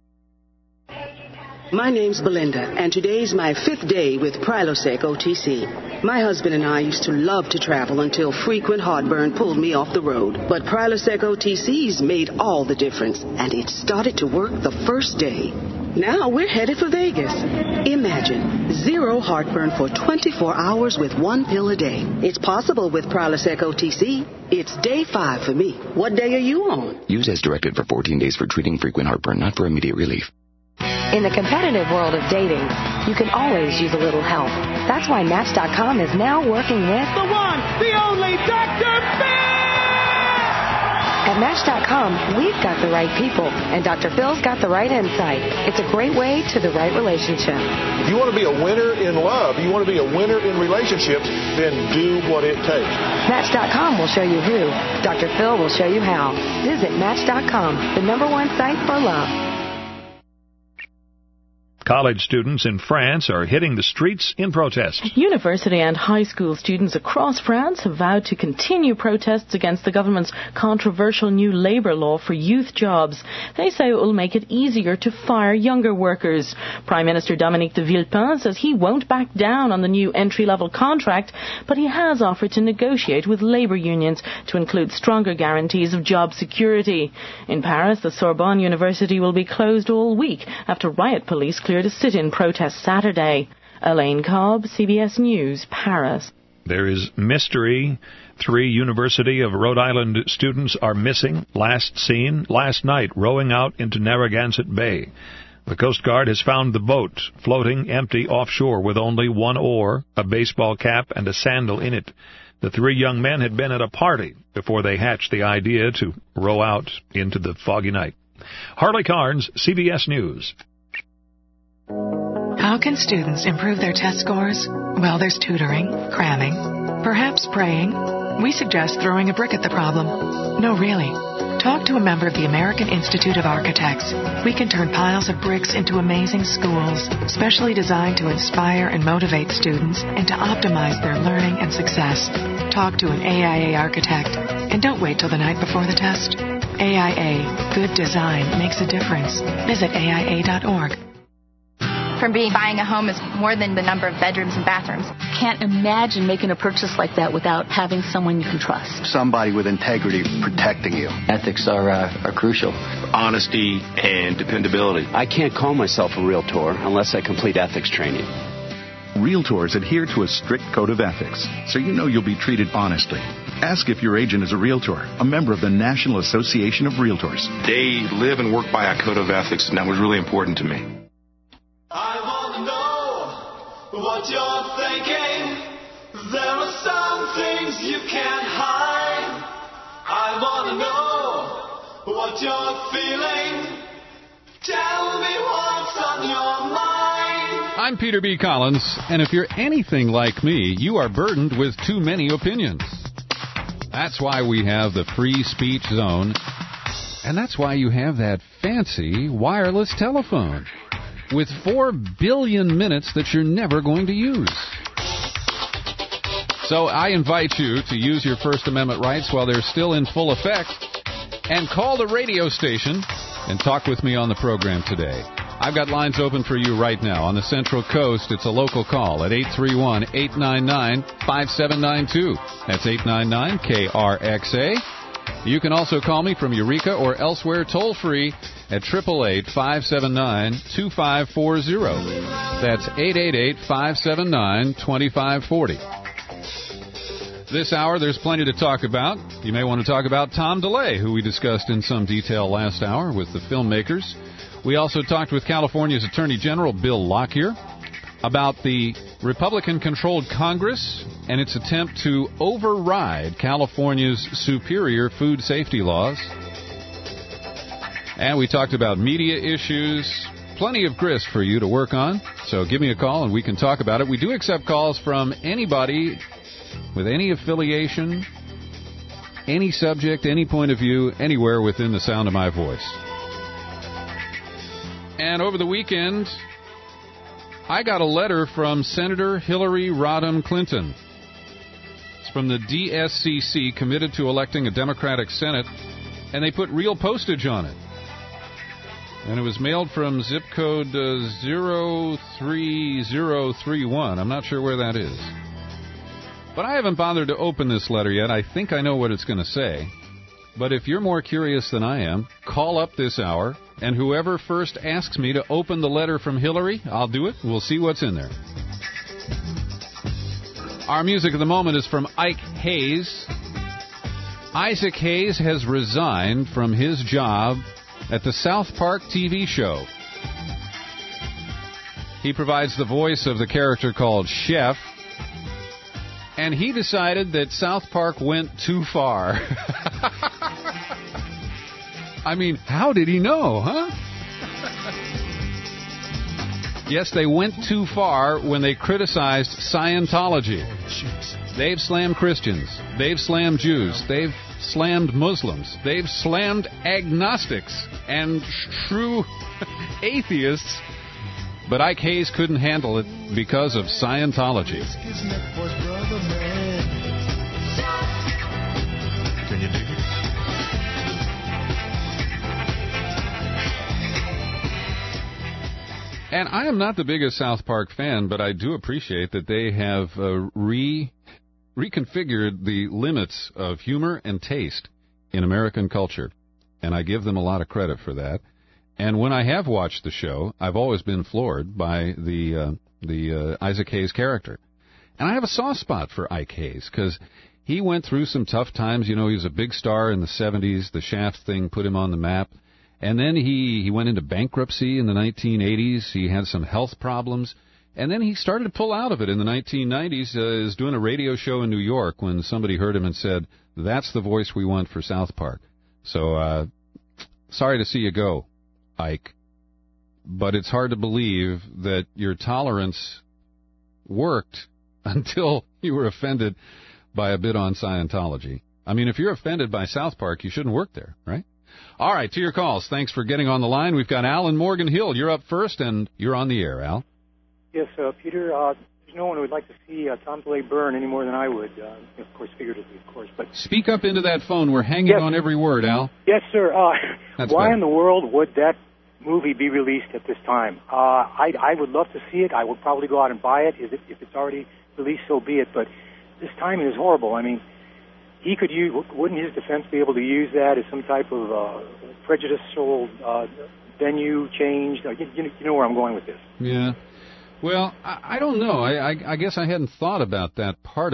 My name's Belinda, and today's my fifth day with Prilosec O T C. My husband and I used to love to travel until frequent heartburn pulled me off the road. But Prilosec O T C's made all the difference, and it started to work the first day. Now we're headed for Vegas. Imagine zero heartburn for twenty-four hours with one pill a day. It's possible with Prilosec O T C. It's day five for me. What day are you on? Use as directed for fourteen days for treating frequent heartburn, not for immediate relief. In the competitive world of dating, you can always use a little help. That's why Match dot com is now working with the one, the only Doctor Phil! At Match dot com, we've got the right people, and Doctor Phil's got the right insight. It's a great way to the right relationship. If you want to be a winner in love, you want to be a winner in relationships, then do what it takes. Match dot com will show you who. Doctor Phil will show you how. Visit Match dot com, the number one site for love. College students in France are hitting the streets in protest. University and high school students across France have vowed to continue protests against the government's controversial new labour law for youth jobs. They say it will make it easier to fire younger workers. Prime Minister Dominique de Villepin says he won't back down on the new entry-level contract, but he has offered to negotiate with labour unions to include stronger guarantees of job security. In Paris, the Sorbonne University will be closed all week after riot police cleared a sit-in protest Saturday. Elaine Cobb, C B S News, Paris. There is mystery. Three University of Rhode Island students are missing, last seen last night rowing out into Narragansett Bay. The Coast Guard has found the boat floating empty offshore with only one oar, a baseball cap, and a sandal in it. The three young men had been at a party before they hatched the idea to row out into the foggy night. Harley Carnes, C B S News. How can students improve their test scores? Well, there's tutoring, cramming, perhaps praying. We suggest throwing a brick at the problem. No, really. Talk to a member of the American Institute of Architects. We can turn piles of bricks into amazing schools, specially designed to inspire and motivate students and to optimize their learning and success. Talk to an A I A architect, and don't wait till the night before the test. A I A, good design makes a difference. Visit A I A dot org. From being buying a home is more than the number of bedrooms and bathrooms. Can't imagine making a purchase like that without having someone you can trust. Somebody with integrity protecting you. Ethics are uh, are crucial. Honesty and dependability. I can't call myself a realtor unless I complete ethics training. Realtors adhere to a strict code of ethics, so you know you'll be treated honestly. Ask if your agent is a Realtor, a member of the National Association of Realtors. They live and work by a code of ethics, and that was really important to me. I want to know what you're thinking. There are some things you can't hide. I want to know what you're feeling. Tell me what's on your mind. I'm Peter B. Collins, and if you're anything like me, you are burdened with too many opinions. That's why we have the free speech zone, and that's why you have that fancy wireless telephone with four billion minutes that you're never going to use. So I invite you to use your First Amendment rights while they're still in full effect and call the radio station and talk with me on the program today. I've got lines open for you right now. On the Central Coast, it's a local call at eight three one, eight nine nine, five seven nine two. That's eight nine nine K R X A. You can also call me from Eureka or elsewhere toll-free at eight eight eight, five seven nine, two five four zero. That's eight eight eight, five seven nine, two five four zero. This hour, there's plenty to talk about. You may want to talk about Tom DeLay, who we discussed in some detail last hour with the filmmakers. We also talked with California's Attorney General Bill Lockyer about the Republican-controlled Congress and its attempt to override California's superior food safety laws. And we talked about media issues. Plenty of grist for you to work on. So give me a call and we can talk about it. We do accept calls from anybody with any affiliation, any subject, any point of view, anywhere within the sound of my voice. And over the weekend, I got a letter from Senator Hillary Rodham Clinton. It's from the D S C C, committed to electing a Democratic Senate, and they put real postage on it. And it was mailed from zip code uh, zero three zero three one. I'm not sure where that is. But I haven't bothered to open this letter yet. I think I know what it's going to say. But if you're more curious than I am, call up this hour, and whoever first asks me to open the letter from Hillary, I'll do it. We'll see what's in there. Our music of the moment is from Ike Hayes. Isaac Hayes has resigned from his job at the South Park T V show. He provides the voice of the character called Chef. And he decided that South Park went too far. I mean, how did he know, huh? Yes, they went too far when they criticized Scientology. They've slammed Christians. They've slammed Jews. They've slammed Muslims. They've slammed agnostics and true atheists. But Ike Hayes couldn't handle it because of Scientology. Can you dig it? And I am not the biggest South Park fan, but I do appreciate that they have uh, re reconfigured the limits of humor and taste in American culture. And I give them a lot of credit for that. And when I have watched the show, I've always been floored by the uh, the uh, Isaac Hayes character. And I have a soft spot for Ike Hayes because he went through some tough times. You know, he was a big star in the seventies. The Shaft thing put him on the map. And then he, he went into bankruptcy in the nineteen eighties. He had some health problems. And then he started to pull out of it in the nineteen nineties. Uh, he was doing a radio show in New York when somebody heard him and said, "That's the voice we want for South Park." So, uh, sorry to see you go, Ike. But it's hard to believe that your tolerance worked until you were offended by a bit on Scientology. I mean, if you're offended by South Park, you shouldn't work there, right? All right, to your calls. Thanks for getting on the line. We've got Al in Morgan Hill. You're up first, and you're on the air, Al. Yes, uh, Peter, uh, there's no one who would like to see uh, Tom DeLay burn any more than I would, uh, of course, figuratively, of course. But speak up into that phone. We're hanging yes. on every word, Al. Yes, sir. Uh, That's why better. in the world would that movie be released at this time? Uh, I, I would love to see it. I would probably go out and buy it. Is it if it's already released, so be it. But this timing is horrible. I mean, he could use, wouldn't his defense be able to use that as some type of uh, prejudicial uh, venue change? Uh, you, you know where I'm going with this. Yeah. Well, I, I don't know. I, I, I guess I hadn't thought about that part of it.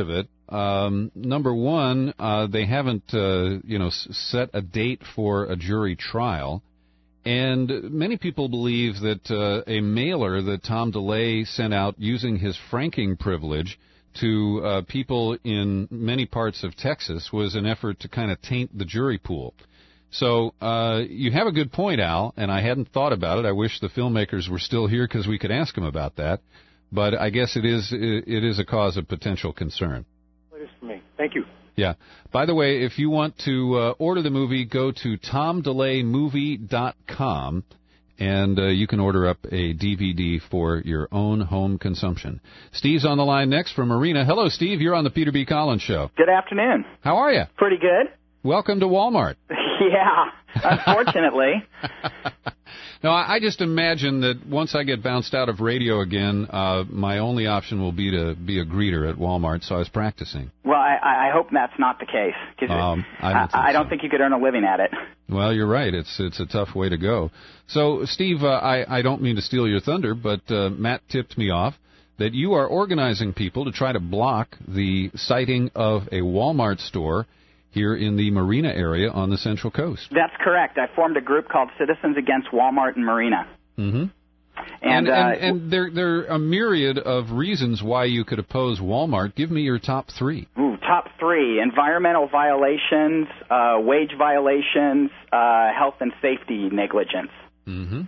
Um, number one, uh, they haven't, uh, you know, s- set a date for a jury trial. And many people believe that uh, a mailer that Tom DeLay sent out using his franking privilege to uh, people in many parts of Texas was an effort to kind of taint the jury pool. So uh, you have a good point, Al, and I hadn't thought about it. I wish the filmmakers were still here because we could ask them about that. But I guess it is it is a cause of potential concern. It is for me. Thank you. Yeah. By the way, if you want to uh, order the movie, go to tom delay movie dot com, and uh, you can order up a D V D for your own home consumption. Steve's on the line next from Marina. Hello, Steve. You're on the Peter B. Collins Show. Good afternoon. How are you? Pretty good. Welcome to Walmart. Yeah, unfortunately. No, I I just imagine that once I get bounced out of radio again, uh, my only option will be to be a greeter at Walmart, so I was practicing. Well, I, I hope that's not the case. 'Cause Um, I don't think I, I don't so. think you could earn a living at it. Well, you're right. It's it's a tough way to go. So, Steve, uh, I, I don't mean to steal your thunder, but uh, Matt tipped me off that you are organizing people to try to block the sighting of a Walmart store here in the Marina area on the Central Coast. That's correct. I formed a group called Citizens Against Walmart and Marina. Mm-hmm. And, And, uh, and, and there, there are a myriad of reasons why you could oppose Walmart. Give me your top three. Ooh, top three: environmental violations, uh, wage violations, uh, health and safety negligence. Mm-hmm.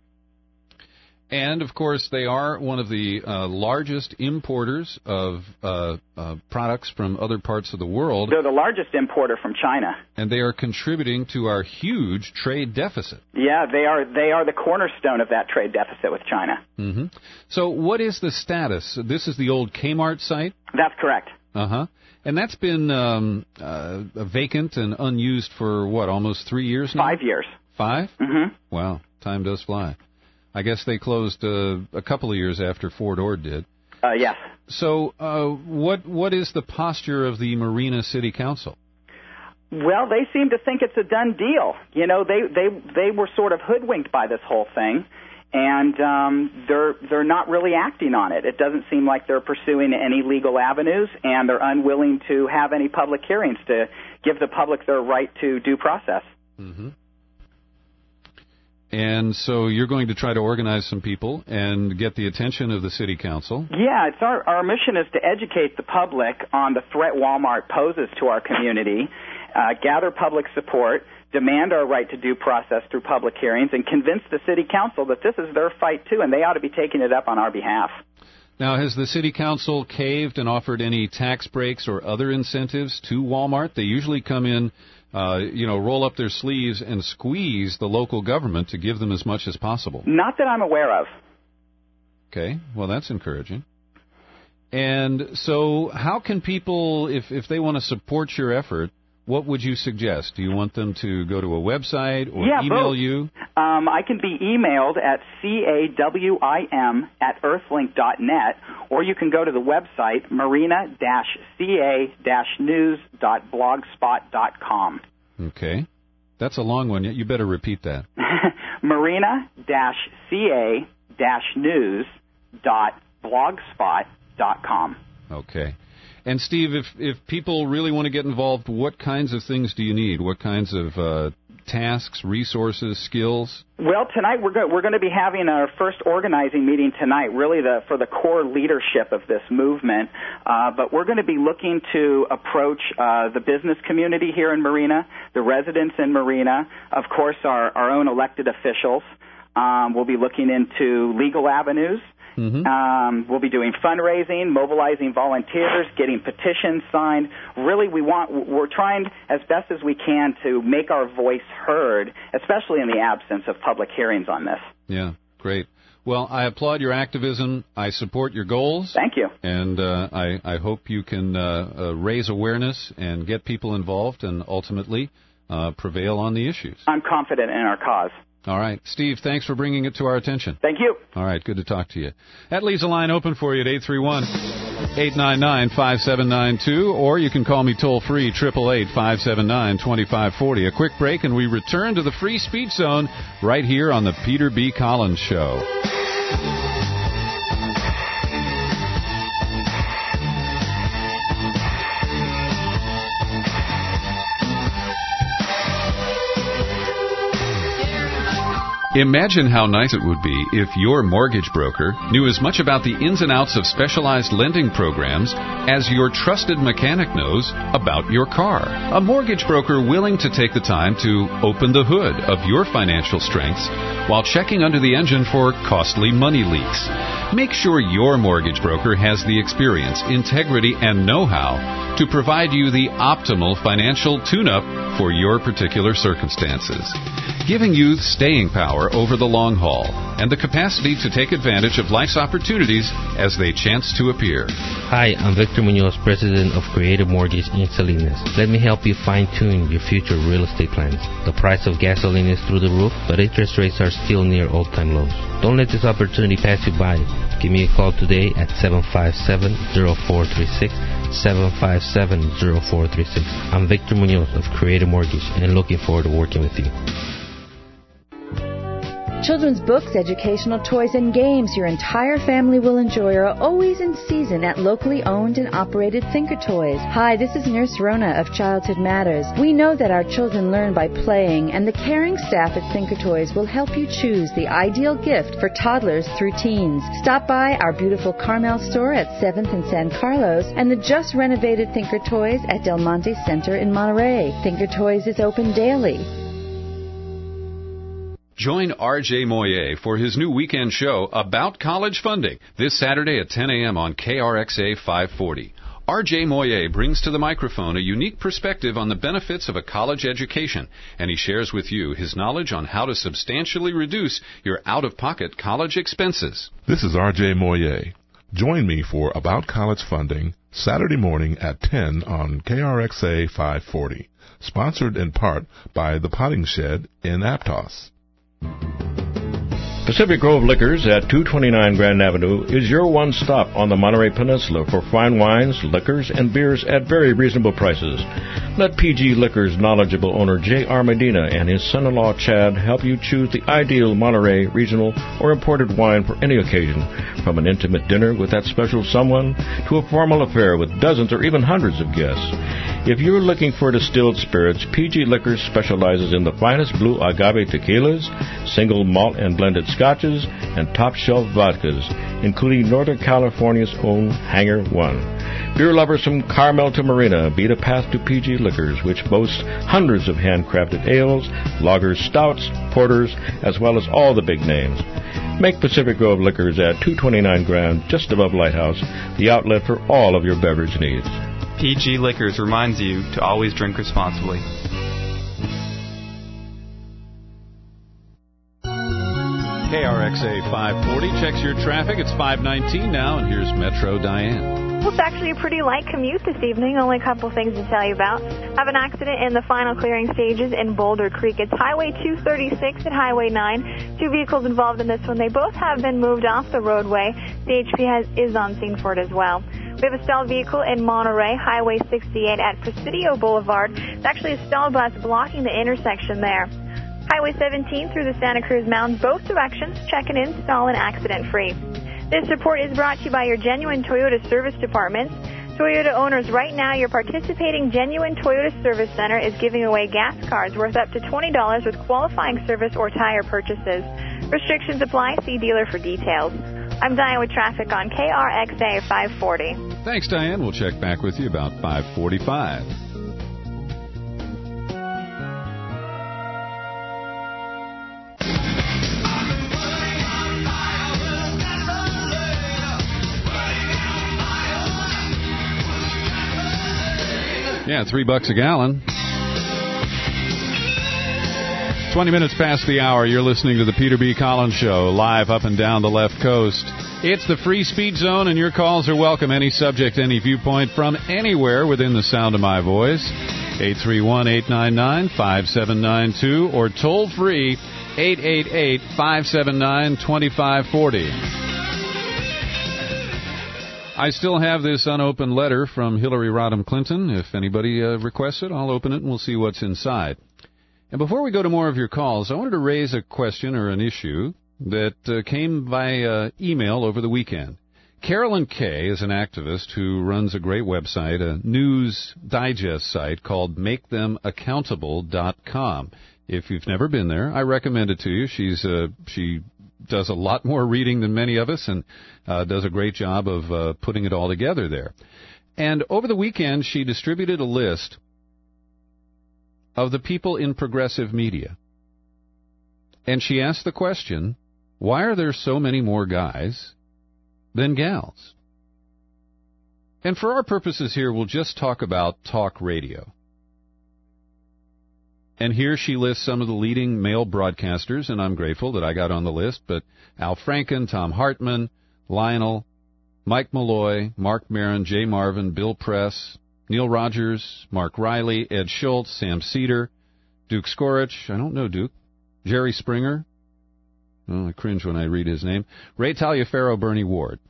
And, of course, they are one of the uh, largest importers of uh, uh, products from other parts of the world. They're the largest importer from China. And they are contributing to our huge trade deficit. Yeah, they are. They are the cornerstone of that trade deficit with China. Mm-hmm. So what is the status? This is the old Kmart site? That's correct. Uh-huh. And that's been um, uh, vacant and unused for, what, almost three years now? Five years. Five? Mm-hmm. Wow, time does fly. I guess they closed uh, a couple of years after Fort Ord did. Uh, yes. So uh, what what is the posture of the Marina City Council? Well, they seem to think it's a done deal. You know, they they they were sort of hoodwinked by this whole thing, and um, they're they're not really acting on it. It doesn't seem like they're pursuing any legal avenues, and they're unwilling to have any public hearings to give the public their right to due process. Mm-hmm. And so you're going to try to organize some people and get the attention of the city council. Yeah, it's our, our mission is to educate the public on the threat Walmart poses to our community, uh, gather public support, demand our right to due process through public hearings, and convince the city council that this is their fight too, and they ought to be taking it up on our behalf. Now, has the city council caved and offered any tax breaks or other incentives to Walmart? They usually come in, uh, you know, roll up their sleeves and squeeze the local government to give them as much as possible. Not that I'm aware of. Okay, well, that's encouraging. And so how can people, if, if they want to support your effort, what would you suggest? Do you want them to go to a website or yeah, email both. you? Um, I can be emailed at cawim at earthlink dot net, or you can go to the website marina dash ca dash news dot blogspot dot com. Okay. That's a long one. You better repeat that. marina dash ca dash news dot blogspot dot com. Okay. And, Steve, if, if people really want to get involved, what kinds of things do you need? What kinds of uh, tasks, resources, skills? Well, tonight we're, go- we're going to be having our first organizing meeting tonight, really the, for the core leadership of this movement. Uh, but we're going to be looking to approach uh, the business community here in Marina, the residents in Marina, of course, our, our own elected officials. Um, we'll be looking into legal avenues. Mm-hmm. Um, we'll be doing fundraising, mobilizing volunteers, getting petitions signed. Really, we want, we're trying as best as we can to make our voice heard, especially in the absence of public hearings on this. Yeah, great. Well, I applaud your activism. I support your goals. Thank you. And uh, I, I hope you can uh, uh, raise awareness and get people involved and ultimately uh, prevail on the issues. I'm confident in our cause. All right. Steve, thanks for bringing it to our attention. Thank you. All right. Good to talk to you. That leaves a line open for you at eight three one, eight nine nine, five seven nine two, or you can call me toll-free, eight eight eight, five seven nine, two five four zero. A quick break, and we return to the Free Speech Zone right here on the Peter B. Collins Show. Imagine how nice it would be if your mortgage broker knew as much about the ins and outs of specialized lending programs as your trusted mechanic knows about your car. A mortgage broker willing to take the time to open the hood of your financial strengths while checking under the engine for costly money leaks. Make sure your mortgage broker has the experience, integrity, and know-how to provide you the optimal financial tune-up for your particular circumstances, giving you staying power over the long haul and the capacity to take advantage of life's opportunities as they chance to appear. Hi, I'm Victor Munoz, president of Creative Mortgage in Salinas. Let me help you fine-tune your future real estate plans. The price of gasoline is through the roof, but interest rates are still near all-time lows. Don't let this opportunity pass you by. Give me a call today at seven five seven, zero four three six, seven five seven, zero four three six. I'm Victor Munoz of Creative Mortgage and looking forward to working with you. Children's books, educational toys, and games your entire family will enjoy are always in season at locally owned and operated Thinker Toys. Hi, this is Nurse Rona of Childhood Matters. We know that our children learn by playing, and the caring staff at Thinker Toys will help you choose the ideal gift for toddlers through teens. Stop by our beautiful Carmel store at seventh and San Carlos and the just renovated Thinker Toys at Del Monte Center in Monterey. Thinker Toys is open daily. Join R J Moyer for his new weekend show about college funding this Saturday at ten a.m. on K R X A five forty. R J Moyer brings to the microphone a unique perspective on the benefits of a college education, and he shares with you his knowledge on how to substantially reduce your out-of-pocket college expenses. This is R J Moyer. Join me for About College Funding Saturday morning at ten on K R X A five forty, sponsored in part by The Potting Shed in Aptos. Pacific Grove Liquors at two twenty-nine Grand Avenue is your one stop on the Monterey Peninsula for fine wines, liquors, and beers at very reasonable prices. Let P G Liquors knowledgeable owner J R Medina and his son-in-law Chad help you choose the ideal Monterey regional or imported wine for any occasion, from an intimate dinner with that special someone to a formal affair with dozens or even hundreds of guests. If you're looking for distilled spirits, P G Liquors specializes in the finest blue agave tequilas, single malt and blended scotches, and top-shelf vodkas, including Northern California's own Hangar One. Beer lovers from Carmel to Marina beat a path to P G Liquors, which boasts hundreds of handcrafted ales, lagers, stouts, porters, as well as all the big names. Make Pacific Grove Liquors at two twenty-nine Grand, just above Lighthouse, the outlet for all of your beverage needs. P G Liquors reminds you to always drink responsibly. K R X A five forty checks your traffic. It's five nineteen now, and here's Metro Diane. Well, it's actually a pretty light commute this evening. Only a couple things to tell you about. Have an accident in the final clearing stages in Boulder Creek. It's Highway two thirty-six and Highway nine. Two vehicles involved in this one. They both have been moved off the roadway. C H P has, is on scene for it as well. We have a stalled vehicle in Monterey, Highway sixty-eight at Presidio Boulevard. It's actually a stalled bus blocking the intersection there. Highway seventeen through the Santa Cruz Mountains, both directions, checking in, stall and accident-free. This report is brought to you by your Genuine Toyota Service Departments. Toyota owners, right now, your participating Genuine Toyota Service Center is giving away gas cards worth up to twenty dollars with qualifying service or tire purchases. Restrictions apply. See dealer for details. I'm Diane with traffic on K R X A five forty. Thanks, Diane. We'll check back with you about five forty-five. Yeah, three bucks a gallon. twenty minutes past the hour, you're listening to the Peter B. Collins Show, live up and down the left coast. It's the free speech zone, and your calls are welcome. Any subject, any viewpoint from anywhere within the sound of my voice. eight three one, eight nine nine, five seven nine two or toll free eight eight eight, five seven nine, two five four zero. I still have this unopened letter from Hillary Rodham Clinton. If anybody uh, requests it, I'll open it and we'll see what's inside. And before we go to more of your calls, I wanted to raise a question or an issue that uh, came by uh, email over the weekend. Carolyn Kay is an activist who runs a great website, a news digest site called make them accountable dot com. If you've never been there, I recommend it to you. She's uh, she does a lot more reading than many of us and uh, does a great job of uh, putting it all together there. And over the weekend, she distributed a list of the people in progressive media. And she asked the question, why are there so many more guys than gals? And for our purposes here, we'll just talk about talk radio. And here she lists some of the leading male broadcasters, and I'm grateful that I got on the list, but Al Franken, Tom Hartman, Lionel, Mike Malloy, Mark Maron, Jay Marvin, Bill Press, Neil Rogers, Mark Riley, Ed Schultz, Sam Cedar, Duke Skorich, I don't know Duke, Jerry Springer, oh, I cringe when I read his name, Ray Taliaferro, Bernie Ward.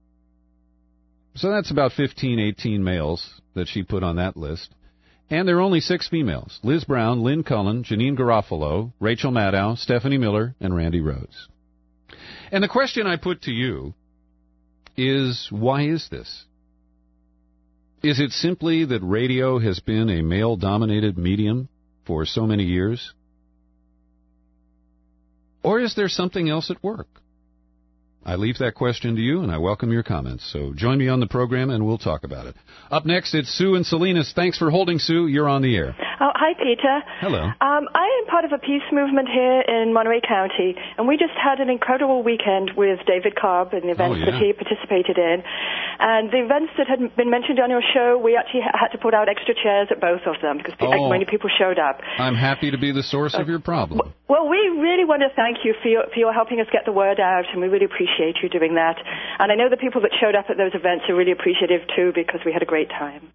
So that's about fifteen, eighteen males that she put on that list. And there are only six females: Liz Brown, Lynn Cullen, Janine Garofalo, Rachel Maddow, Stephanie Miller, and Randy Rhodes. And the question I put to you is, why is this? Is it simply that radio has been a male-dominated medium for so many years? Or is there something else at work? I leave that question to you, and I welcome your comments. So join me on the program, and we'll talk about it. Up next, it's Sue and Salinas. Thanks for holding, Sue. You're on the air. Oh, hi, Peter. Hello. Um, I am part of a peace movement here in Monterey County, and we just had an incredible weekend with David Cobb and the events oh, yeah. that he participated in. And the events that had been mentioned on your show, we actually had to put out extra chairs at both of them because oh, many people showed up. I'm happy to be the source uh, of your problem. Well, we really want to thank you for your, for your helping us get the word out, and we really appreciate you doing that. And I know the people that showed up at those events are really appreciative, too, because we had a great time.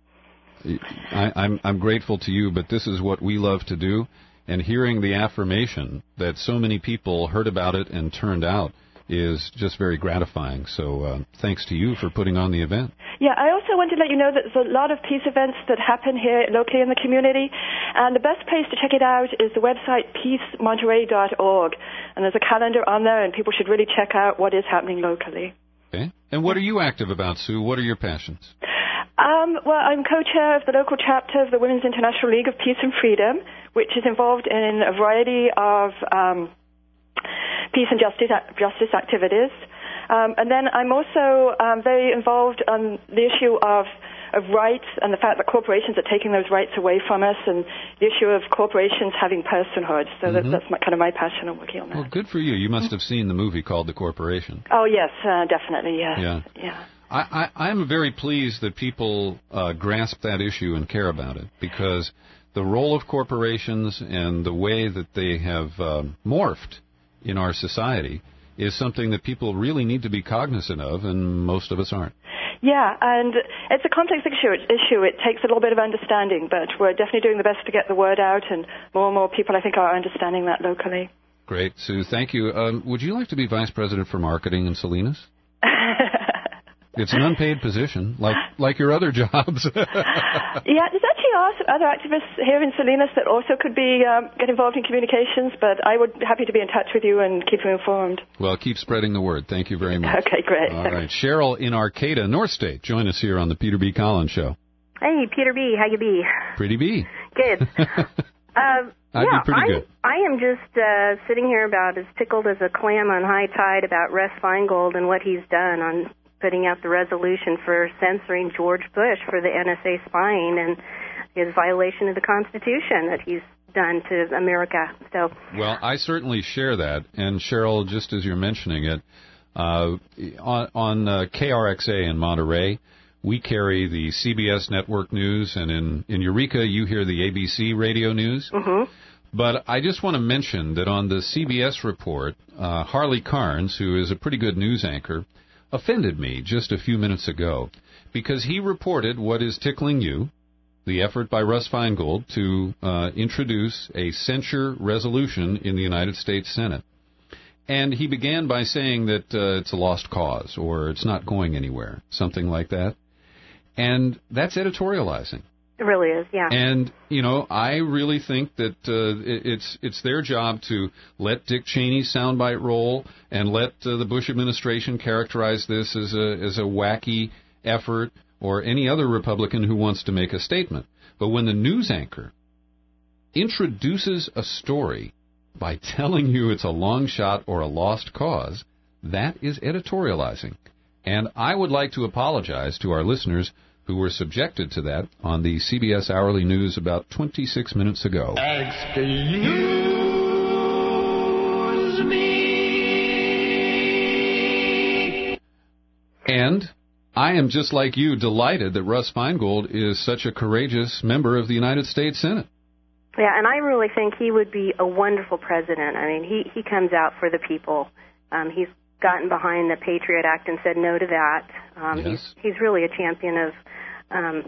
I, I'm, I'm grateful to you, but this is what we love to do. And hearing the affirmation that so many people heard about it and turned out is just very gratifying. So uh, thanks to you for putting on the event. Yeah, I also want to let you know that there's a lot of peace events that happen here locally in the community, and the best place to check it out is the website peace monterey dot org, and there's a calendar on there, and people should really check out what is happening locally. Okay. And what are you active about, Sue? What are your passions? Um, well, I'm co-chair of the local chapter of the Women's International League of Peace and Freedom, which is involved in a variety of um, peace and justice justice activities. Um, and then I'm also um, very involved on the issue of, of rights and the fact that corporations are taking those rights away from us, and the issue of corporations having personhood. So mm-hmm. that, that's my, kind of my passion. I'm working on that. Well, good for you. You must have seen the movie called The Corporation. Oh, yes, uh, definitely, yes. Yeah. yeah. I, I, I'm very pleased that people uh, grasp that issue and care about it, because the role of corporations and the way that they have um, morphed in our society is something that people really need to be cognizant of, and most of us aren't. Yeah, and it's a complex issue. Issue. It takes a little bit of understanding, but we're definitely doing the best to get the word out, and more and more people, I think, are understanding that locally. Great, Sue. Thank you. Um, would you like to be Vice President for Marketing in Salinas? It's an unpaid position, like like your other jobs. Yeah, there's actually are some other activists here in Salinas that also could be um, get involved in communications, but I would be happy to be in touch with you and keep you informed. Well, keep spreading the word. Thank you very much. Okay, great. All right. Cheryl in Arcata, North State, join us here on the Peter B. Collins Show. Hey, Peter B., how you be? Pretty B. Good. Uh, I'd yeah, be pretty I, good. I am just uh, sitting here about as tickled as a clam on high tide about Russ Feingold and what he's done on putting out the resolution for censoring George Bush for the N S A spying and his violation of the Constitution that he's done to America. So, well, I certainly share that. And, Cheryl, just as you're mentioning it, uh, on, on uh, K R X A in Monterey, we carry the C B S network news, and in, in Eureka, you hear the A B C radio news. Mm-hmm. But I just want to mention that on the C B S report, uh, Harley Carnes, who is a pretty good news anchor, offended me just a few minutes ago because he reported what is tickling you, the effort by Russ Feingold to uh, introduce a censure resolution in the United States Senate. And he began by saying that uh, it's a lost cause or it's not going anywhere, something like that. And that's editorializing. It really is, yeah. And, you know, I really think that uh, it's it's their job to let Dick Cheney's soundbite roll and let uh, the Bush administration characterize this as a as a wacky effort, or any other Republican who wants to make a statement. But when the news anchor introduces a story by telling you it's a long shot or a lost cause, that is editorializing. And I would like to apologize to our listeners who were subjected to that on the C B S Hourly News about twenty-six minutes ago. Excuse me. And I am just like you, delighted that Russ Feingold is such a courageous member of the United States Senate. Yeah, and I really think he would be a wonderful president. I mean, he, he comes out for the people. Um, he's gotten behind the Patriot Act and said no to that. Um, yes. He's he's really a champion of um,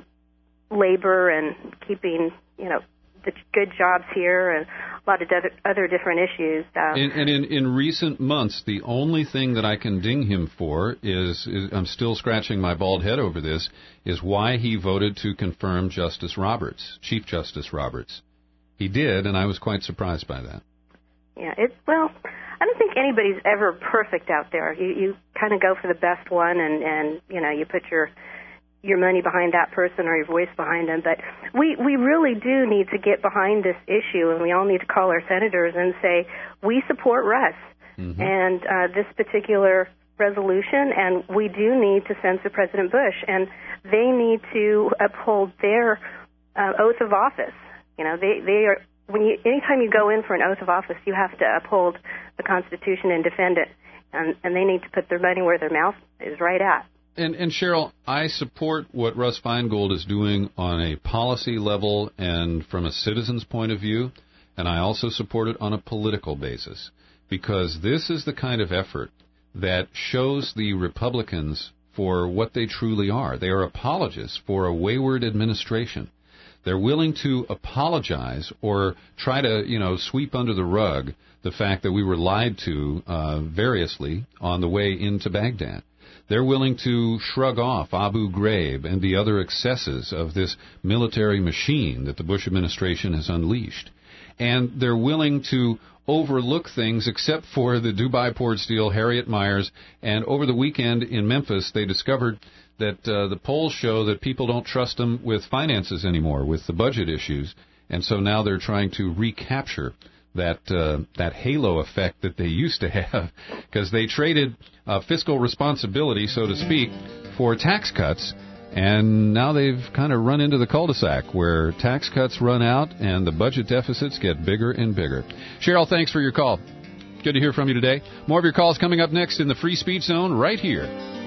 labor and keeping, you know, the good jobs here and a lot of other, other different issues. Um, and and in, in recent months, the only thing that I can ding him for is, is, I'm still scratching my bald head over this, is why he voted to confirm Justice Roberts, Chief Justice Roberts. He did, and I was quite surprised by that. Yeah, it's, well, I don't think anybody's ever perfect out there. You you kind of go for the best one, and, and you know, you put your your money behind that person or your voice behind them. But we, we really do need to get behind this issue, and we all need to call our senators and say, we support Russ mm-hmm. and uh, this particular resolution, and we do need to censor President Bush, and they need to uphold their uh, oath of office. You know, they, they are, when you, anytime you go in for an oath of office, you have to uphold the Constitution and defend it. And, and they need to put their money where their mouth is right at. And, and Cheryl, I support what Russ Feingold is doing on a policy level and from a citizen's point of view, and I also support it on a political basis, because this is the kind of effort that shows the Republicans for what they truly are. They are apologists for a wayward administration. They're willing to apologize or try to, you know, sweep under the rug the fact that we were lied to uh, variously on the way into Baghdad. They're willing to shrug off Abu Ghraib and the other excesses of this military machine that the Bush administration has unleashed. And they're willing to overlook things except for the Dubai Port Steel, Harriet Myers, and over the weekend in Memphis they discovered that uh, the polls show that people don't trust them with finances anymore, with the budget issues, and so now they're trying to recapture that uh, that halo effect that they used to have, because they traded uh, fiscal responsibility, so to speak, for tax cuts, and now they've kind of run into the cul-de-sac where tax cuts run out and the budget deficits get bigger and bigger. Cheryl, thanks for your call. Good to hear from you today. More of your calls coming up next in the Free Speech Zone right here.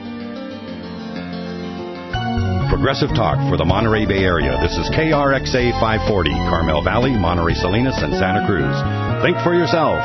Progressive Talk for the Monterey Bay Area. This is K R X A five forty, Carmel Valley, Monterey Salinas, and Santa Cruz. Think for yourself.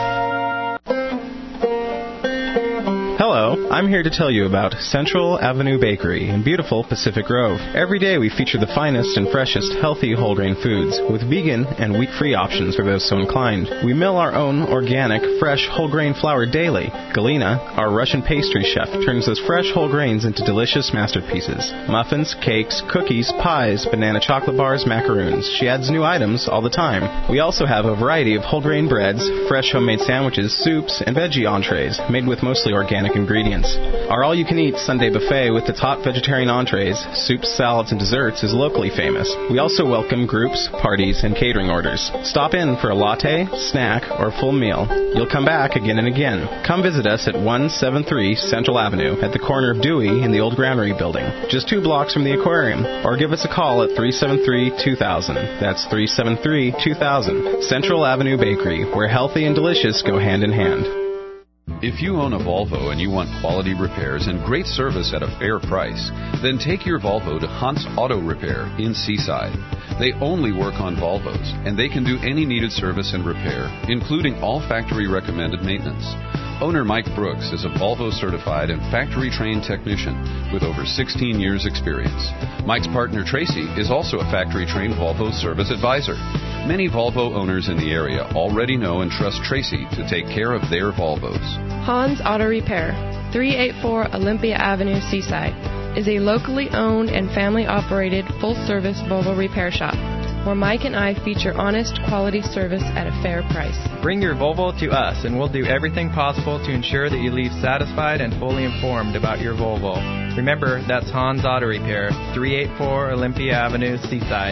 Hello, I'm here to tell you about Central Avenue Bakery in beautiful Pacific Grove. Every day we feature the finest and freshest healthy whole grain foods with vegan and wheat-free options for those so inclined. We mill our own organic, fresh whole grain flour daily. Galina, our Russian pastry chef, turns those fresh whole grains into delicious masterpieces. Muffins, cakes, cookies, pies, banana chocolate bars, macaroons. She adds new items all the time. We also have a variety of whole grain breads, fresh homemade sandwiches, soups, and veggie entrees made with mostly organic ingredients. Our all-you-can-eat Sunday buffet with its hot vegetarian entrees, soups, salads, and desserts is locally famous. We also welcome groups, parties, and catering orders. Stop in for a latte, snack, or full meal. You'll come back again and again. Come visit us at one seventy-three Central Avenue at the corner of Dewey in the old Granary building, just two blocks from the aquarium. Or give us a call at three seven three, two thousand. That's three seven three, two thousand. Central Avenue Bakery, where healthy and delicious go hand in hand. If you own a Volvo and you want quality repairs and great service at a fair price, then take your Volvo to Hunt's Auto Repair in Seaside. They only work on Volvos, and they can do any needed service and repair, including all factory-recommended maintenance. Owner Mike Brooks is a Volvo-certified and factory-trained technician with over sixteen years' experience. Mike's partner Tracy is also a factory-trained Volvo service advisor. Many Volvo owners in the area already know and trust Tracy to take care of their Volvos. Hans Auto Repair, three eighty-four Olympia Avenue, Seaside, is a locally owned and family-operated full-service Volvo repair shop, where Mike and I feature honest, quality service at a fair price. Bring your Volvo to us, and we'll do everything possible to ensure that you leave satisfied and fully informed about your Volvo. Remember, that's Hans Auto Repair, three eighty-four Olympia Avenue, Seaside.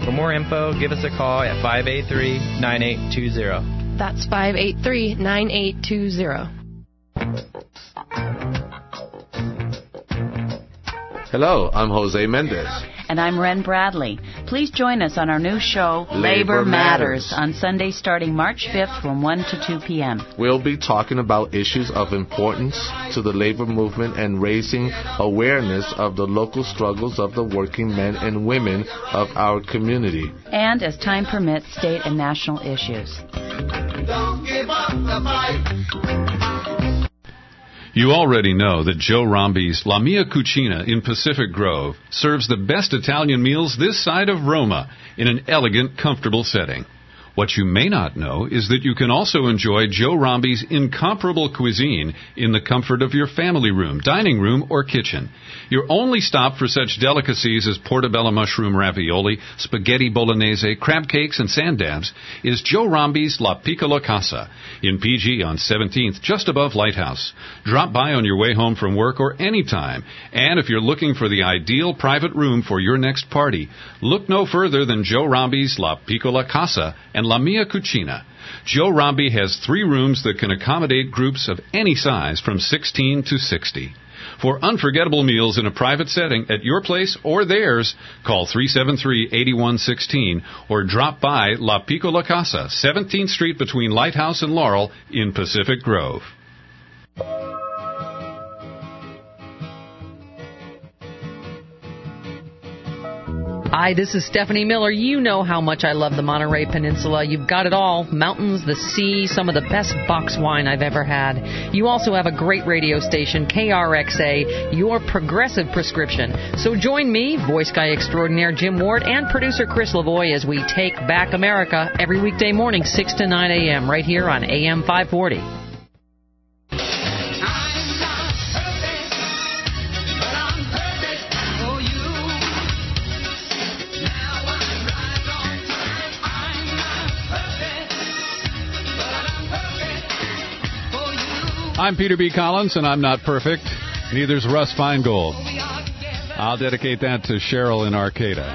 For more info, give us a call at five eight three, nine eight two zero. That's five eight three, nine eight two zero. Hello, I'm Jose Mendez. And I'm Ren Bradley. Please join us on our new show, Labor, Labor Matters, Matters, on Sunday starting March fifth from one to two p.m. We'll be talking about issues of importance to the labor movement and raising awareness of the local struggles of the working men and women of our community. And, as time permits, state and national issues. Don't give up the fight. You already know that Joe Rombi's La Mia Cucina in Pacific Grove serves the best Italian meals this side of Roma in an elegant, comfortable setting. What you may not know is that you can also enjoy Joe Rombi's incomparable cuisine in the comfort of your family room, dining room, or kitchen. Your only stop for such delicacies as portobello mushroom ravioli, spaghetti bolognese, crab cakes, and sand dabs is Joe Rombi's La Piccola Casa in P G on seventeenth, just above Lighthouse. Drop by on your way home from work or any time. And if you're looking for the ideal private room for your next party, look no further than Joe Rombi's La Piccola Casa and La Mia Cucina. Joe Rombi has three rooms that can accommodate groups of any size from sixteen to sixty. For unforgettable meals in a private setting at your place or theirs, call three seven three, eight one one six or drop by La Piccola Casa, seventeenth Street between Lighthouse and Laurel in Pacific Grove. Hi, this is Stephanie Miller. You know how much I love the Monterey Peninsula. You've got it all. Mountains, the sea, some of the best box wine I've ever had. You also have a great radio station, K R X A, your progressive prescription. So join me, voice guy extraordinaire Jim Ward, and producer Chris Lavoie as we take back America every weekday morning, six to nine a.m. right here on A M five forty. I'm Peter B. Collins, and I'm not perfect. Neither's Russ Feingold. I'll dedicate that to Cheryl in Arcata.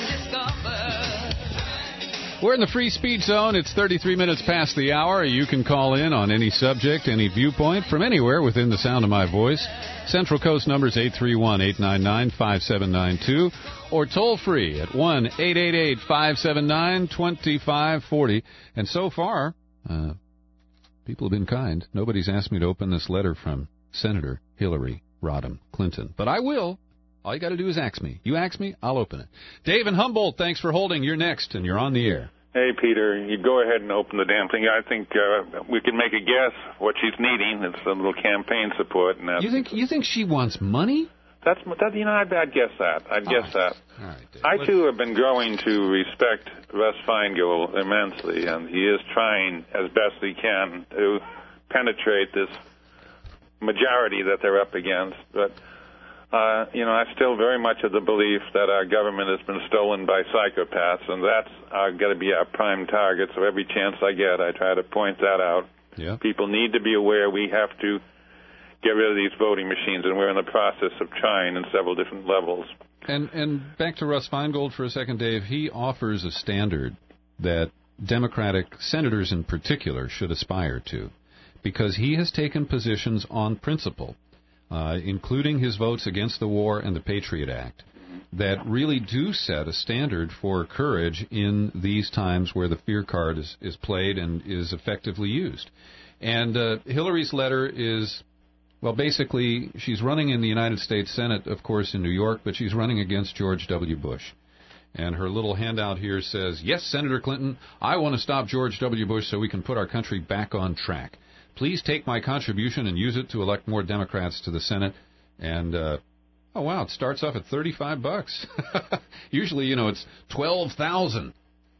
We're in the free speech zone. It's thirty-three minutes past the hour. You can call in on any subject, any viewpoint, from anywhere within the sound of my voice. Central Coast number is eight three one, eight nine nine, five seven nine two, or toll free at one eight eight eight, five seven nine, two five four zero. And so far, uh, people have been kind. Nobody's asked me to open this letter from Senator Hillary Rodham Clinton. But I will. All you got to do is ask me. You ask me, I'll open it. Dave in Humboldt, thanks for holding. You're next, and you're on the air. Hey, Peter, you go ahead and open the damn thing. I think uh, we can make a guess what she's needing. It's a little campaign support. And that's, you think you think she wants money? That's that. You know, I'd, I'd guess that. I'd guess All right. that. All right, Dave. I, Let's... too, have been growing to respect Russ Feingold immensely, and he is trying as best he can to penetrate this majority that they're up against. But, uh, you know, I'm still very much of the belief that our government has been stolen by psychopaths, and that's uh, got to be our prime target. So every chance I get, I try to point that out. Yeah. People need to be aware we have to get rid of these voting machines, and we're in the process of trying in several different levels. And, and back to Russ Feingold for a second, Dave. He offers a standard that Democratic senators in particular should aspire to, because he has taken positions on principle, uh, including his votes against the war and the Patriot Act, that really do set a standard for courage in these times where the fear card is, is played and is effectively used. And uh, Hillary's letter is, well, basically, she's running in the United States Senate, of course, in New York, but she's running against George W. Bush. And her little handout here says, yes, Senator Clinton, I want to stop George W. Bush so we can put our country back on track. Please take my contribution and use it to elect more Democrats to the Senate. And, uh, oh, wow, it starts off at thirty-five bucks. Usually, you know, it's twelve thousand.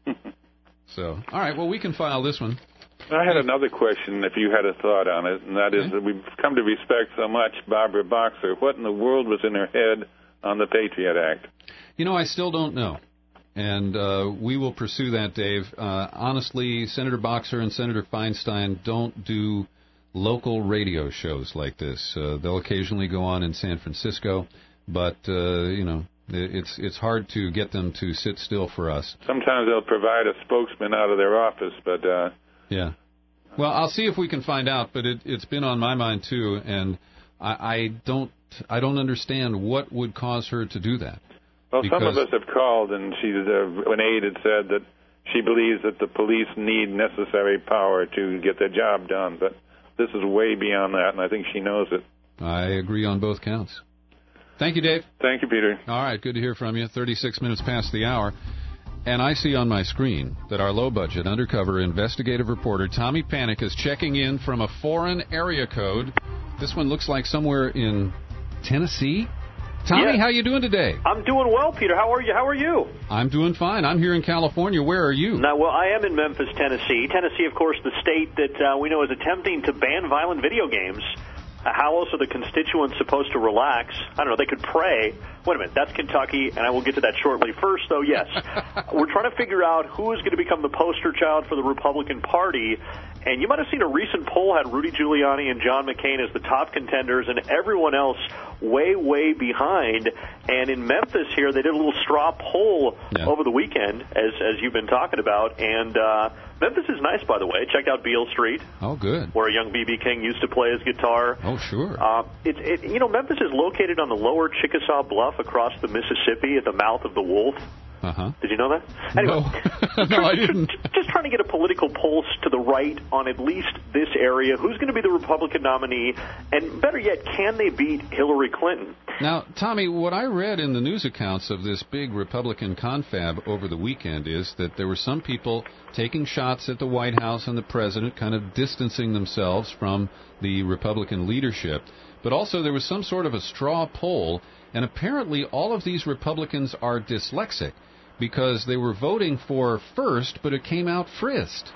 So, all right, well, we can file this one. I had another question, if you had a thought on it, and that is that we've come to respect so much Barbara Boxer. What in the world was in her head on the Patriot Act? You know, I still don't know. And uh, we will pursue that, Dave. Uh, honestly, Senator Boxer and Senator Feinstein don't do local radio shows like this. Uh, they'll occasionally go on in San Francisco, but, uh, you know, It's it's hard to get them to sit still for us. Sometimes they'll provide a spokesman out of their office, but uh, yeah. Well, I'll see if we can find out, but it, it's been on my mind too, and I, I don't I don't understand what would cause her to do that. Well, because some of us have called, and she, uh, an aide had said that she believes that the police need necessary power to get their job done, but this is way beyond that, and I think she knows it. I agree on both counts. Thank you, Dave. Thank you, Peter. All right, good to hear from you. thirty-six minutes past the hour. And I see on my screen that our low-budget, undercover investigative reporter, Tommy Panic, is checking in from a foreign area code. This one looks like somewhere in Tennessee. Tommy, yeah. How you doing today? I'm doing well, Peter. How are you? How are you? I'm doing fine. I'm here in California. Where are you? Now, well, I am in Memphis, Tennessee. Tennessee, of course, the state that uh, we know is attempting to ban violent video games. Uh, how else are the constituents supposed to relax? I don't know. They could pray. Wait a minute. That's Kentucky, and I will get to that shortly. First, though, yes. We're trying to figure out who is going to become the poster child for the Republican Party. And you might have seen a recent poll had Rudy Giuliani and John McCain as the top contenders and everyone else way, way behind. And in Memphis here, they did a little straw poll yeah. over the weekend, as as you've been talking about. And uh, Memphis is nice, by the way. Check out Beale Street. Oh, good. Where a young B B King used to play his guitar. Oh, sure. Uh, it, it, you know, Memphis is located on the lower Chickasaw Bluff across the Mississippi at the mouth of the Wolf. Uh-huh. Did you know that? Anyway, no, no I didn't. Just trying to get a political pulse to the right on at least this area. Who's going to be the Republican nominee? And better yet, can they beat Hillary Clinton? Now, Tommy, what I read in the news accounts of this big Republican confab over the weekend is that there were some people taking shots at the White House and the president, kind of distancing themselves from the Republican leadership. But also there was some sort of a straw poll, and apparently all of these Republicans are dyslexic, because they were voting for first, but it came out Frist.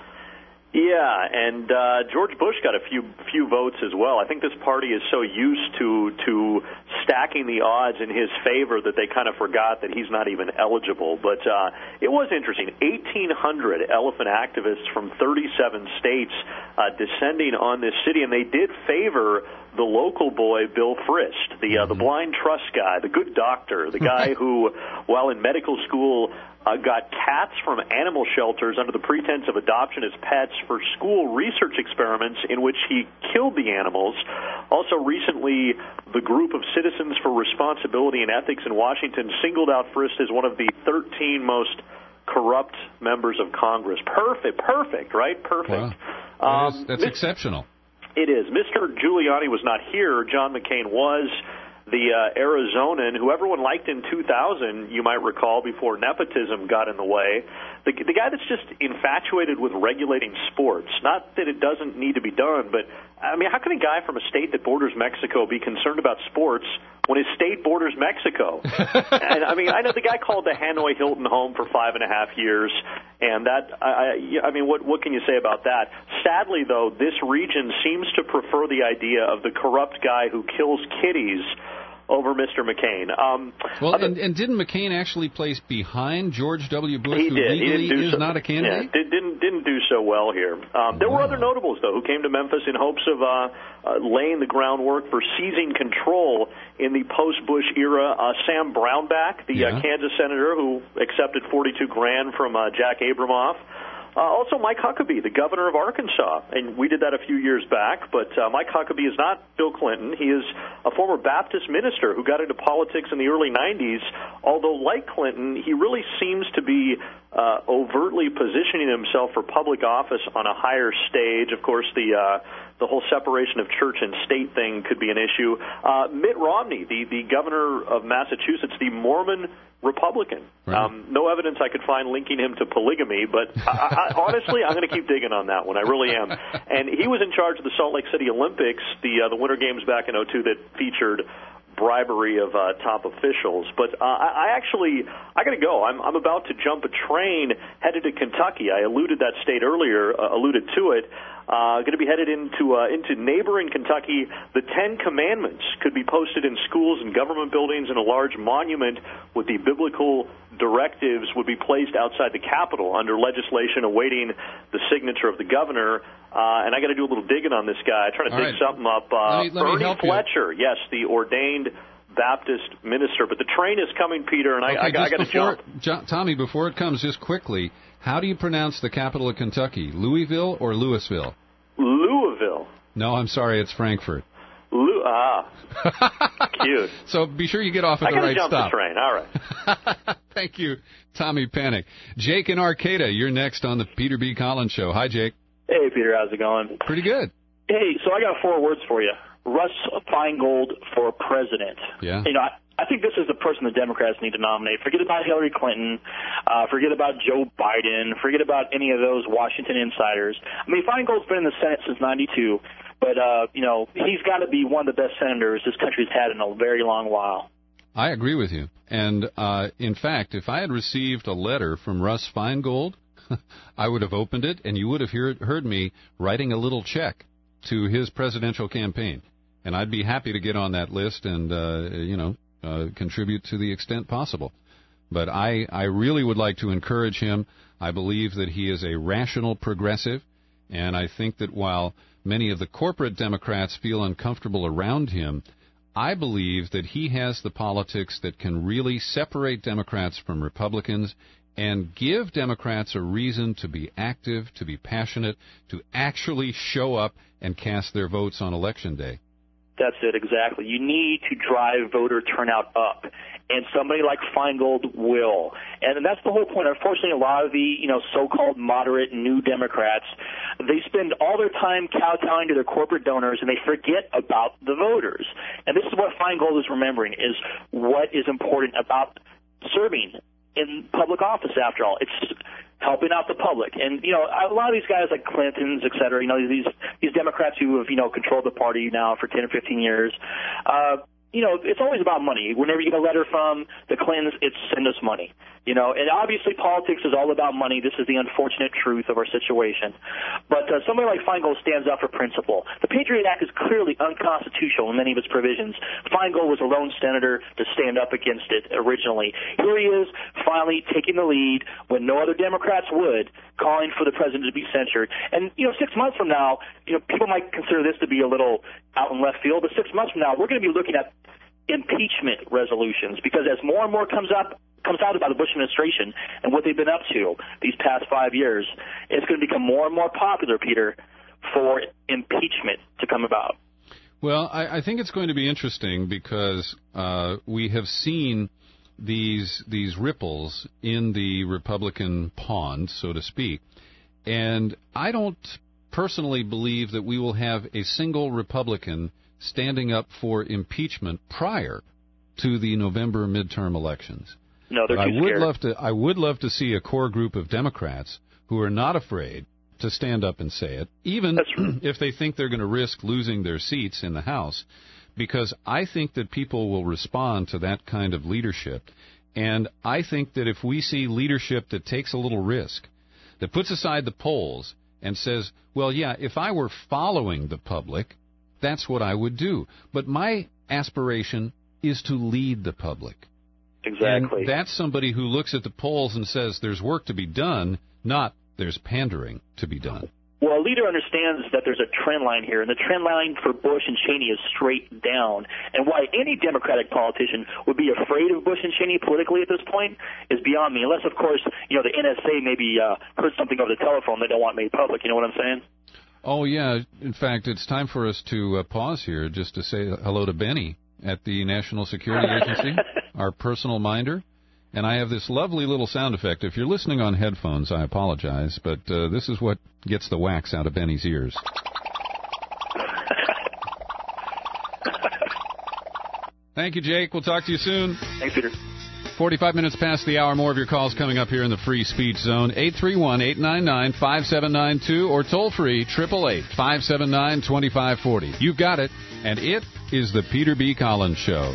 Yeah, and uh, George Bush got a few few votes as well. I think this party is so used to to stacking the odds in his favor that they kind of forgot that he's not even eligible. But uh, it was interesting. eighteen hundred elephant activists from thirty-seven states uh, descending on this city, and they did favor the local boy, Bill Frist, the uh, the blind trust guy, the good doctor, the guy who, while in medical school, Uh, got cats from animal shelters under the pretense of adoption as pets for school research experiments in which he killed the animals. Also recently, the group of Citizens for Responsibility and Ethics in Washington singled out Frist as one of the thirteen most corrupt members of Congress. Perfect, perfect, right? Perfect. Wow. That is, that's um, exceptional. It is. Mister Giuliani was not here. John McCain was. The uh, Arizonan, who everyone liked in two thousand, you might recall, before nepotism got in the way. The, the guy that's just infatuated with regulating sports. Not that it doesn't need to be done, but, I mean, how can a guy from a state that borders Mexico be concerned about sports when his state borders Mexico? And, I mean, I know the guy called the Hanoi Hilton home for five and a half years, and that, I, I mean, what, what can you say about that? Sadly, though, this region seems to prefer the idea of the corrupt guy who kills kitties over Mister McCain. Um, well, and, and didn't McCain actually place behind George W. Bush, he who did. legally he didn't do is so, not a candidate? Yeah, did, didn't didn't do so well here. Um, there wow. were other notables, though, who came to Memphis in hopes of uh, uh, laying the groundwork for seizing control in the post-Bush era. Uh, Sam Brownback, the yeah. uh, Kansas senator who accepted forty-two grand from uh, Jack Abramoff. Uh, also, Mike Huckabee, the governor of Arkansas, and we did that a few years back, but uh, Mike Huckabee is not Bill Clinton. He is a former Baptist minister who got into politics in the early nineties, although, like Clinton, he really seems to be uh, overtly positioning himself for public office on a higher stage. Of course, the uh, the whole separation of church and state thing could be an issue. Uh, Mitt Romney, the, the governor of Massachusetts, the Mormon Republican. Right. Um, no evidence I could find linking him to polygamy, but I, I, honestly, I'm going to keep digging on that one. I really am. And he was in charge of the Salt Lake City Olympics, the uh, the Winter Games back in oh two that featured bribery of uh, top officials. But uh, I, I actually, I got to go. I'm, I'm about to jump a train headed to Kentucky. I alluded that state earlier, uh, alluded to it. Uh, going to be headed into uh, into neighboring Kentucky. The Ten Commandments could be posted in schools and government buildings, and a large monument with the biblical directives would be placed outside the Capitol under legislation awaiting the signature of the governor. Uh, and I got to do a little digging on this guy, trying to All dig right. something up. Uh, let me, let Bernie me help Fletcher, you. yes, the ordained Baptist minister. But the train is coming, Peter, and I, okay, I, I got to before, jump. Jo- Tommy, before it comes, just quickly, how do you pronounce the capital of Kentucky? Louisville or Louisville? Louisville. No, I'm sorry, it's Frankfurt. Lou- ah, cute. So be sure you get off at I the gotta right jump stop. the train. All right. Thank you, Tommy Panic. Jake in Arcata, you're next on the Peter B. Collins Show. Hi, Jake. Hey, Peter, how's it going? Pretty good. Hey, so I got four words for you. Russ Feingold for president. Yeah. You know, I, I think this is the person the Democrats need to nominate. Forget about Hillary Clinton. Uh, forget about Joe Biden. Forget about any of those Washington insiders. I mean, Feingold's been in the Senate since ninety-two, but, uh, you know, he's got to be one of the best senators this country's had in a very long while. I agree with you. And, uh, in fact, if I had received a letter from Russ Feingold, I would have opened it, and you would have heard, heard me writing a little check to his presidential campaign. And I'd be happy to get on that list and, uh, you know, uh, contribute to the extent possible. But I, I really would like to encourage him. I believe that he is a rational progressive, and I think that while many of the corporate Democrats feel uncomfortable around him, I believe that he has the politics that can really separate Democrats from Republicans and give Democrats a reason to be active, to be passionate, to actually show up and cast their votes on Election Day. That's it, exactly. You need to drive voter turnout up, and somebody like Feingold will. And that's the whole point. Unfortunately, a lot of the, you know, so-called moderate new Democrats, they spend all their time kowtowing to their corporate donors, and they forget about the voters. And this is what Feingold is remembering, is what is important about serving in public office, after all. It's helping out the public. And, you know, a lot of these guys like Clintons, et cetera, you know, these these Democrats who have, you know, controlled the party now for ten or fifteen years, uh, you know, it's always about money. Whenever you get a letter from the Clintons, it's send us money. You know, and obviously politics is all about money. This is the unfortunate truth of our situation. But uh, somebody like Feingold stands up for principle. The Patriot Act is clearly unconstitutional in many of its provisions. Feingold was a lone senator to stand up against it originally. Here he is, finally taking the lead when no other Democrats would, calling for the president to be censured. And, you know, six months from now, you know, people might consider this to be a little out in left field, but six months from now, we're going to be looking at impeachment resolutions, because as more and more comes up, comes out about the Bush administration and what they've been up to these past five years, it's going to become more and more popular, Peter, for impeachment to come about. Well, I, I think it's going to be interesting because uh, we have seen these these ripples in the Republican pond, so to speak, and I don't personally believe that we will have a single Republican standing up for impeachment prior to the November midterm elections. No, they're but too I would scared. love to. I would love to see a core group of Democrats who are not afraid to stand up and say it, even if they think they're going to risk losing their seats in the House, because I think that people will respond to that kind of leadership. And I think that if we see leadership that takes a little risk, that puts aside the polls and says, well, yeah, if I were following the public, that's what I would do. But my aspiration is to lead the public. Exactly. And that's somebody who looks at the polls and says there's work to be done, not there's pandering to be done. Well, a leader understands that there's a trend line here, and the trend line for Bush and Cheney is straight down. And why any Democratic politician would be afraid of Bush and Cheney politically at this point is beyond me, unless, of course, you know, the N S A maybe uh, heard something over the telephone they don't want made public. You know what I'm saying? Oh, yeah. In fact, it's time for us to uh, pause here just to say hello to Benny at the National Security Agency, our personal minder. And I have this lovely little sound effect. If you're listening on headphones, I apologize, but uh, this is what gets the wax out of Benny's ears. Thank you, Jake. We'll talk to you soon. Thanks, Peter. forty-five minutes past the hour. More of your calls coming up here in the free speech zone. eight three one, eight nine nine, five seven nine two or toll free, eight eight eight, five seven nine, two five four zero. You've got it. And it is the Peter B. Collins Show.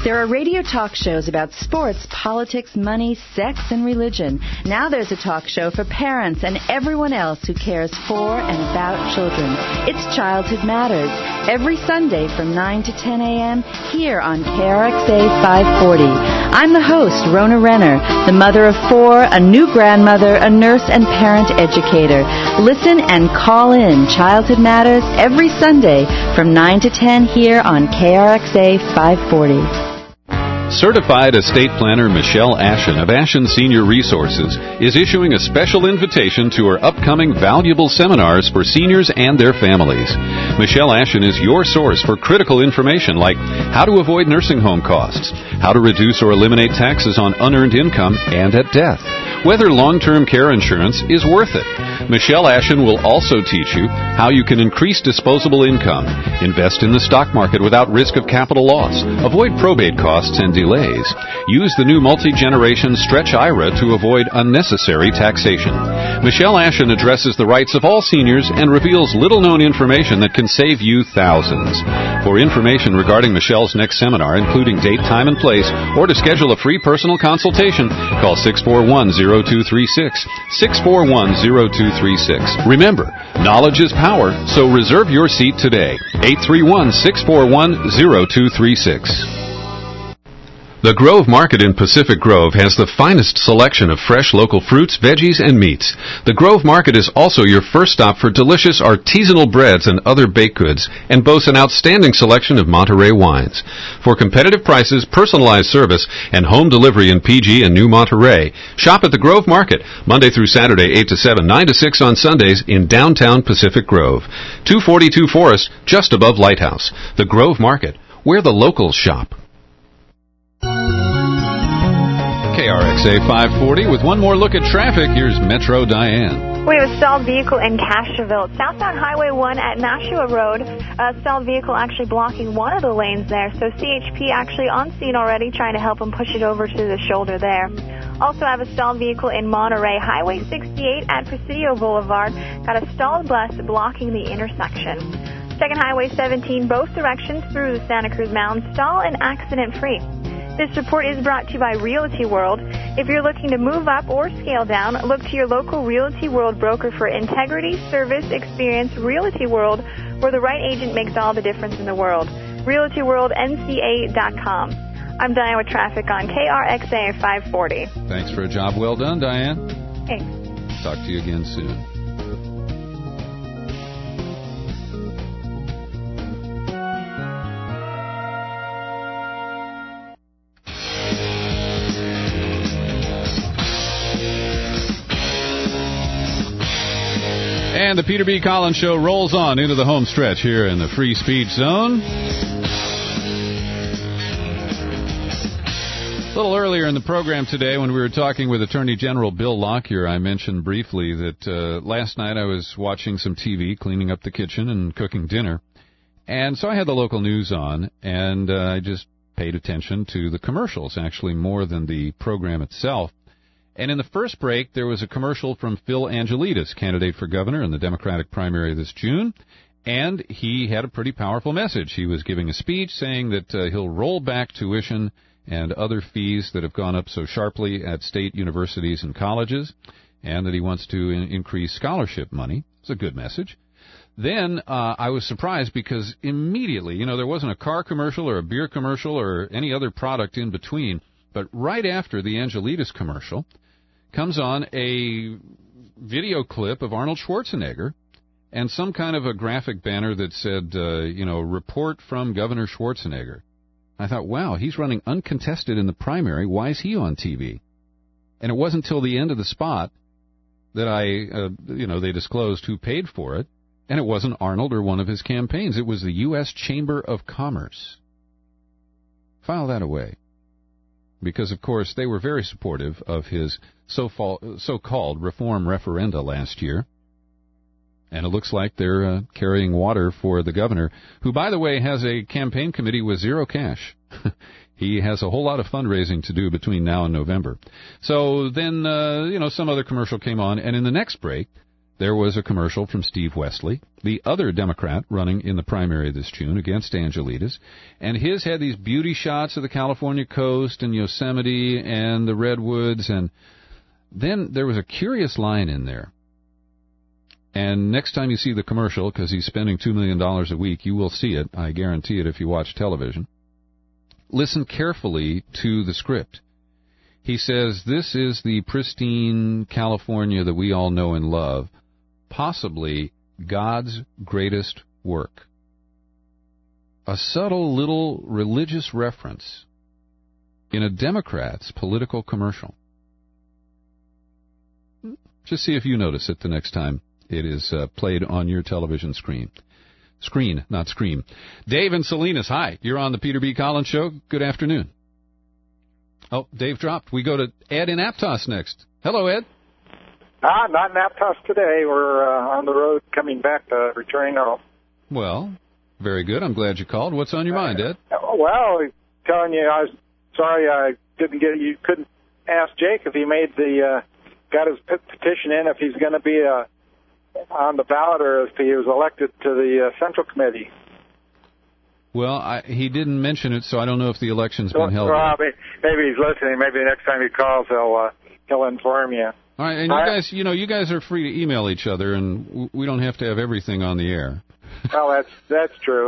There are radio talk shows about sports, politics, money, sex, and religion. Now there's a talk show for parents and everyone else who cares for and about children. It's Childhood Matters, every Sunday from nine to ten a.m. here on K R X A five forty. I'm the host, Rona Renner, the mother of four, a new grandmother, a nurse, and parent educator. Listen and call in Childhood Matters every Sunday from nine to ten here on K R X A five forty. Certified estate planner Michelle Ashen of Ashen Senior Resources is issuing a special invitation to her upcoming valuable seminars for seniors and their families. Michelle Ashen is your source for critical information like how to avoid nursing home costs, how to reduce or eliminate taxes on unearned income and at death, whether long-term care insurance is worth it. Michelle Ashen will also teach you how you can increase disposable income, invest in the stock market without risk of capital loss, avoid probate costs and delays, use the new multi-generation Stretch I R A to avoid unnecessary taxation. Michelle Ashen addresses the rights of all seniors and reveals little-known information that can save you thousands. For information regarding Michelle's next seminar, including date, time, and place, or to schedule a free personal consultation, call six four one, zero two three six, six four one, zero two three six. Remember, knowledge is power, so reserve your seat today. eight three one, six four one, zero two three six. The Grove Market in Pacific Grove has the finest selection of fresh local fruits, veggies, and meats. The Grove Market is also your first stop for delicious artisanal breads and other baked goods, and boasts an outstanding selection of Monterey wines. For competitive prices, personalized service, and home delivery in P G and New Monterey, shop at the Grove Market, Monday through Saturday, eight to seven, nine to six on Sundays in downtown Pacific Grove. two forty-two Forest, just above Lighthouse. The Grove Market, where the locals shop. K R X A five forty with one more look at traffic. Here's Metro Diane. We have a stalled vehicle in Castroville. Southbound Highway one at Nashua Road. A stalled vehicle actually blocking one of the lanes there. So C H P actually on scene already trying to help them push it over to the shoulder there. Also have a stalled vehicle in Monterey. Highway sixty-eight at Presidio Boulevard. Got a stalled bus blocking the intersection. Second Highway seventeen, both directions through the Santa Cruz Mountains. Stall and accident-free. This report is brought to you by Realty World. If you're looking to move up or scale down, look to your local Realty World broker for integrity, service, experience. Realty World, where the right agent makes all the difference in the world. Realty World N C A dot com. I'm Diane with traffic on K R X A five forty. Thanks for a job well done, Diane. Thanks. Talk to you again soon. And the Peter B. Collins Show rolls on into the home stretch here in the Free Speech Zone. A little earlier in the program today when we were talking with Attorney General Bill Lockyer, I mentioned briefly that uh, last night I was watching some T V, cleaning up the kitchen and cooking dinner. And so I had the local news on, and uh, I just paid attention to the commercials, actually more than the program itself. And in the first break, there was a commercial from Phil Angelides, candidate for governor in the Democratic primary this June, and he had a pretty powerful message. He was giving a speech saying that uh, he'll roll back tuition and other fees that have gone up so sharply at state universities and colleges, and that he wants to in- increase scholarship money. It's a good message. Then uh, I was surprised because immediately, you know, there wasn't a car commercial or a beer commercial or any other product in between, but right after the Angelides commercial comes on a video clip of Arnold Schwarzenegger and some kind of a graphic banner that said, uh, you know, report from Governor Schwarzenegger. I thought, wow, he's running uncontested in the primary. Why is he on T V? And it wasn't until the end of the spot that I, uh, you know, they disclosed who paid for it, and it wasn't Arnold or one of his campaigns. It was the U S Chamber of Commerce. File that away. Because, of course, they were very supportive of his so-called reform referenda last year. And it looks like they're uh, carrying water for the governor, who, by the way, has a campaign committee with zero cash. He has a whole lot of fundraising to do between now and November. So then, uh, you know, some other commercial came on, and in the next break, there was a commercial from Steve Wesley, the other Democrat running in the primary this June against Angelides, and his had these beauty shots of the California coast and Yosemite and the redwoods, and then there was a curious line in there. And next time you see the commercial, because he's spending two million dollars a week, you will see it, I guarantee it, if you watch television. Listen carefully to the script. He says, this is the pristine California that we all know and love, possibly God's greatest work. A subtle little religious reference in a Democrat's political commercial. Just see if you notice it the next time it is uh, played on your television screen. Screen, not scream. Dave and Salinas, hi. You're on the Peter B. Collins Show. Good afternoon. Oh, Dave dropped. We go to Ed in Aptos next. Hello, Ed. Ah, not in Aptos today. We're uh, on the road coming back to returning home. Well, very good. I'm glad you called. What's on your mind, Ed? Uh, well, telling you, I was sorry I didn't get you. Couldn't ask Jake if he made the uh, got his petition in if he's going to be uh, on the ballot or if he was elected to the uh, Central Committee. Well, I, he didn't mention it, so I don't know if the election's been held. Well, maybe, maybe he's listening. Maybe the next time he calls, he'll uh, he'll inform you. All right, and you guys, you know, you guys are free to email each other, and we don't have to have everything on the air. Well, that's that's true.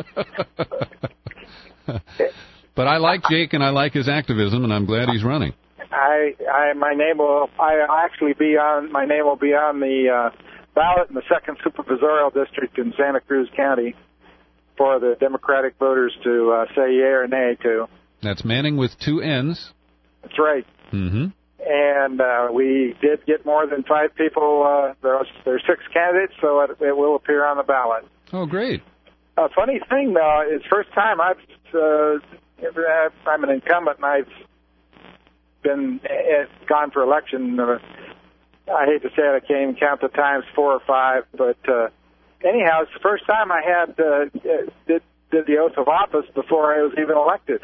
But I like Jake, and I like his activism, and I'm glad he's running. I, I, my name will, I actually be on. My name will be on the uh, ballot in the second supervisorial district in Santa Cruz County for the Democratic voters to uh, say yea or nay to. That's Manning with two N's. That's right. Mm-hmm. And uh, we did get more than five people. Uh, there was there's six candidates, so it, it will appear on the ballot. Oh, great. A funny thing, though, it's first time I've uh, I'm an incumbent and I've been uh, gone for election. Uh, I hate to say it, I can't even count the times, four or five, but. Uh, Anyhow, it's the first time I had uh, did, did the oath of office before I was even elected.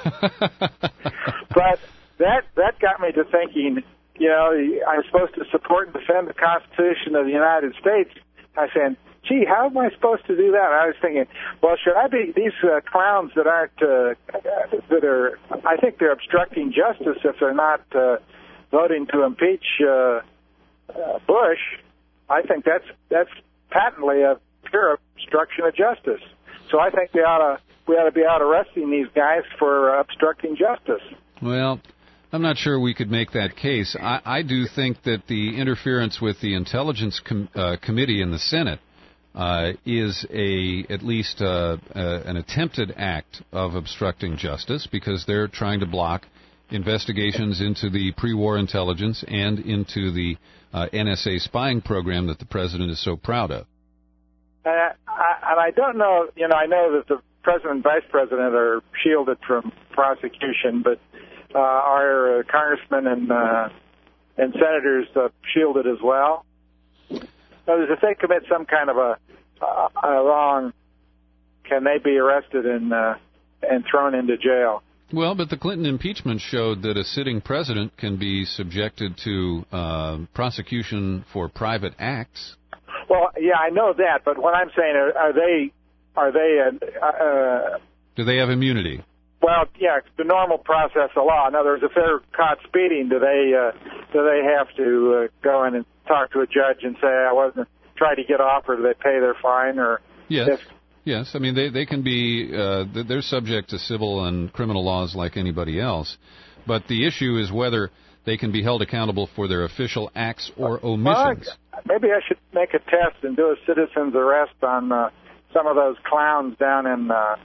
But that that got me to thinking, you know, I'm supposed to support and defend the Constitution of the United States. I said, gee, how am I supposed to do that? I was thinking, well, should I be these uh, clowns that aren't, uh, that are, I think they're obstructing justice if they're not uh, voting to impeach uh, uh, Bush. I think that's that's patently a pure obstruction of justice. So I think we ought to we ought to be out arresting these guys for uh, obstructing justice. Well, I'm not sure we could make that case. I, I do think that the interference with the Intelligence com- uh, Committee in the Senate uh, is a at least uh, uh, an attempted act of obstructing justice because they're trying to block investigations into the pre-war intelligence and into the uh, N S A spying program that the president is so proud of. Uh, I, and I don't know, you know, I know that the president and vice president are shielded from prosecution, but uh, our uh, congressmen and uh, and senators uh, shielded as well. So if they commit some kind of a, uh, a wrong, can they be arrested and uh, and thrown into jail? Well, but the Clinton impeachment showed that a sitting president can be subjected to uh, prosecution for private acts. Well, yeah, I know that, but what I'm saying are, are they are they uh, uh, do they have immunity? Well, yeah, the normal process of law. In other words, if they're caught speeding, do they uh, do they have to uh, go in and talk to a judge and say I wasn't try to get off, or do they pay their fine? Or yes. If, Yes, I mean, they, they can be, uh, they're subject to civil and criminal laws like anybody else. But the issue is whether they can be held accountable for their official acts or omissions. Well, maybe I should make a test and do a citizen's arrest on uh, some of those clowns down in, uh,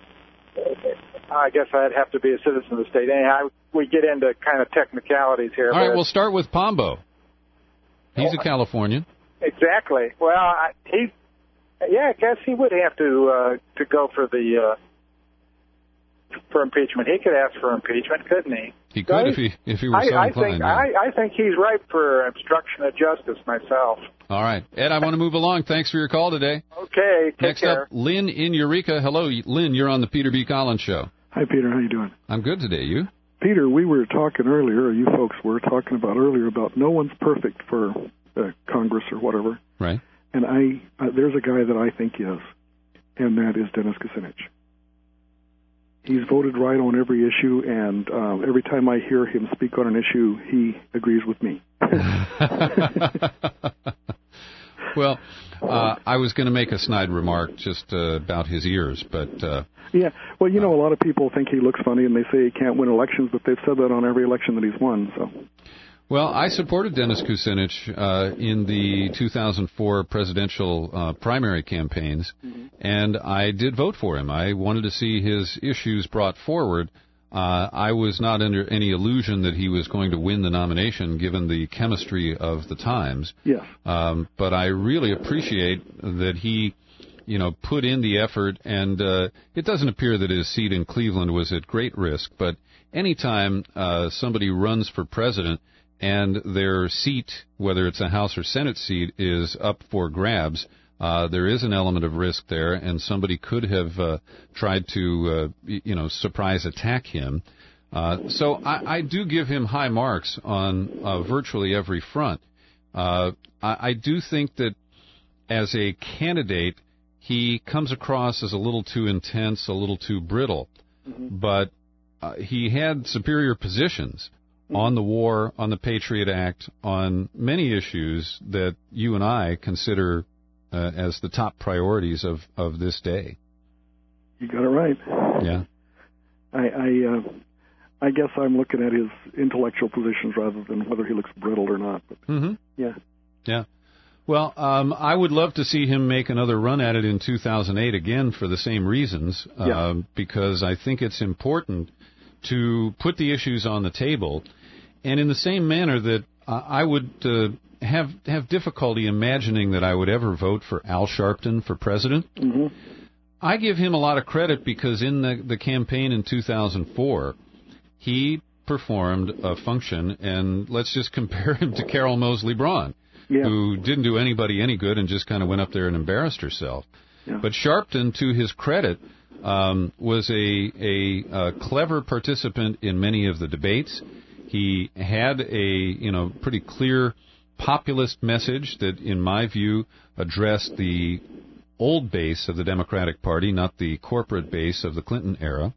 I guess I'd have to be a citizen of the state. Anyhow, we get into kind of technicalities here. All right, we'll start with Pombo. He's oh, a Californian. Exactly. Well, I, he... Yeah, I guess he would have to uh, to go for the uh, for impeachment. He could ask for impeachment, couldn't he? He could so if he if he were I, so I inclined. Think, yeah. I, I think he's ripe for obstruction of justice myself. All right, Ed, I want to move along. Thanks for your call today. Okay, take Next care. up, Lynn in Eureka. Hello, Lynn. You're on the Peter B. Collins Show. Hi, Peter. How you doing? I'm good today. You? Peter, we were talking earlier, or you folks were talking about earlier about no one's perfect for uh, Congress or whatever. Right. And I uh, there's a guy that I think is, and that is Dennis Kucinich. He's voted right on every issue, and uh, every time I hear him speak on an issue, he agrees with me. Well, uh, I was going to make a snide remark just uh, about his ears, but... Uh, yeah, well, you know, a lot of people think he looks funny, and they say he can't win elections, but they've said that on every election that he's won, so... Well, I supported Dennis Kucinich uh, in the two thousand four presidential uh, primary campaigns, mm-hmm. and I did vote for him. I wanted to see his issues brought forward. Uh, I was not under any illusion that he was going to win the nomination, given the chemistry of the times. Yes. Um, but I really appreciate that he, you know, put in the effort, and uh, it doesn't appear that his seat in Cleveland was at great risk. But anytime uh, somebody runs for president, and their seat, whether it's a House or Senate seat, is up for grabs, uh, there is an element of risk there, and somebody could have uh, tried to, uh, you know, surprise attack him. Uh, so I, I do give him high marks on uh, virtually every front. Uh, I, I do think that as a candidate, he comes across as a little too intense, a little too brittle. Mm-hmm. But uh, he had superior positions on the war, on the Patriot Act, on many issues that you and I consider uh, as the top priorities of, of this day. You got it right. Yeah. I I, uh, I guess I'm looking at his intellectual positions rather than whether he looks brittle or not. But mm-hmm. Yeah. Yeah. Well, um, I would love to see him make another run at it in two thousand eight again for the same reasons, yeah. uh, because I think it's important to put the issues on the table. And in the same manner that uh, I would uh, have have difficulty imagining that I would ever vote for Al Sharpton for president, mm-hmm. I give him a lot of credit because in the, the campaign in two thousand four, he performed a function, and let's just compare him to Carol Moseley Braun, yeah. who didn't do anybody any good and just kind of went up there and embarrassed herself. Yeah. But Sharpton, to his credit, um, was a, a, a clever participant in many of the debates. He had a, you know, pretty clear populist message that, in my view, addressed the old base of the Democratic Party, not the corporate base of the Clinton era.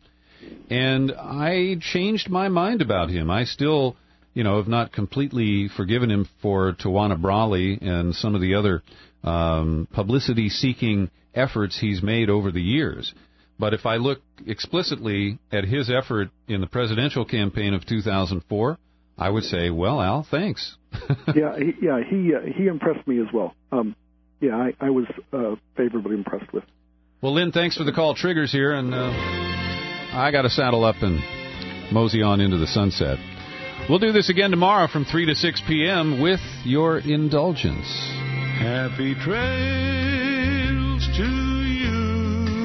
And I changed my mind about him. I still, you know, have not completely forgiven him for Tawana Brawley and some of the other um, publicity-seeking efforts he's made over the years. But if I look explicitly at his effort in the presidential campaign of two thousand four, I would say, well, Al, thanks. yeah, he, yeah, he uh, he impressed me as well. Um, yeah, I, I was uh, favorably impressed with. Well, Lynn, thanks for the call. Trigger's here, and uh, I got to saddle up and mosey on into the sunset. We'll do this again tomorrow from three to six p.m. with your indulgence. Happy trails to you.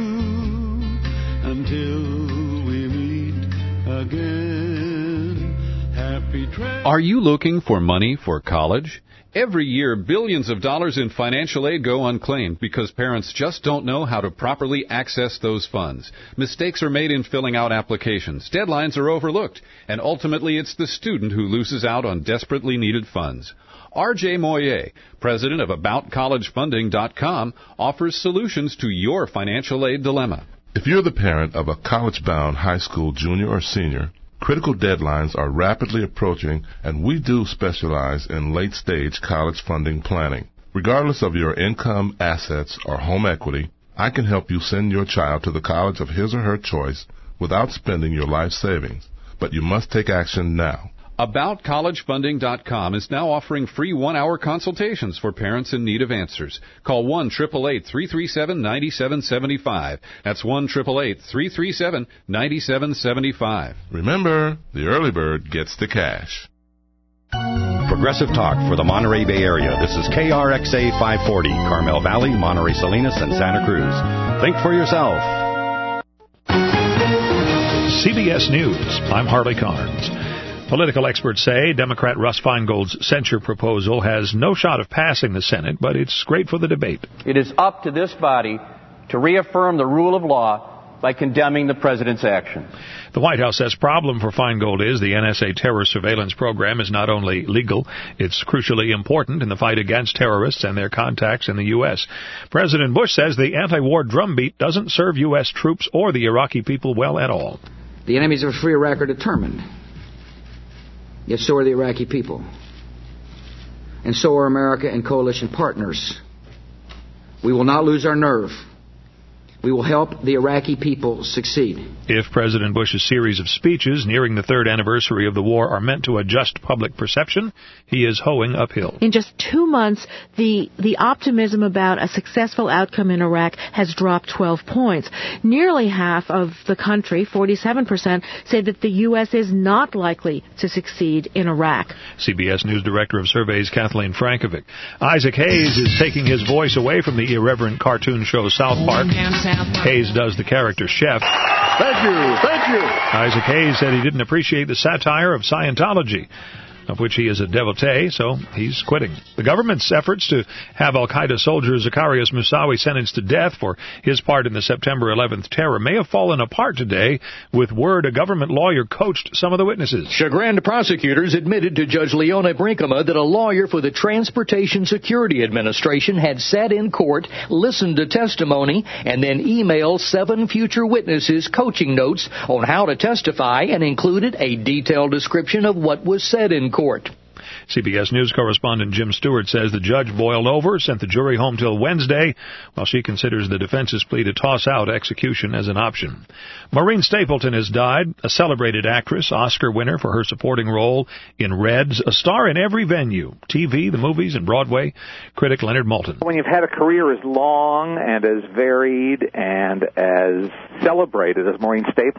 Until we meet again, happy trails. Are you looking for money for college? Every year, billions of dollars in financial aid go unclaimed because parents just don't know how to properly access those funds. Mistakes are made in filling out applications, deadlines are overlooked, and ultimately it's the student who loses out on desperately needed funds. R J Moyer, president of About College Funding dot com, offers solutions to your financial aid dilemma. If you're the parent of a college-bound high school junior or senior, critical deadlines are rapidly approaching, and we do specialize in late-stage college funding planning. Regardless of your income, assets, or home equity, I can help you send your child to the college of his or her choice without spending your life savings. But you must take action now. About College Funding dot com is now offering free one-hour consultations for parents in need of answers. Call one eight eight eight, three three seven, nine seven seven five. That's one eight eight eight, three three seven, nine seven seven five. Remember, the early bird gets the cash. Progressive Talk for the Monterey Bay Area. This is K R X A five forty, Carmel Valley, Monterey Salinas, and Santa Cruz. Think for yourself. C B S News. I'm Harley Carnes. Political experts say Democrat Russ Feingold's censure proposal has no shot of passing the Senate, but it's great for the debate. It is up to this body to reaffirm the rule of law by condemning the president's action. The White House says problem for Feingold is the N S A terror surveillance program is not only legal, it's crucially important in the fight against terrorists and their contacts in the U S. President Bush says the anti-war drumbeat doesn't serve U S troops or the Iraqi people well at all. The enemies of a free Iraq are determined, yet so are the Iraqi people. And so are America and coalition partners. We will not lose our nerve. We will help the Iraqi people succeed. If President Bush's series of speeches nearing the third anniversary of the war are meant to adjust public perception, he is hoeing uphill. In just two months, the, the optimism about a successful outcome in Iraq has dropped twelve points. Nearly half of the country, forty-seven percent, say that the U S is not likely to succeed in Iraq. C B S News Director of Surveys Kathleen Frankovic. Isaac Hayes is taking his voice away from the irreverent cartoon show South Park. Hayes does the character Chef. Thank you, thank you. Isaac Hayes said he didn't appreciate the satire of Scientology, of which he is a devotee, so he's quitting. The government's efforts to have al-Qaeda soldier Zacarias Moussaoui sentenced to death for his part in the September eleventh terror may have fallen apart today, with word a government lawyer coached some of the witnesses. Chagrined prosecutors admitted to Judge Leona Brinkema that a lawyer for the Transportation Security Administration had sat in court, listened to testimony, and then emailed seven future witnesses coaching notes on how to testify and included a detailed description of what was said in court. Court. C B S News correspondent Jim Stewart says the judge boiled over, sent the jury home till Wednesday, while she considers the defense's plea to toss out execution as an option. Maureen Stapleton has died, a celebrated actress, Oscar winner for her supporting role in Reds, a star in every venue, T V, the movies, and Broadway. Critic Leonard Moulton. When you've had a career as long and as varied and as celebrated as Maureen Stapleton,